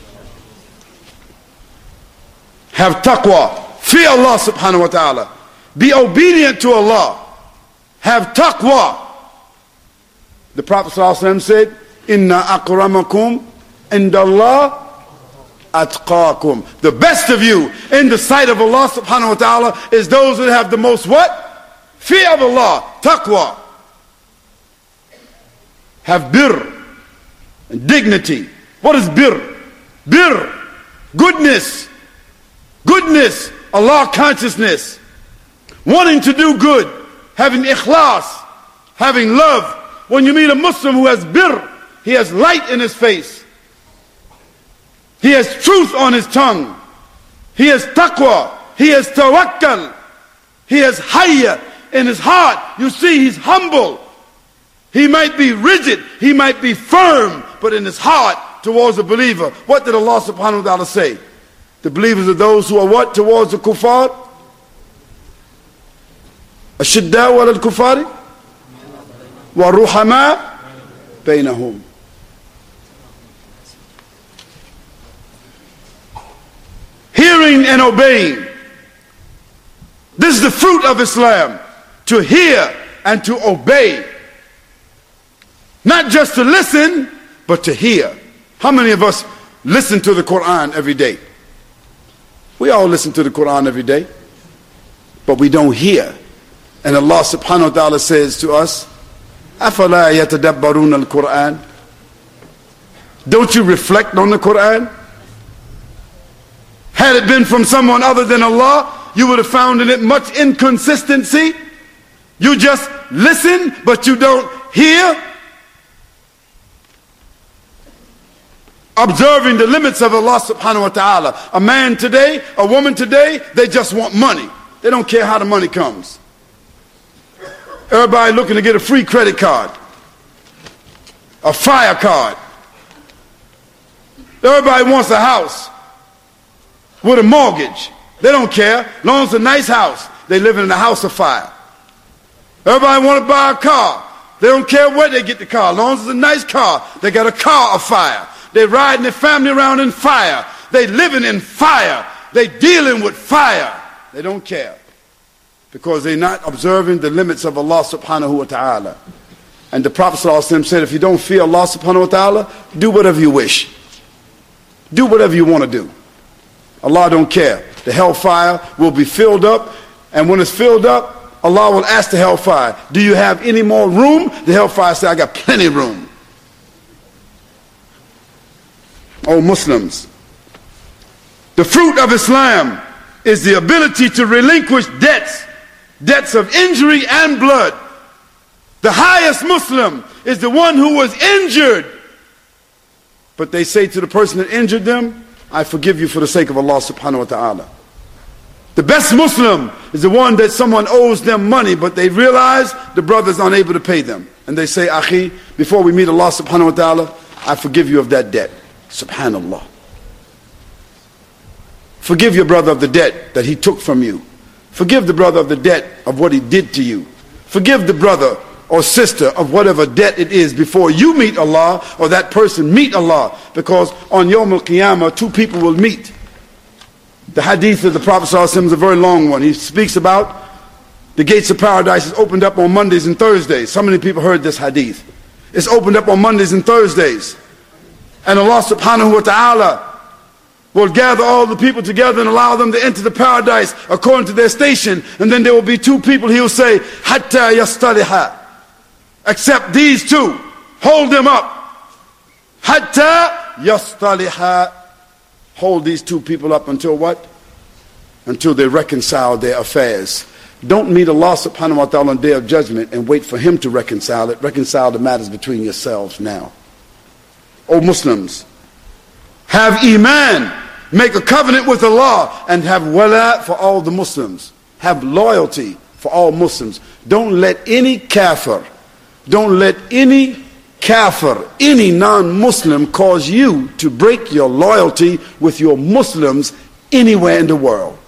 Have taqwa. Fear Allah subhanahu wa ta'ala. Be obedient to Allah. Have taqwa. The Prophet ﷺ said, Inna akramakum indallah atqakum. The best of you in the sight of Allah subhanahu wa ta'ala is those that have the most what? Fear of Allah. Taqwa. Have birr and dignity. What is birr? Birr. Goodness. Goodness. Allah consciousness, wanting to do good, having ikhlas, having love. When you meet a Muslim who has birr, he has light in his face. He has truth on his tongue. He has taqwa. He has tawakkal. He has hayya in his heart. You see, he's humble. He might be rigid, he might be firm, but in his heart towards the believer, what did Allah subhanahu wa ta'ala say? The believers are those who are what towards the kuffar? Ashidda'u ala al-kuffari wa ruhama bainahum. Hearing and obeying. This is the fruit of Islam. To hear and to obey. Not just to listen, but to hear. How many of us listen to the Quran every day? We all listen to the Quran every day, but we don't hear. And Allah subhanahu wa ta'ala says to us, أَفَلَا يَتَدَبَّرُونَ الْقُرْآنِ? Don't you reflect on the Quran? Had it been from someone other than Allah, you would have found in it much inconsistency. You just listen, but you don't hear. Observing the limits of Allah subhanahu wa ta'ala. A man today, a woman today, they just want money. They don't care how the money comes. Everybody looking to get a free credit card, a fire card. Everybody wants a house with a mortgage. They don't care. As long as it's a nice house, they live in a house of fire. Everybody want to buy a car. They don't care where they get the car. As long as it's a nice car, they got a car of fire. They riding their family around in fire. They living in fire. They dealing with fire. They don't care. Because they're not observing the limits of Allah subhanahu wa ta'ala. And the Prophet sallallahu alaihi wasallam said, if you don't fear Allah subhanahu wa ta'ala, do whatever you wish. Do whatever you want to do. Allah don't care. The hellfire will be filled up, and when it's filled up, Allah will ask the hellfire, do you have any more room? The hellfire say, I got plenty room. Oh Muslims, the fruit of Islam is the ability to relinquish debts, debts of injury and blood. The highest Muslim is the one who was injured, but they say to the person that injured them, I forgive you for the sake of Allah subhanahu wa ta'ala. The best Muslim is the one that someone owes them money, but they realize the brother is unable to pay them. And they say, Akhi, before we meet Allah subhanahu wa ta'ala, I forgive you of that debt. Subhanallah. Forgive your brother of the debt that he took from you. Forgive the brother of the debt of what he did to you. Forgive the brother or sister of whatever debt it is before you meet Allah or that person meet Allah. Because on Yawm al-Qiyamah, two people will meet. The hadith of the Prophet ﷺ is a very long one. He speaks about the gates of paradise is opened up on Mondays and Thursdays. So many people heard this hadith. It's opened up on Mondays and Thursdays. And Allah subhanahu wa ta'ala will gather all the people together and allow them to enter the paradise according to their station. And then there will be two people, he will say, Hatta yastaliha. Except these two. Hold them up. Hatta yastaliha. Hold these two people up until what? Until they reconcile their affairs. Don't meet Allah subhanahu wa ta'ala on the day of judgment and wait for him to reconcile it. Reconcile the matters between yourselves now. O Muslims, have iman, make a covenant with Allah, and have wala for all the Muslims. Have loyalty for all Muslims. Don't let any kafir, don't let any kafir, any non-Muslim cause you to break your loyalty with your Muslims anywhere in the world.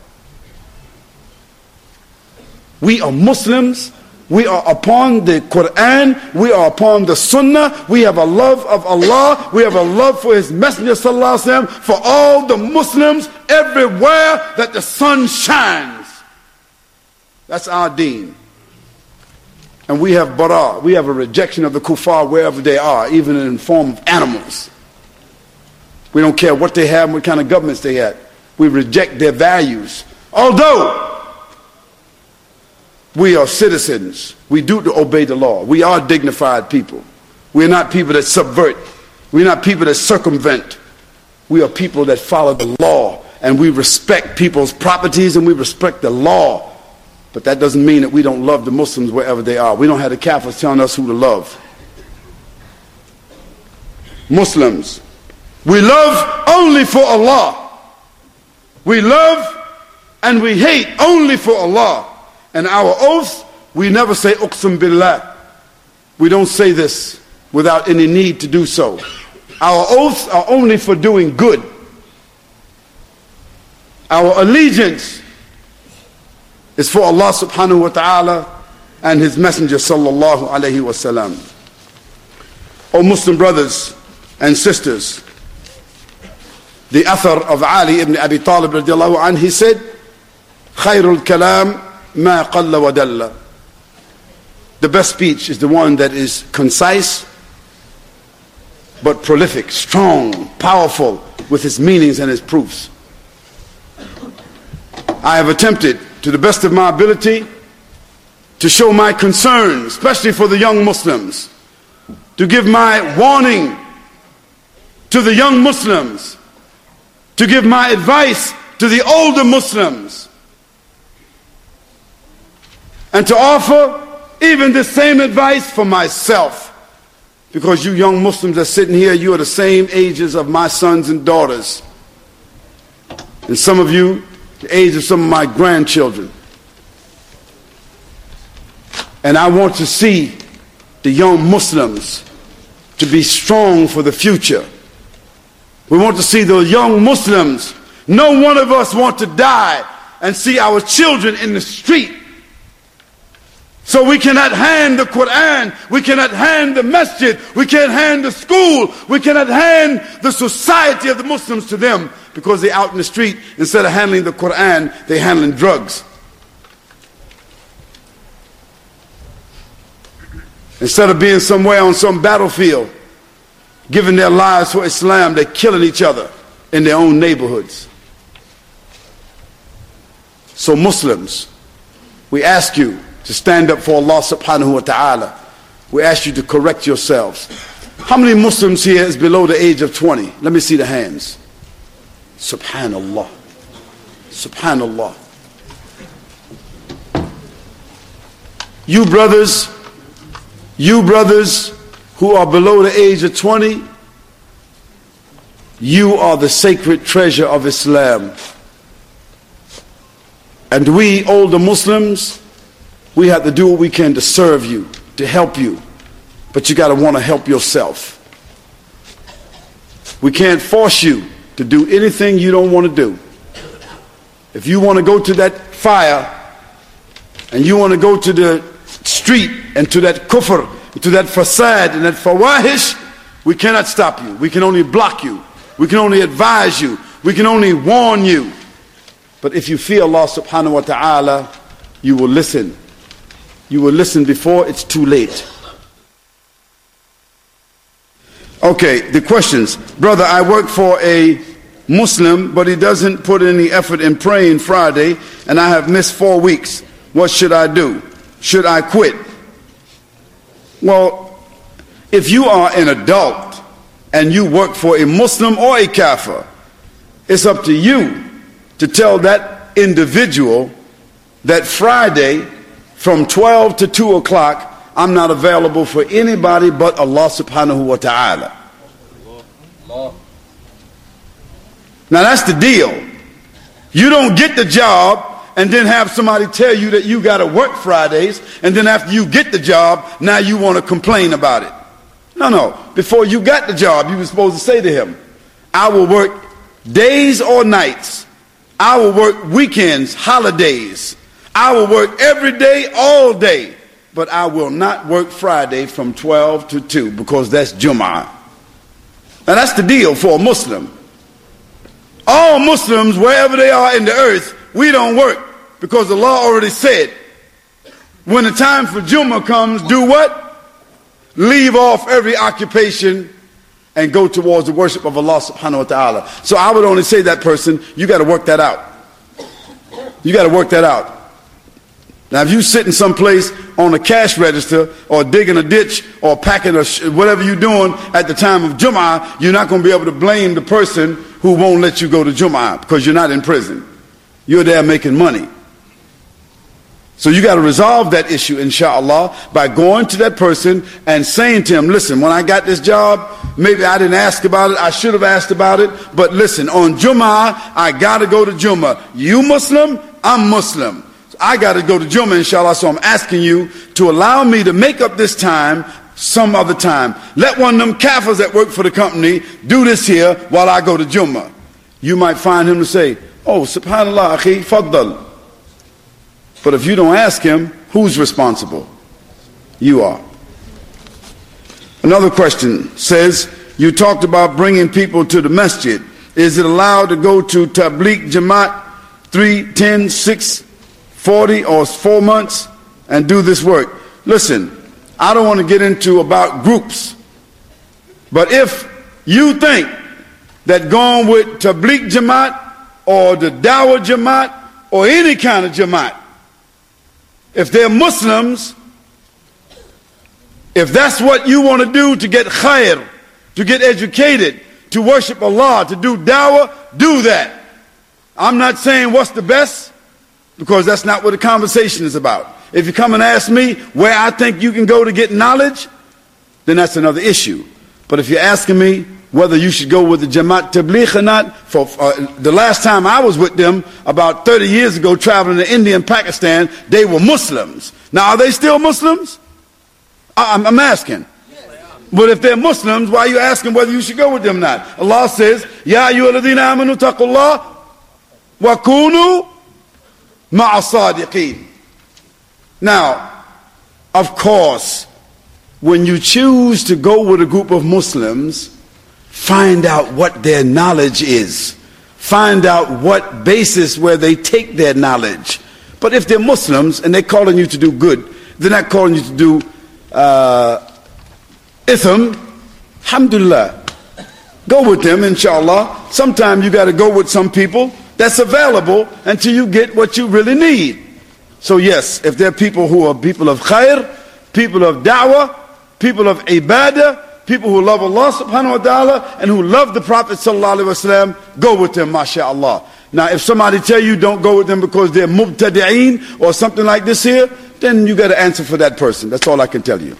We are Muslims. We are upon the Quran. We are upon the Sunnah. We have a love of Allah. We have a love for His Messenger sallallahu alaihi wasallam, for all the Muslims everywhere that the sun shines. That's our deen. And we have bara. We have a rejection of the kuffar wherever they are, even in the form of animals. We don't care what they have and what kind of governments they have. We reject their values. Although we are citizens, we do to obey the law. We are dignified people. We are not people that subvert. We are not people that circumvent. We are people that follow the law, and we respect people's properties and we respect the law. But that doesn't mean that we don't love the Muslims wherever they are. We don't have the Kafirs telling us who to love. Muslims, we love only for Allah. We love and we hate only for Allah. And our oaths, we never say uqsum billah. we don't say this without any need to do so. Our oaths are only for doing good. Our allegiance is for Allah subhanahu wa ta'ala and His Messenger sallallahu alayhi wa sallam. O Muslim brothers and sisters, the athar of Ali ibn Abi Talib radiallahu anhu, he said, خَيْرُ الْكَلَامِ مَا قَلَّ وَدَلَّ. The best speech is the one that is concise, but prolific, strong, powerful, with its meanings and its proofs. I have attempted, to the best of my ability, to show my concern, especially for the young Muslims, to give my warning to the young Muslims, to give my advice to the older Muslims, and to offer even the same advice for myself. Because you young Muslims that are sitting here, you are the same ages of my sons and daughters. And some of you, the age of some of my grandchildren. And I want to see the young Muslims to be strong for the future. We want to see the young Muslims. No one of us want to die and see our children in the street. So we cannot hand the Quran, we cannot hand the masjid, we can't hand the school, we cannot hand the society of the Muslims to them, because they're out in the street. Instead of handling the Quran, they're handling drugs. Instead of being somewhere on some battlefield, giving their lives for Islam, they're killing each other in their own neighborhoods. So Muslims, we ask you to stand up for Allah subhanahu wa ta'ala. We ask you to correct yourselves. How many Muslims here is below the age of twenty? Let me see the hands. Subhanallah. Subhanallah. You brothers, you brothers who are below the age of twenty, you are the sacred treasure of Islam. And we older Muslims, we have to do what we can to serve you, to help you. But you got to want to help yourself. We can't force you to do anything you don't want to do. If you want to go to that fire, and you want to go to the street, and to that kufr, and to that fasad, and that fawahish, we cannot stop you. We can only block you. We can only advise you. We can only warn you. But if you fear Allah subhanahu wa ta'ala, you will listen. You will listen before it's too late. Okay, the questions. Brother, I work for a Muslim, but he doesn't put any effort in praying Friday, and I have missed four weeks. What should I do? Should I quit? Well, if you are an adult and you work for a Muslim or a kafir, it's up to you to tell that individual that Friday from twelve to two o'clock, I'm not available for anybody but Allah subhanahu wa ta'ala. Now that's the deal. You don't get the job and then have somebody tell you that you got to work Fridays, and then after you get the job, now you want to complain about it. No, no. Before you got the job, you were supposed to say to him, I will work days or nights. I will work weekends, holidays. I will work every day, all day, but I will not work Friday from twelve to two, because that's Jum'ah. Now that's the deal for a Muslim. All Muslims, wherever they are in the earth, we don't work, because Allah already said, when the time for Jum'ah comes, do what? Leave off every occupation and go towards the worship of Allah subhanahu wa ta'ala. So I would only say that person, you got to work that out. You got to work that out. Now, if you sitting someplace on a cash register or digging a ditch or packing a sh whatever you're doing at the time of Jum'ah, you're not going to be able to blame the person who won't let you go to Jum'ah, because you're not in prison. You're there making money. So you got to resolve that issue, inshaAllah, by going to that person and saying to him, listen, when I got this job, maybe I didn't ask about it, I should have asked about it, but listen, on Jum'ah, I got to go to Jum'ah. You Muslim? I'm Muslim. I got to go to Jum'ah, inshallah, so I'm asking you to allow me to make up this time some other time. Let one of them kafirs that work for the company do this here while I go to Jummah. You might find him to say, oh, subhanallah, akhi, faddal. But if you don't ask him, who's responsible? You are. Another question says, you talked about bringing people to the masjid. Is it allowed to go to Tabligh Jamaat three, ten, six, forty, or four months and do this work? Listen, I don't want to get into about groups, but if you think that going with Tabligh Jamaat or the Dawah Jamaat or any kind of Jamaat, if they're Muslims, if that's what you want to do to get khair, to get educated, to worship Allah, to do dawah, do that. I'm not saying what's the best, because that's not what the conversation is about. If you come and ask me where I think you can go to get knowledge, then that's another issue. But if you're asking me whether you should go with the Jamaat Tabligh or not, for uh, the last time I was with them, about thirty years ago, traveling to India and Pakistan, they were Muslims. Now, are they still Muslims? I, I'm, I'm asking. But if they're Muslims, why are you asking whether you should go with them or not? Allah says, Ya ayyuhalladhina amanu taqullah wa kunu ma'a sadiqeen. Now, of course, when you choose to go with a group of Muslims, find out what their knowledge is. Find out what basis where they take their knowledge. But if they're Muslims and they're calling you to do good, they're not calling you to do uh, Itham, alhamdulillah, go with them, inshallah. Sometimes you got to go with some people that's available until you get what you really need. So yes, if there are people who are people of khair, people of da'wah, people of ibadah, people who love Allah subhanahu wa ta'ala and who love the Prophet sallallahu alaihi wasallam, go with them, mashallah. Now if somebody tell you don't go with them because they're mubtadi'een or something like this here, then you got to answer for that person. That's all I can tell you.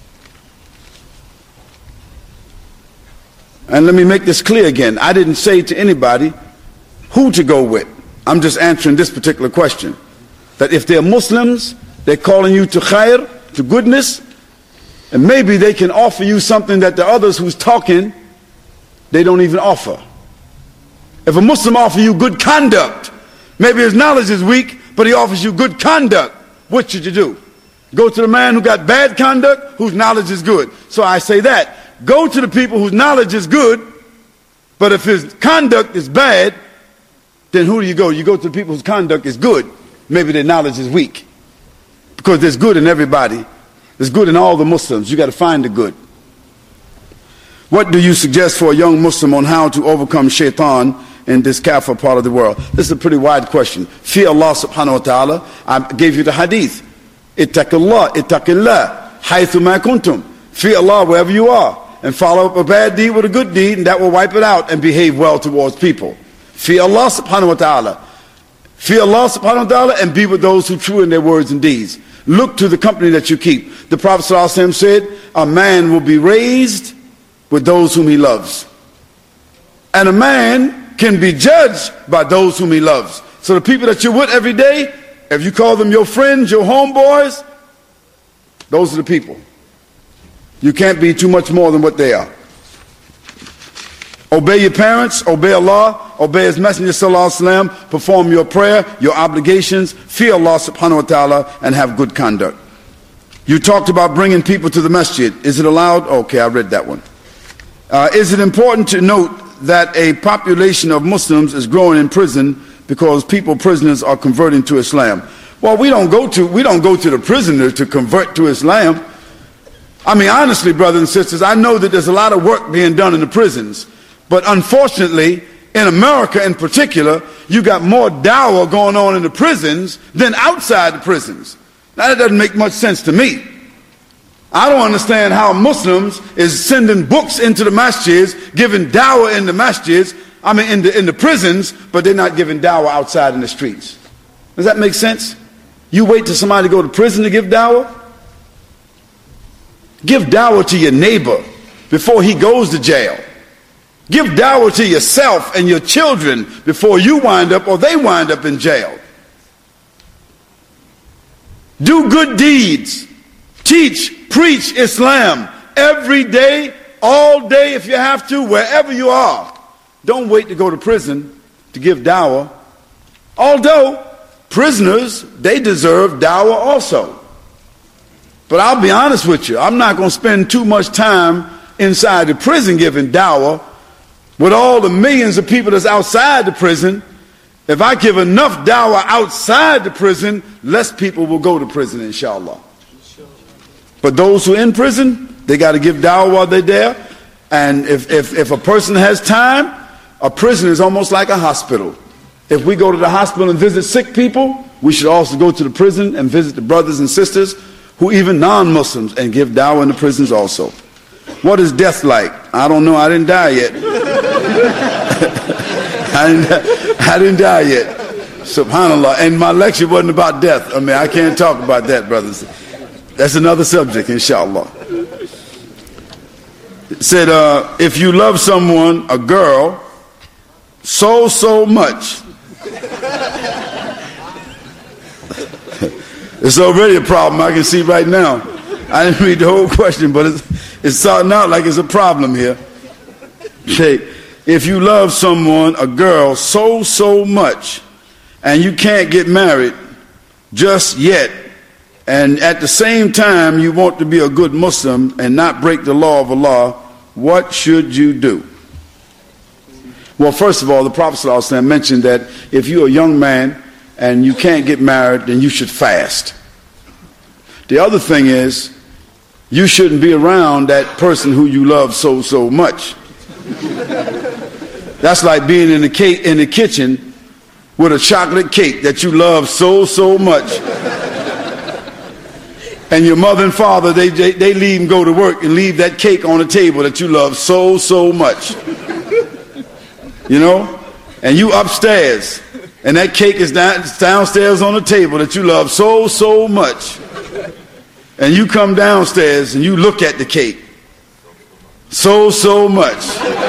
And let me make this clear again. I didn't say to anybody who to go with. I'm just answering this particular question. That if they're Muslims, they're calling you to khair, to goodness, and maybe they can offer you something that the others who's talking, they don't even offer. If a Muslim offers you good conduct, maybe his knowledge is weak, but he offers you good conduct, what should you do? Go to the man who got bad conduct, whose knowledge is good. So I say that. Go to the people whose knowledge is good, but if his conduct is bad, then who do you go? You go to the people whose conduct is good. Maybe their knowledge is weak. Because there's good in everybody. There's good in all the Muslims. You got to find the good. What do you suggest for a young Muslim on how to overcome shaitan in this kafir part of the world? This is a pretty wide question. Fear Allah subhanahu wa ta'ala. I gave you the hadith. Ittaqillah, ittaqillah, haythu ma kuntum. Fear Allah wherever you are. And follow up a bad deed with a good deed, and that will wipe it out, and behave well towards people. Fear Allah subhanahu wa ta'ala. Fear Allah subhanahu wa ta'ala and be with those who true in their words and deeds. Look to the company that you keep. The Prophet ﷺ said, a man will be raised with those whom he loves. And a man can be judged by those whom he loves. So the people that you're with every day, if you call them your friends, your homeboys, those are the people. You can't be too much more than what they are. Obey your parents, obey Allah, obey His Messenger sallallahu alaihi wasallam, perform your prayer, your obligations, fear Allah subhanahu wa ta'ala, and have good conduct. You talked about bringing people to the masjid. Is it allowed? Okay, I read that one. Uh, is it important to note that a population of Muslims is growing in prison because people, prisoners, are converting to Islam? Well, we don't go to we don't go to the prisoners to convert to Islam. I mean, honestly, brothers and sisters, I know that there's a lot of work being done in the prisons. But unfortunately, in America in particular, you got more dawah going on in the prisons than outside the prisons. Now, that doesn't make much sense to me. I don't understand how Muslims is sending books into the masjids, giving dawah in the masjids, I mean in the, in the prisons, but they're not giving dawah outside in the streets. Does that make sense? You wait till somebody go to prison to give dawah? Give dawah to your neighbor before he goes to jail. Give dawah to yourself and your children before you wind up or they wind up in jail. Do good deeds. Teach, preach Islam. every day, all day if you have to, wherever you are. Don't wait to go to prison to give dawah. Although prisoners, they deserve dawah also. But I'll be honest with you, I'm not going to spend too much time inside the prison giving dawah. With all the millions of people that's outside the prison, if I give enough dawah outside the prison, less people will go to prison, inshallah. But those who are in prison, they got to give dawah while they're there. And if, if, if a person has time, a prison is almost like a hospital. If we go to the hospital and visit sick people, we should also go to the prison and visit the brothers and sisters who even non-Muslims and give dawah in the prisons also. What is death like? I don't know. I didn't die yet. I, didn't, I didn't die yet. Subhanallah. And my lecture wasn't about death. I mean, I can't talk about that, brothers. That's another subject, inshallah. It said, uh, if you love someone, a girl, so, so much. It's already a problem, I can see right now. I didn't read the whole question, but it's, it's starting out like it's a problem here. Okay, if you love someone, a girl, so, so much, and you can't get married just yet, and at the same time you want to be a good Muslim and not break the law of Allah, what should you do? Well, first of all, the Prophet ﷺ mentioned that if you're a young man and you can't get married, then you should fast. The other thing is, you shouldn't be around that person who you love so, so much. That's like being in the cake in the kitchen with a chocolate cake that you love so, so much. And your mother and father, they, they, they leave and go to work and leave that cake on the table that you love so, so much. You know? And you upstairs, and that cake is down, downstairs on the table that you love so, so much. And you come downstairs and you look at the cake so, so much.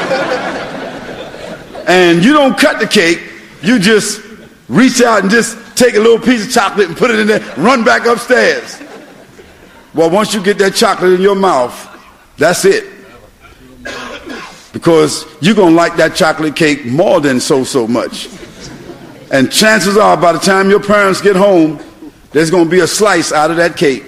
And you don't cut the cake, you just reach out and just take a little piece of chocolate and put it in there, run back upstairs. Well, once you get that chocolate in your mouth, that's it. Because you're going to like that chocolate cake more than so, so much. And chances are, by the time your parents get home, there's going to be a slice out of that cake.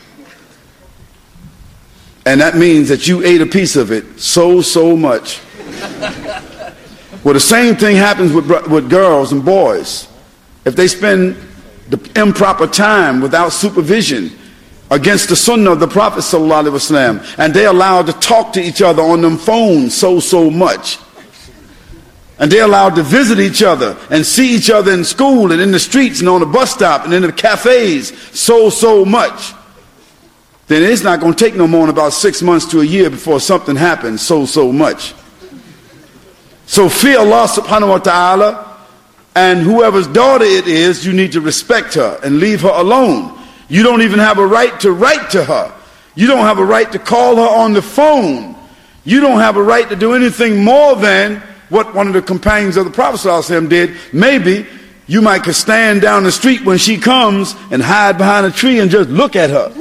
And that means that you ate a piece of it so, so much. Well, the same thing happens with, with girls and boys. If they spend the improper time without supervision against the sunnah of the Prophet ﷺ, and they're allowed to talk to each other on them phones so, so much, and they're allowed to visit each other and see each other in school and in the streets and on the bus stop and in the cafes so, so much, then it's not going to take no more than about six months to a year before something happens so, so much. So fear Allah subhanahu wa ta'ala, and whoever's daughter it is, you need to respect her and leave her alone. You don't even have a right to write to her. You don't have a right to call her on the phone. You don't have a right to do anything more than what one of the companions of the Prophet ﷺ did. Maybe you might could stand down the street when she comes and hide behind a tree and just look at her.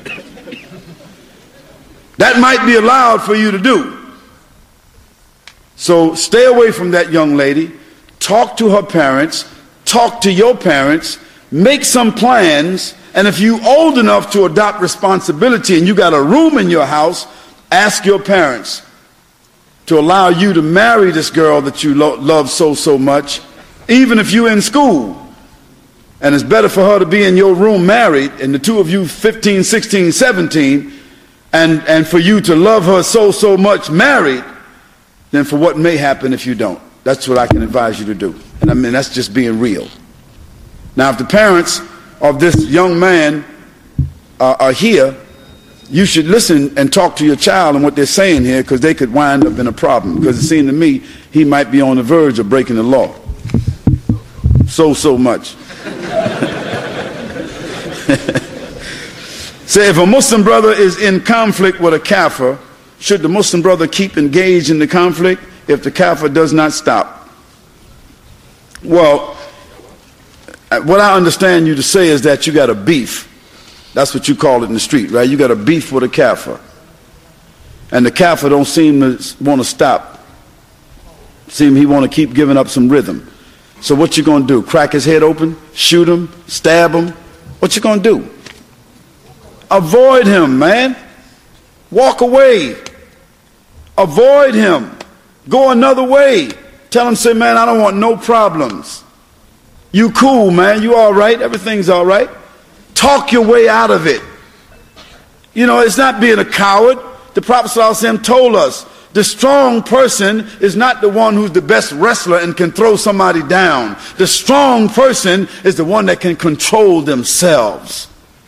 That might be allowed for you to do. So stay away from that young lady. Talk to her parents. Talk to your parents. Make some plans. And if you're old enough to adopt responsibility and you got a room in your house, ask your parents to allow you to marry this girl that you lo- love so, so much, even if you're in school. And it's better for her to be in your room married, and the two of you fifteen, sixteen, seventeen, and, and for you to love her so, so much married, than for what may happen if you don't. That's what I can advise you to do. And I mean, that's just being real. Now, if the parents of this young man uh, are here, you should listen and talk to your child and what they're saying here, because they could wind up in a problem. Because it seemed to me he might be on the verge of breaking the law. So, so much. Say, if a Muslim brother is in conflict with a kafir, should the Muslim brother keep engaged in the conflict if the kafir does not stop? Well, what I understand you to say is that you got a beef. That's what you call it in the street, right? You got a beef with a kafir. And the kafir don't seem to want to stop. Seem he want to keep giving up some rhythm. So what you going to do? Crack his head open? Shoot him? Stab him? What you going to do? Avoid him, man. Walk away. Avoid him. Go another way. Tell him, say, man, I don't want no problems. You cool, man. You all right. Everything's all right. Talk your way out of it. You know, it's not being a coward. The Prophet ﷺ told us, the strong person is not the one who's the best wrestler and can throw somebody down. The strong person is the one that can control themselves.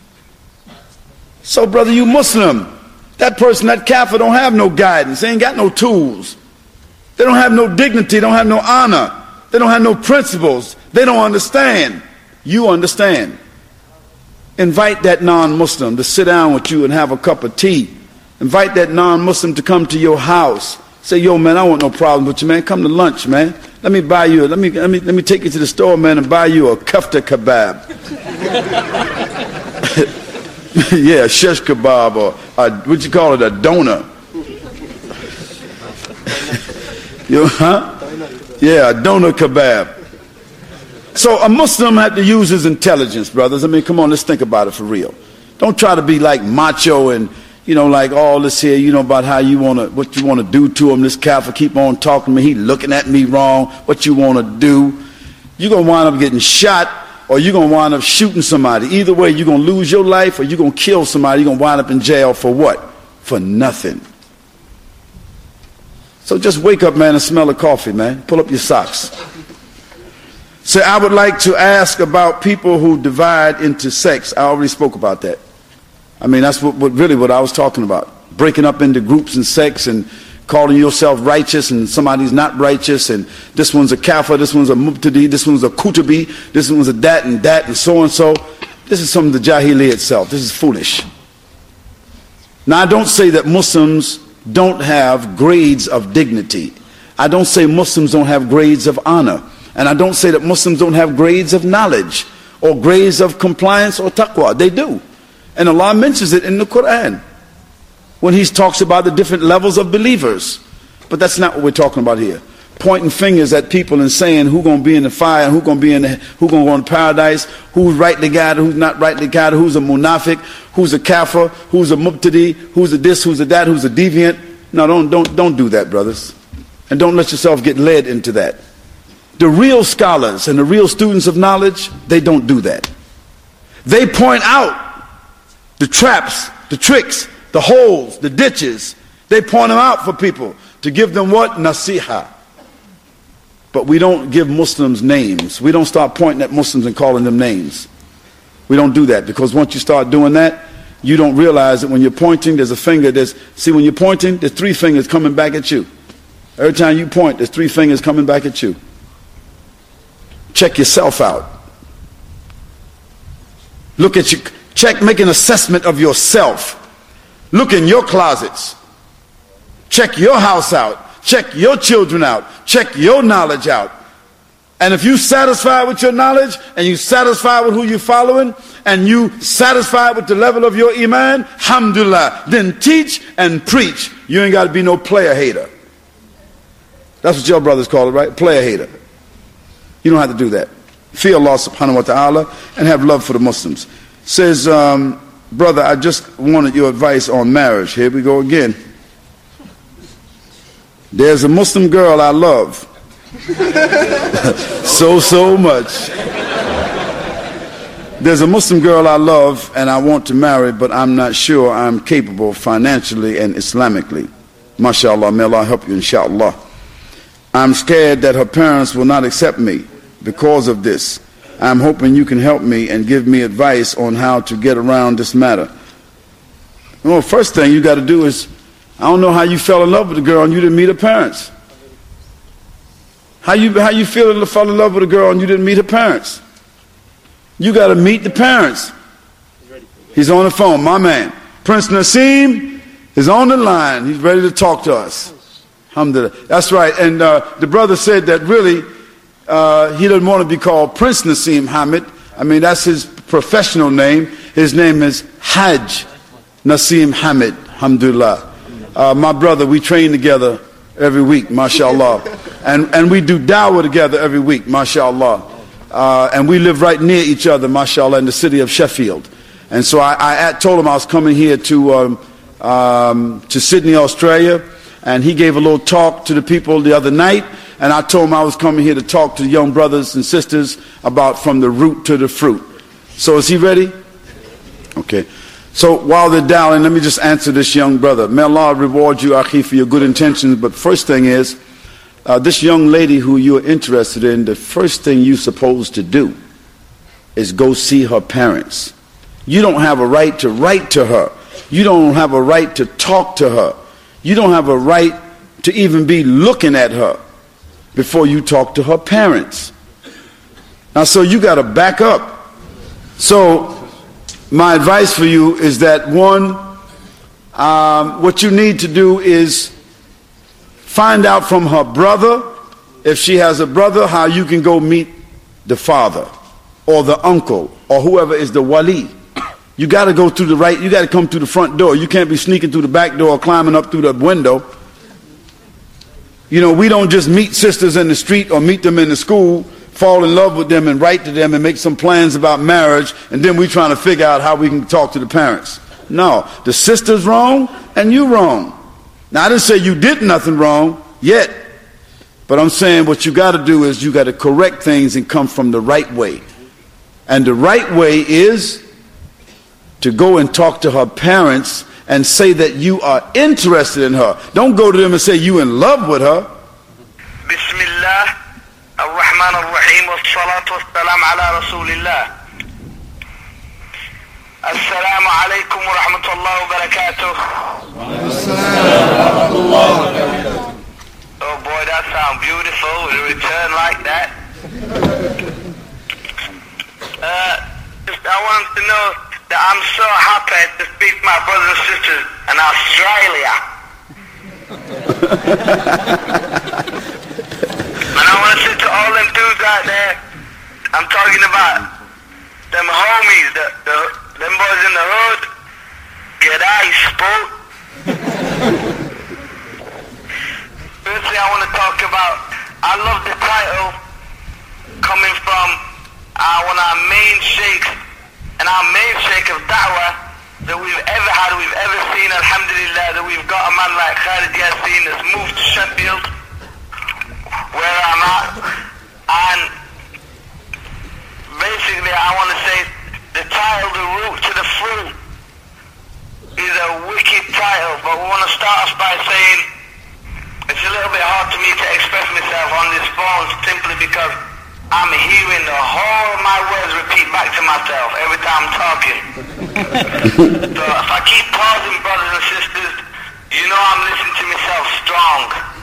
So, brother, you Muslim, that person, that kafir, don't have no guidance. They ain't got no tools. They don't have no dignity. They don't have no honor. They don't have no principles. They don't understand. You understand. Invite that non-Muslim to sit down with you and have a cup of tea. Invite that non-Muslim to come to your house. Say, yo, man, I want no problem with you, man. Come to lunch, man. Let me buy you, let me, let me, let me take you to the store, man, and buy you a kafta kebab. Yeah, shish kebab, or a, what you call it, a donut. You, huh? Yeah, a donut kebab. So a Muslim had to use his intelligence, brothers. I mean, come on, let's think about it for real. Don't try to be like macho and, you know, like all this here, you know, about how you want to, what you want to do to him. This kafir keep on talking to me. He looking at me wrong. What you want to do? You're going to wind up getting shot, or you're going to wind up shooting somebody. Either way, you're going to lose your life, or you're going to kill somebody. You're going to wind up in jail for what? For nothing. So just wake up, man, and smell the coffee, man. Pull up your socks. So I would like to ask about people who divide into sects. I already spoke about that. I mean, that's what, what really what I was talking about. Breaking up into groups and sects and calling yourself righteous and somebody's not righteous, and this one's a kafir, this one's a mubtadi, this one's a kutubi, this one's a that and that and so and so. This is some of the jahiliyyah itself. This is foolish. Now, I don't say that Muslims don't have grades of dignity. I don't say Muslims don't have grades of honor. And I don't say that Muslims don't have grades of knowledge or grades of compliance or taqwa. They do. And Allah mentions it in the Quran when He talks about the different levels of believers. But that's not what we're talking about here. Pointing fingers at people and saying who's going to be in the fire and who's going to be in the, who's going to go in paradise, who's rightly guided, who's not rightly guided, who's a munafiq, who's a kafir, who's a mubtadi, who's a this, who's a that, who's a deviant. No, don't, don't, don't do that, brothers. And don't let yourself get led into that. The real scholars and the real students of knowledge, they don't do that. They point out the traps, the tricks, the holes, the ditches. They point them out for people to give them what? Nasiha. But we don't give Muslims names. We don't start pointing at Muslims and calling them names. We don't do that, because once you start doing that, you don't realize that when you're pointing, there's a finger. There's, see, when you're pointing, there's three fingers coming back at you. Every time you point, there's three fingers coming back at you. Check yourself out. Look at you. Check, make an assessment of yourself. Look in your closets. Check your house out. Check your children out. Check your knowledge out. And if you satisfied with your knowledge, and you satisfied with who you're following, and you satisfied with the level of your iman, alhamdulillah, then teach and preach. You ain't got to be no player hater. That's what your brothers call it, right? Player hater. You don't have to do that. Fear Allah subhanahu wa ta'ala and have love for the Muslims. Says, um, brother, I just wanted your advice on marriage. Here we go again. There's a Muslim girl I love so, so much. There's a Muslim girl I love and I want to marry, but I'm not sure I'm capable financially and Islamically. MashaAllah, may Allah help you, inshallah. I'm scared that her parents will not accept me because of this. I'm hoping you can help me and give me advice on how to get around this matter. Well, first thing you got to do is, I don't know how you fell in love with a girl and you didn't meet her parents. How you how you feel to fall in love with a girl and you didn't meet her parents? You got to meet the parents. He's on the phone, my man. Prince Nassim is on the line. He's ready to talk to us. Alhamdulillah. That's right. And uh, the brother said that really uh, he doesn't want to be called Prince Nassim Hamid. I mean, that's his professional name. His name is Hajj Nassim Hamid. Alhamdulillah. uh, my brother, we train together every week, mashallah. And, and we do dawah together every week, mashallah. Uh, and we live right near each other, mashallah, in the city of Sheffield. And so I, I told him I was coming here to, um, um, to Sydney, Australia. And he gave a little talk to the people the other night. And I told him I was coming here to talk to the young brothers and sisters about from the root to the fruit. So is he ready? Okay. So while they're dialing, let me just answer this young brother. May Allah reward you, Akhi, for your good intentions. But first thing is, uh, this young lady who you're interested in, the first thing you're supposed to do is go see her parents. You don't have a right to write to her. You don't have a right to talk to her. You don't have a right to even be looking at her before you talk to her parents. Now, so you got to back up. So my advice for you is that, one, um, what you need to do is find out from her brother, if she has a brother, how you can go meet the father or the uncle or whoever is the wali. You got to go through the right, you got to come through the front door. You can't be sneaking through the back door or climbing up through the window. You know, we don't just meet sisters in the street or meet them in the school, fall in love with them and write to them and make some plans about marriage, and then we're trying to figure out how we can talk to the parents. No, the sister's wrong and you wrong. Now, I didn't say you did nothing wrong yet, but I'm saying what you got to do is you got to correct things and come from the right way. And the right way is to go and talk to her parents and say that you are interested in her. Don't go to them and say you in love with her. Bismillah ar-Rahman ar-Rahim wa salatu wa salam ala Rasulillah. Assalamu alaikum wa rahmatullahi wa barakatuh. Oh boy, that sounds beautiful with a return like that. Uh, just, I want to know that I'm so happy to speak to my brothers and sisters in Australia. And I want to say to all them dudes out there, I'm talking about them homies, the, the, them boys in the hood. G'day, sport. Firstly, I want to talk about, I love the title coming from uh, one of our main sheikhs, and our main sheikh of da'wah that we've ever had, we've ever seen, alhamdulillah, that we've got a man like Khalid Yassin that's moved to Sheffield, where I'm at, and basically I want to say the title, The Root to the Fruit, is a wicked title, but we want to start off by saying it's a little bit hard for me to express myself on this phone simply because I'm hearing the whole of my words repeat back to myself every time I'm talking. So if I keep pausing, brothers and sisters, you know I'm listening to myself strong.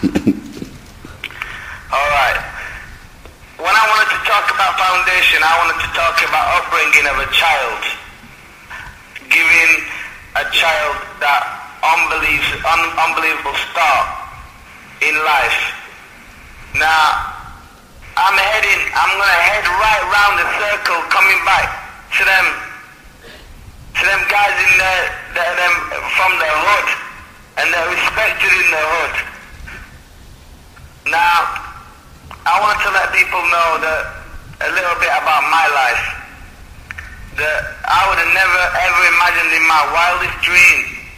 Alright. When I wanted to talk about foundation, I wanted to talk about upbringing of a child. Giving a child that unbelief, un, unbelievable start in life. Now, I'm heading, I'm going to head right round the circle, coming back to them, to them guys in the, the them from the hood, and they're respected in the hood. Now, I want to let people know that a little bit about my life. That I would have never ever imagined in my wildest dream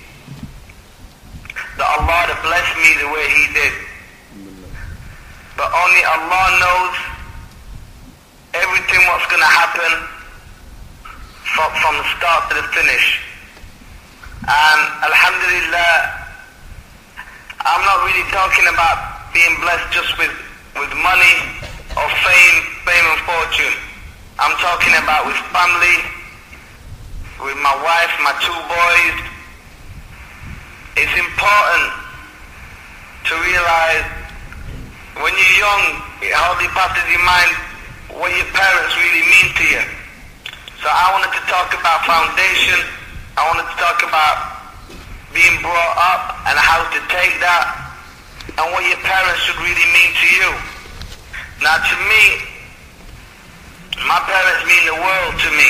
that Allah would have blessed me the way He did. But only Allah knows everything what's going to happen from, from the start to the finish. And alhamdulillah, I'm not really talking about being blessed just with, with money or fame, fame and fortune. I'm talking about with family, with my wife, my two boys. It's important to realize when you're young, it hardly passes your mind what your parents really mean to you. So I wanted to talk about foundation. I wanted to talk about being brought up and how to take that and what your parents should really mean to you. Now to me, my parents mean the world to me.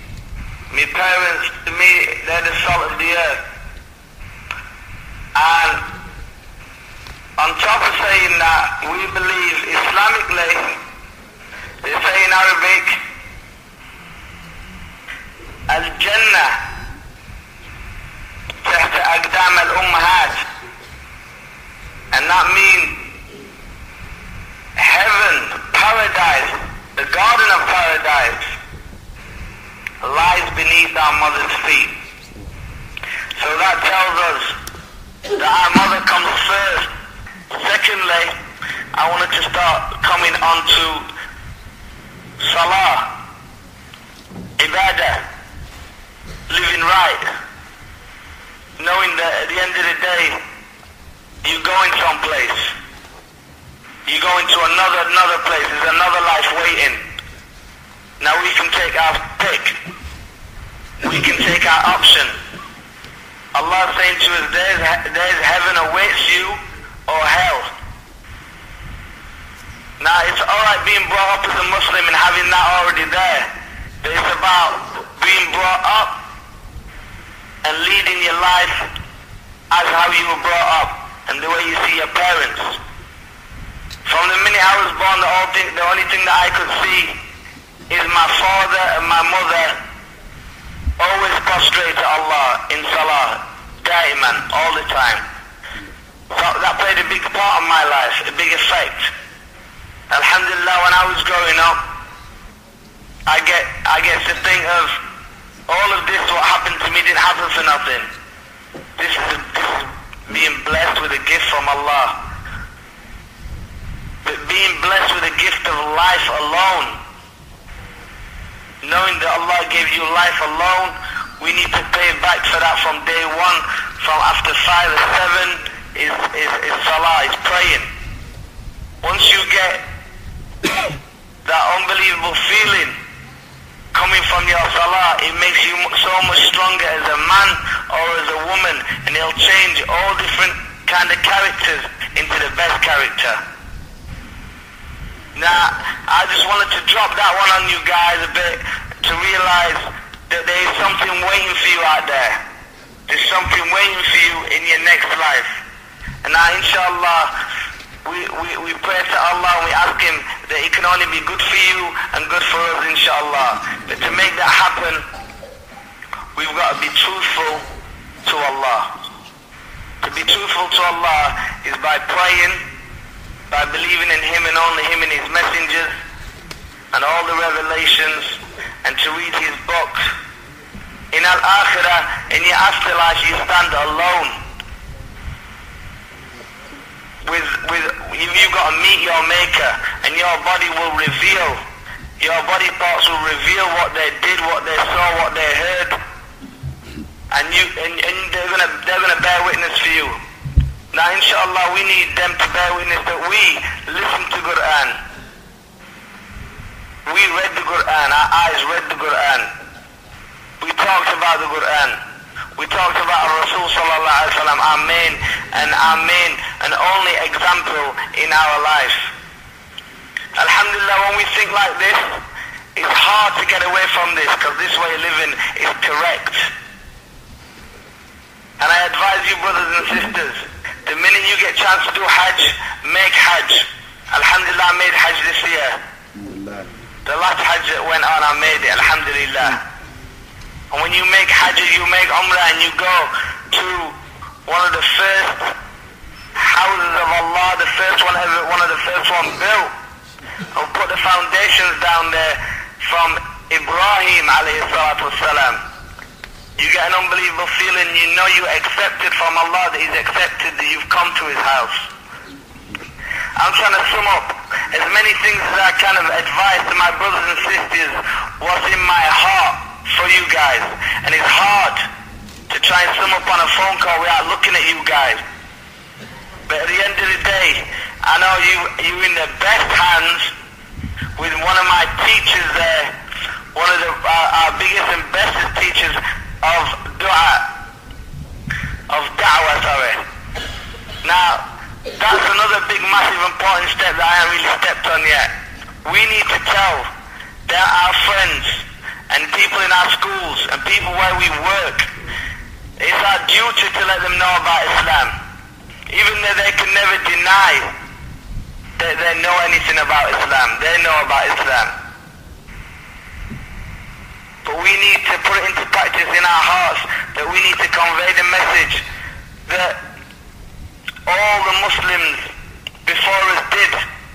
My parents, to me, they're the salt of the earth. And on top of saying that, we believe Islamically, they say in Arabic, Al-Jannah تحت أقدام الأمهات, and that means heaven, paradise, the garden of paradise lies beneath our mother's feet. So that tells us that our mother comes first. Secondly, I wanted to start coming on to salah, ibadah, living right, knowing that at the end of the day, you're going someplace. You're going to another another place. There's another life waiting. Now we can take our pick. We can take our option. Allah is saying to us, there's, there's heaven awaits you or hell. Now it's alright being brought up as a Muslim and having that already there. But it's about being brought up and leading your life as how you were brought up and the way you see your parents. From the minute I was born, the only thing, the only thing that I could see is my father and my mother always prostrate to Allah in salah, daiman, all the time. So that played a big part of my life, a big effect. Alhamdulillah, when I was growing up, I get I get to think of all of this, what happened to me didn't happen for nothing. This is, this is being blessed with a gift from Allah. But being blessed with a gift of life alone, knowing that Allah gave you life alone, we need to pay back for that from day one, from after five or seven, is, is, is salah, is praying. Once you get that unbelievable feeling coming from your salah, it makes you so much stronger as a man or as a woman, and it'll change all different kind of characters into the best character. Now, I just wanted to drop that one on you guys a bit to realize that there is something waiting for you out there. There's something waiting for you in your next life. And now, inshallah, we, we, we pray to Allah and we ask Him that it can only be good for you and good for us, inshallah. But to make that happen, we've got to be truthful to Allah. To be truthful to Allah is by praying, by believing in Him and only Him and His messengers and all the revelations, and to read His books. In Al-Akhirah, in your afterlife, you stand alone. With, with, you, you've got to meet your Maker, and your body will reveal, your body parts will reveal what they did, what they saw, what they heard, and you, and, and they're gonna, they're gonna bear witness for you. Now, inshallah, we need them to bear witness that we listen to Quran. We read the Quran, our eyes read the Quran. We talked about the Quran. We talked about Rasul sallallahu alaihi wasallam, our main and our main and only example in our life. Alhamdulillah, when we think like this, it's hard to get away from this, because this way of living is correct. And I advise you, brothers and sisters, the minute you get a chance to do Hajj, make Hajj. Alhamdulillah, I made Hajj this year. The last Hajj that went on, I made it, alhamdulillah. And when you make Hajj, you make Umrah, and you go to one of the first houses of Allah, the first one ever, one of the first one built, and put the foundations down there from Ibrahim alayhi salatu wasalam. You get an unbelievable feeling, you know you're accepted from Allah, that He's accepted, that you've come to His house. I'm trying to sum up as many things as I can of advice to my brothers and sisters, what's in my heart for you guys. And it's hard to try and sum up on a phone call without looking at you guys. But at the end of the day, I know you, you're in the best hands with one of my teachers there, one of the, our, our biggest and bestest teachers of dua, of da'wah, sorry. Now, that's another big, massive, important step that I haven't really stepped on yet. We need to tell that our friends and people in our schools and people where we work, it's our duty to let them know about Islam. even though they can never deny that they know anything about Islam. They know about Islam. But we need to put it into practice in our hearts, that we need to convey the message that all the Muslims before us did.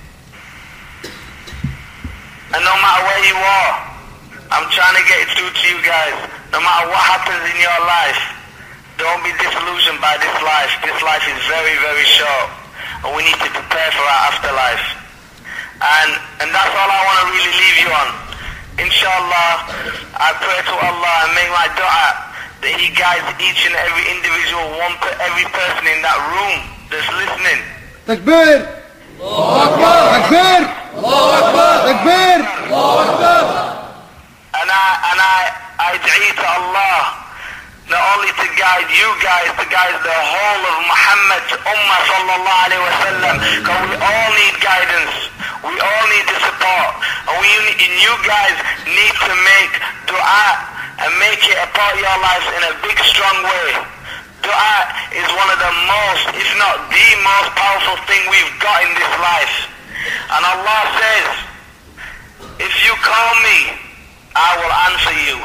And no matter where you are, I'm trying to get it through to you guys. No matter what happens in your life, don't be disillusioned by this life. This life is very, very short. And we need to prepare for our afterlife. And and that's all I want to really leave you on. Inshallah, I pray to Allah and make my dua that He guides each and every individual, one per every person in that room that's listening. Takbir! Allahu Akbar! Takbir! Allahu Akbar! Takbir! Allahu Akbar! And I and I I dua to Allah not only to guide you guys, to guide the whole of Muhammad's Ummah sallallahu alayhi wa sallam, because we all need guidance, we all need the support, and we and you guys need to make dua and make it a part of your lives in a big strong way. Dua is one of the most, if not the most powerful thing we've got in this life. And Allah says, if you call me, I will answer you.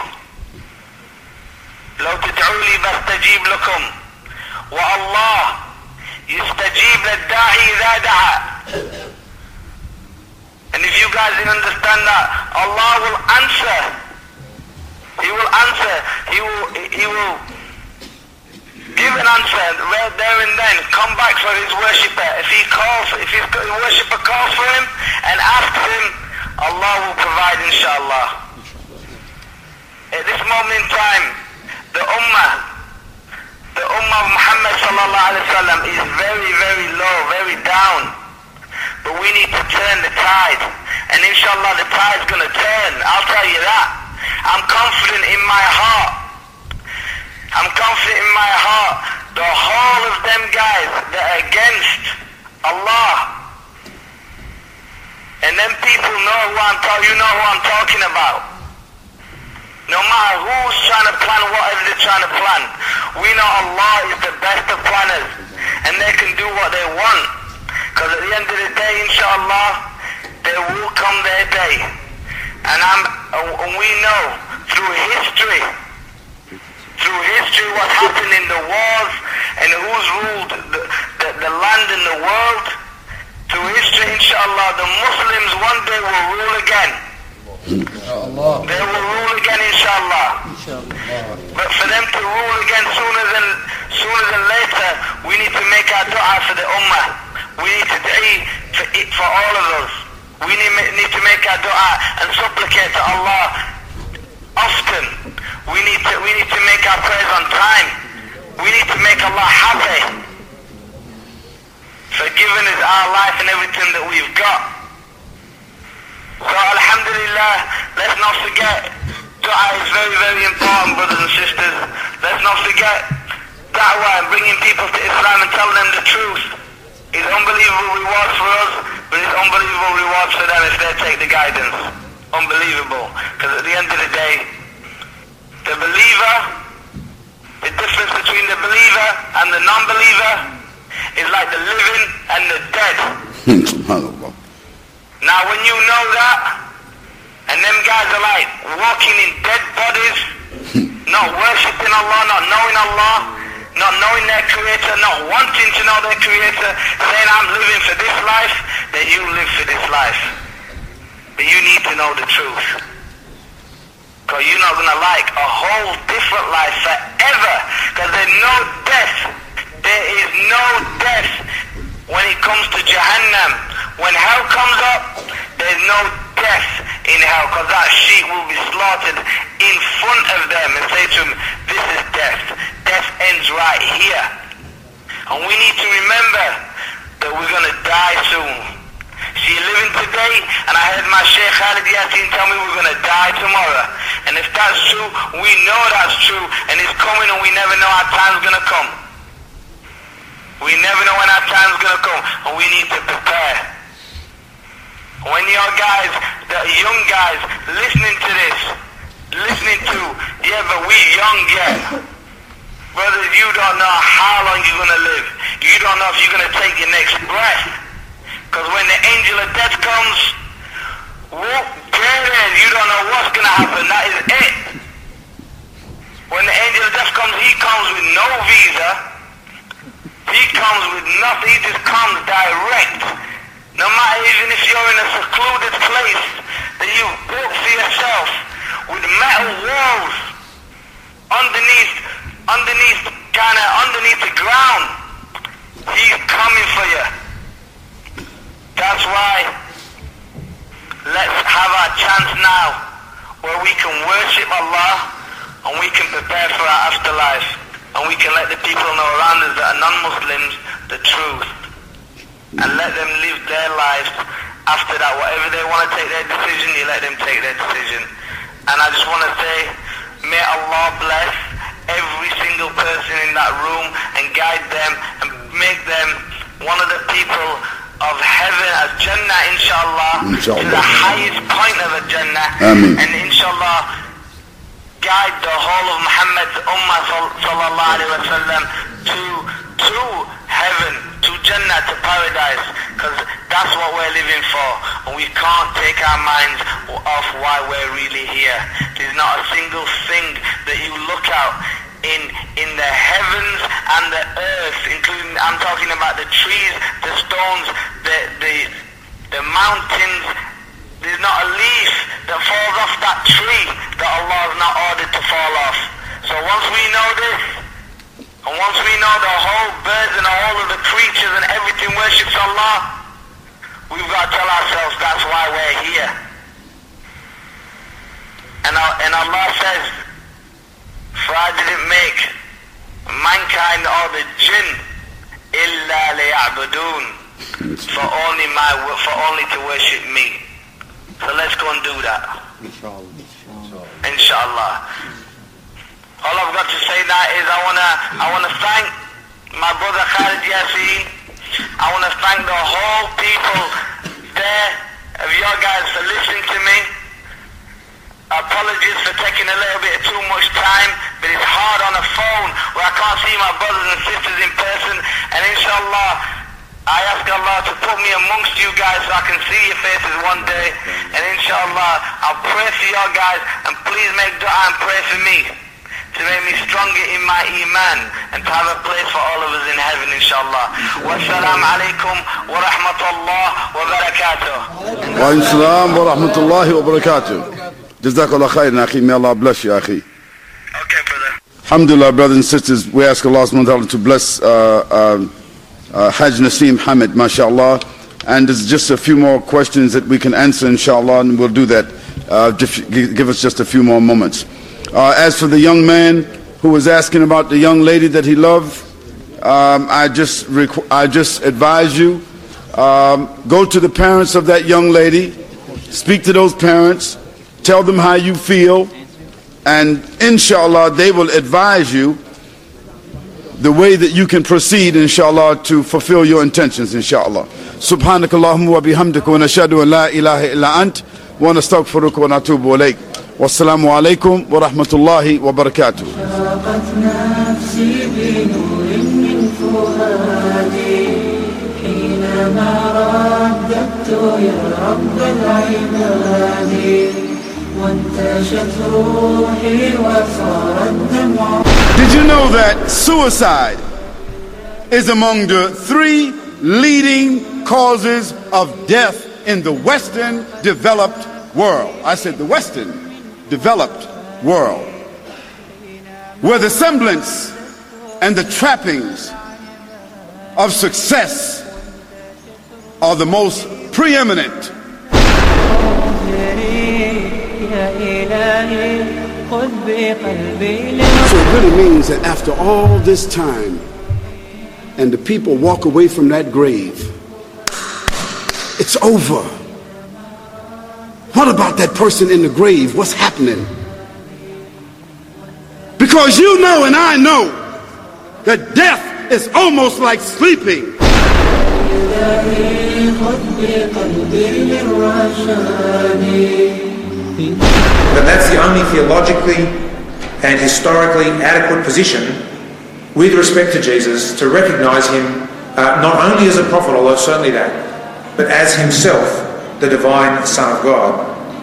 لو تدعوا لي بستجيب لكم والله يستجيب للداعي إذا دعا. And if you guys didn't understand that, Allah will answer. He will answer. He will He will give an answer right there and then. Come back for his worshipper. If he calls, if his worshipper calls for him and asks him, Allah will provide, inshallah. At this moment in time, the ummah, the ummah of Muhammad sallallahu alaihi wasallam is very, very low, very down. But we need to turn the tide. And inshallah the tide's going to turn. I'll tell you that. I'm confident in my heart. I'm confident in my heart. The whole of them guys that are against Allah. And them people know who I'm talking, you know who I'm talking about. No matter who's trying to plan whatever they're trying to plan, we know Allah is the best of planners, and they can do what they want. Because at the end of the day, inshallah, there will come their day. And I'm, and we know through history, through history what's happened in the wars and who's ruled the, the, the land and the world. Through history, inshallah, the Muslims one day will rule again. They will rule again, inshallah. But for them to rule again sooner than sooner than later, we need to make our dua for the ummah. We need to dua for it for all of us. We need, need to make our dua and supplicate to Allah often. We need to we need to make our prayers on time. We need to make Allah happy for giving us our life and everything that we've got. So alhamdulillah, let's not forget, dua is very, very important, brothers and sisters. Let's not forget da'wah and bringing people to Islam and telling them the truth. It's unbelievable rewards for us, but it's unbelievable rewards for them if they take the guidance. Unbelievable. Because at the end of the day, the believer, the difference between the believer and the non-believer is like the living and the dead. Now when you know that, and them guys are like walking in dead bodies, not worshipping Allah, not knowing Allah, not knowing their Creator, not wanting to know their Creator, saying I'm living for this life, then you live for this life. But you need to know the truth. Because you're not going to like a whole different life forever. Because there's no death. There is no death when it comes to Jahannam. When hell comes up, there's no death in hell, because that sheep will be slaughtered in front of them and say to them, this is death. Death ends right here. And we need to remember that we're going to die soon. See, you're living today, and I heard my Sheikh Khalid Yasin tell me we're going to die tomorrow. And if that's true, we know that's true, and it's coming, and we never know our time's going to come. We never know when our time's going to come, and we need to prepare. When your guys, the young guys, listening to this, listening to, yeah, but we young yet. Brothers, you don't know how long you're going to live. you don't know if you're going to take your next breath. Because when the angel of death comes, whoop, there it is. You don't know what's going to happen. That is it. When the angel of death comes, he comes with no visa. He comes with nothing. He just comes direct. No matter even if you're in a secluded place that you've built for yourself with metal walls underneath, underneath, kind of underneath the ground, he's coming for you. That's why let's have our chance now where we can worship Allah and we can prepare for our afterlife, and we can let the people know around us that are non-Muslims the truth, and let them live their lives. After that, whatever they want to take their decision, you let them take their decision. And I just want to say, may Allah bless every single person in that room and guide them and make them one of the people of heaven as Jannah, inshallah, inshallah. To the highest point of a Jannah. Ameen. And inshallah guide the whole of Muhammad's ummah sallallahu alayhi wa sallam to, to heaven, to Jannah, to paradise, because that's what we're living for, and we can't take our minds off why we're really here. There's not a single thing that you look out in in the heavens and the earth, including, I'm talking about the trees, the stones, the the, the mountains. There's not a leaf that falls off that tree that Allah has not ordered to fall off. So once we know this, and once we know the whole birds and all of the creatures and everything worships Allah, we've got to tell ourselves that's why we're here. And, and Allah says, for I didn't make mankind or the jinn illa liya'budun, for only my for only to worship me. So let's go and do that. Inshallah. Inshallah. All I've got to say now is I wanna I wanna thank my brother Khalid Yasseen. I wanna thank the whole people there of your guys for listening to me. Apologies for taking a little bit too much time, but it's hard on the phone where I can't see my brothers and sisters in person. And inshallah, I ask Allah to put me amongst you guys so I can see your faces one day. And inshallah, I'll pray for your guys, and please make dua and pray for me to make me stronger in my iman and to have a place for all of us in heaven, inshallah. Wassalamu alaikum wa rahmatullah wa barakatuh. Wa alaikum salam wa rahmatullahi wa barakatuh. Jazakallah khairan, akhi. May Allah bless you, akhi. Okay, brother. Alhamdulillah, brothers and sisters, we ask Allah subhanahu wa ta'ala to bless uh, uh, uh, Hajj Naseem Hamid, mashallah. And there's just a few more questions that we can answer, inshallah, and we'll do that. Uh, give us just a few more moments. Uh, as for the young man who was asking about the young lady that he loved, um, I just I just advise you, um, go to the parents of that young lady, speak to those parents, tell them how you feel, and inshallah they will advise you the way that you can proceed, inshallah, to fulfill your intentions, inshallah. Subhanakallahumma wa bihamdika wa nashhadu an la ilaha illa ant wa nastaghfiruka wa natubu ilayk. Wassalamu alaikum wa rahmatullahi wa barakatuh. Did you know that suicide is among the three leading causes of death in the Western developed world? I said the Western developed world, where the semblance and the trappings of success are the most preeminent. So it really means that after all this time and the people walk away from that grave, it's over. What about that person in the grave? What's happening? Because you know and I know that death is almost like sleeping. But that's the only theologically and historically adequate position with respect to Jesus, to recognize him uh, not only as a prophet, although certainly that, but as himself, the divine Son of God.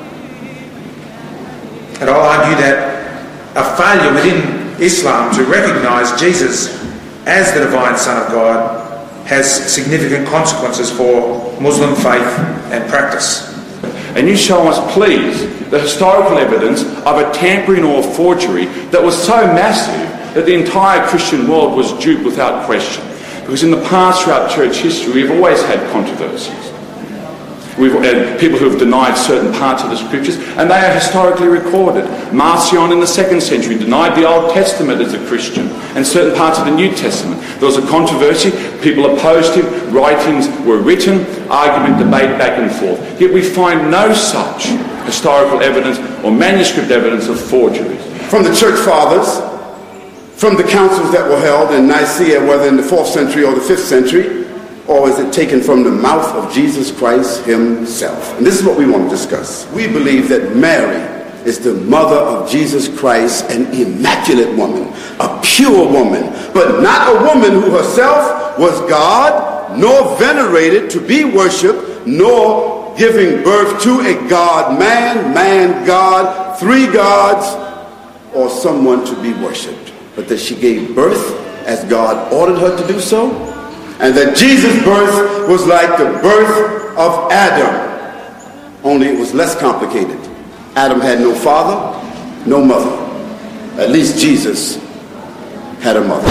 And I'll argue that a failure within Islam to recognise Jesus as the divine Son of God has significant consequences for Muslim faith and practice. And you show us, please, the historical evidence of a tampering or forgery that was so massive that the entire Christian world was duped without question. Because in the past, throughout church history, we've always had controversies. We've had people who have denied certain parts of the scriptures, and they are historically recorded. Marcion in the second century denied the Old Testament as a Christian and certain parts of the New Testament. There was a controversy, people opposed him, writings were written, argument, debate back and forth. Yet we find no such historical evidence or manuscript evidence of forgeries. From the church fathers, from the councils that were held in Nicaea, whether in the fourth century or the fifth century, or is it taken from the mouth of Jesus Christ himself? And this is what we want to discuss. We believe that Mary is the mother of Jesus Christ, an immaculate woman, a pure woman, but not a woman who herself was God, nor venerated to be worshipped, nor giving birth to a God, man, man, God, three gods, or someone to be worshipped. But that she gave birth as God ordered her to do so, and that Jesus' birth was like the birth of Adam, only it was less complicated. Adam had no father, no mother. At least Jesus had a mother.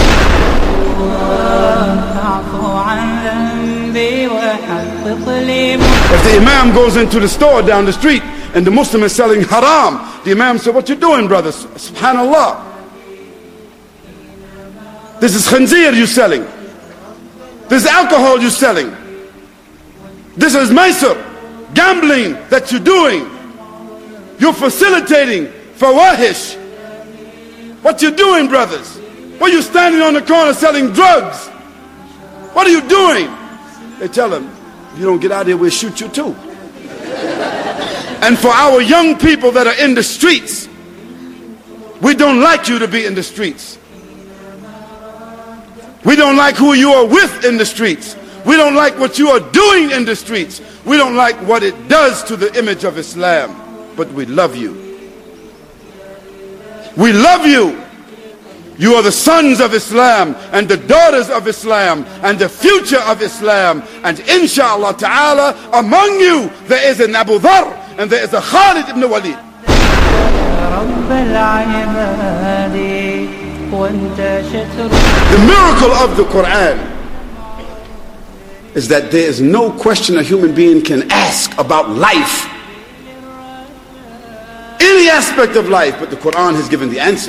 If the imam goes into the store down the street and the Muslim is selling haram, the imam said, "What you doing, brother? Subhanallah. This is khanzir you're selling. This is alcohol you're selling. This is maisr, gambling that you're doing. You're facilitating fawahish. What you doing, brothers? Why you standing on the corner selling drugs? What are you doing?" They tell him, "If you don't get out here, we'll shoot you too." And for our young people that are in the streets, we don't like you to be in the streets. We don't like who you are with in the streets. We don't like what you are doing in the streets. We don't like what it does to the image of Islam. But we love you. We love you. You are the sons of Islam and the daughters of Islam and the future of Islam. And inshallah ta'ala, among you there is an Abu Dhar and there is a Khalid ibn Walid. The miracle of the Quran is that there is no question a human being can ask about life, any aspect of life, but the Quran has given the answer.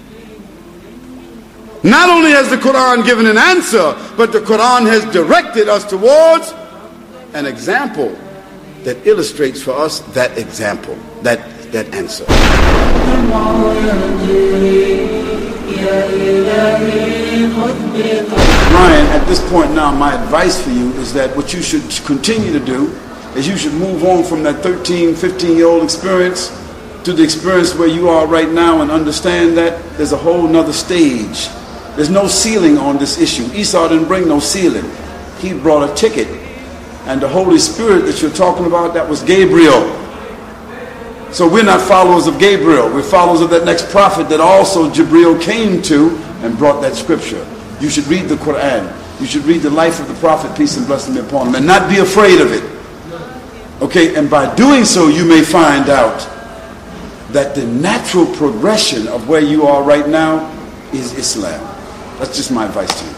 Not only has the Quran given an answer, but the Quran has directed us towards an example that illustrates for us that example, that, that answer. Ryan, at this point now, my advice for you is that what you should continue to do is you should move on from that thirteen, fifteen year old experience to the experience where you are right now and understand that there's a whole nother stage. There's no ceiling on this issue. Esau didn't bring no ceiling. He brought a ticket. And the Holy Spirit that you're talking about, that was Gabriel. So we're not followers of Gabriel. We're followers of that next prophet that also Jibreel came to and brought that scripture. You should read the Quran. You should read the life of the prophet, peace and blessing be upon him, and not be afraid of it. Okay, and by doing so, you may find out that the natural progression of where you are right now is Islam. That's just my advice to you.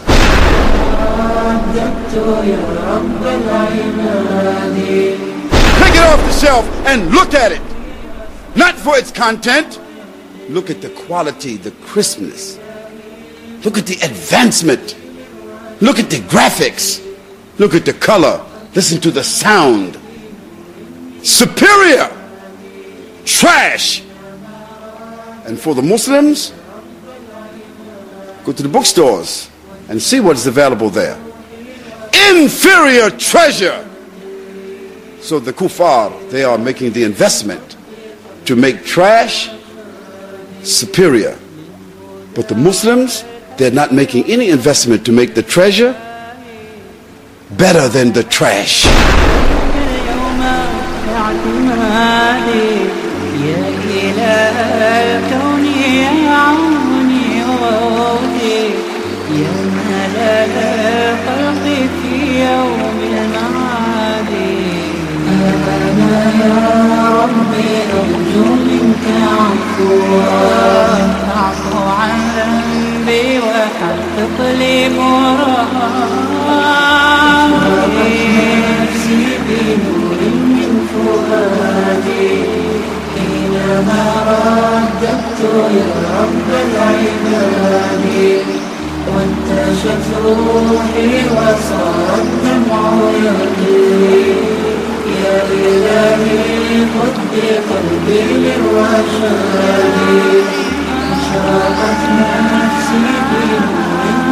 Take it off the shelf and look at it. Not for its content. Look at the quality, the crispness. Look at the advancement. Look at the graphics. Look at the color. Listen to the sound. Superior. Trash. And for the Muslims, go to the bookstores and see what is available there. Inferior treasure. So the kuffar, they are making the investment to make trash superior. But the Muslims, they're not making any investment to make the treasure better than the trash. فاعفو عن ذنبي وحقق لي مرادي نفسي بنور من فؤادي حينما رددت يا رب العباد وانتشت روحي وصار الدمع يجري يا إلهي خذ بقلبي للرشاد أشرقت نفسي بنور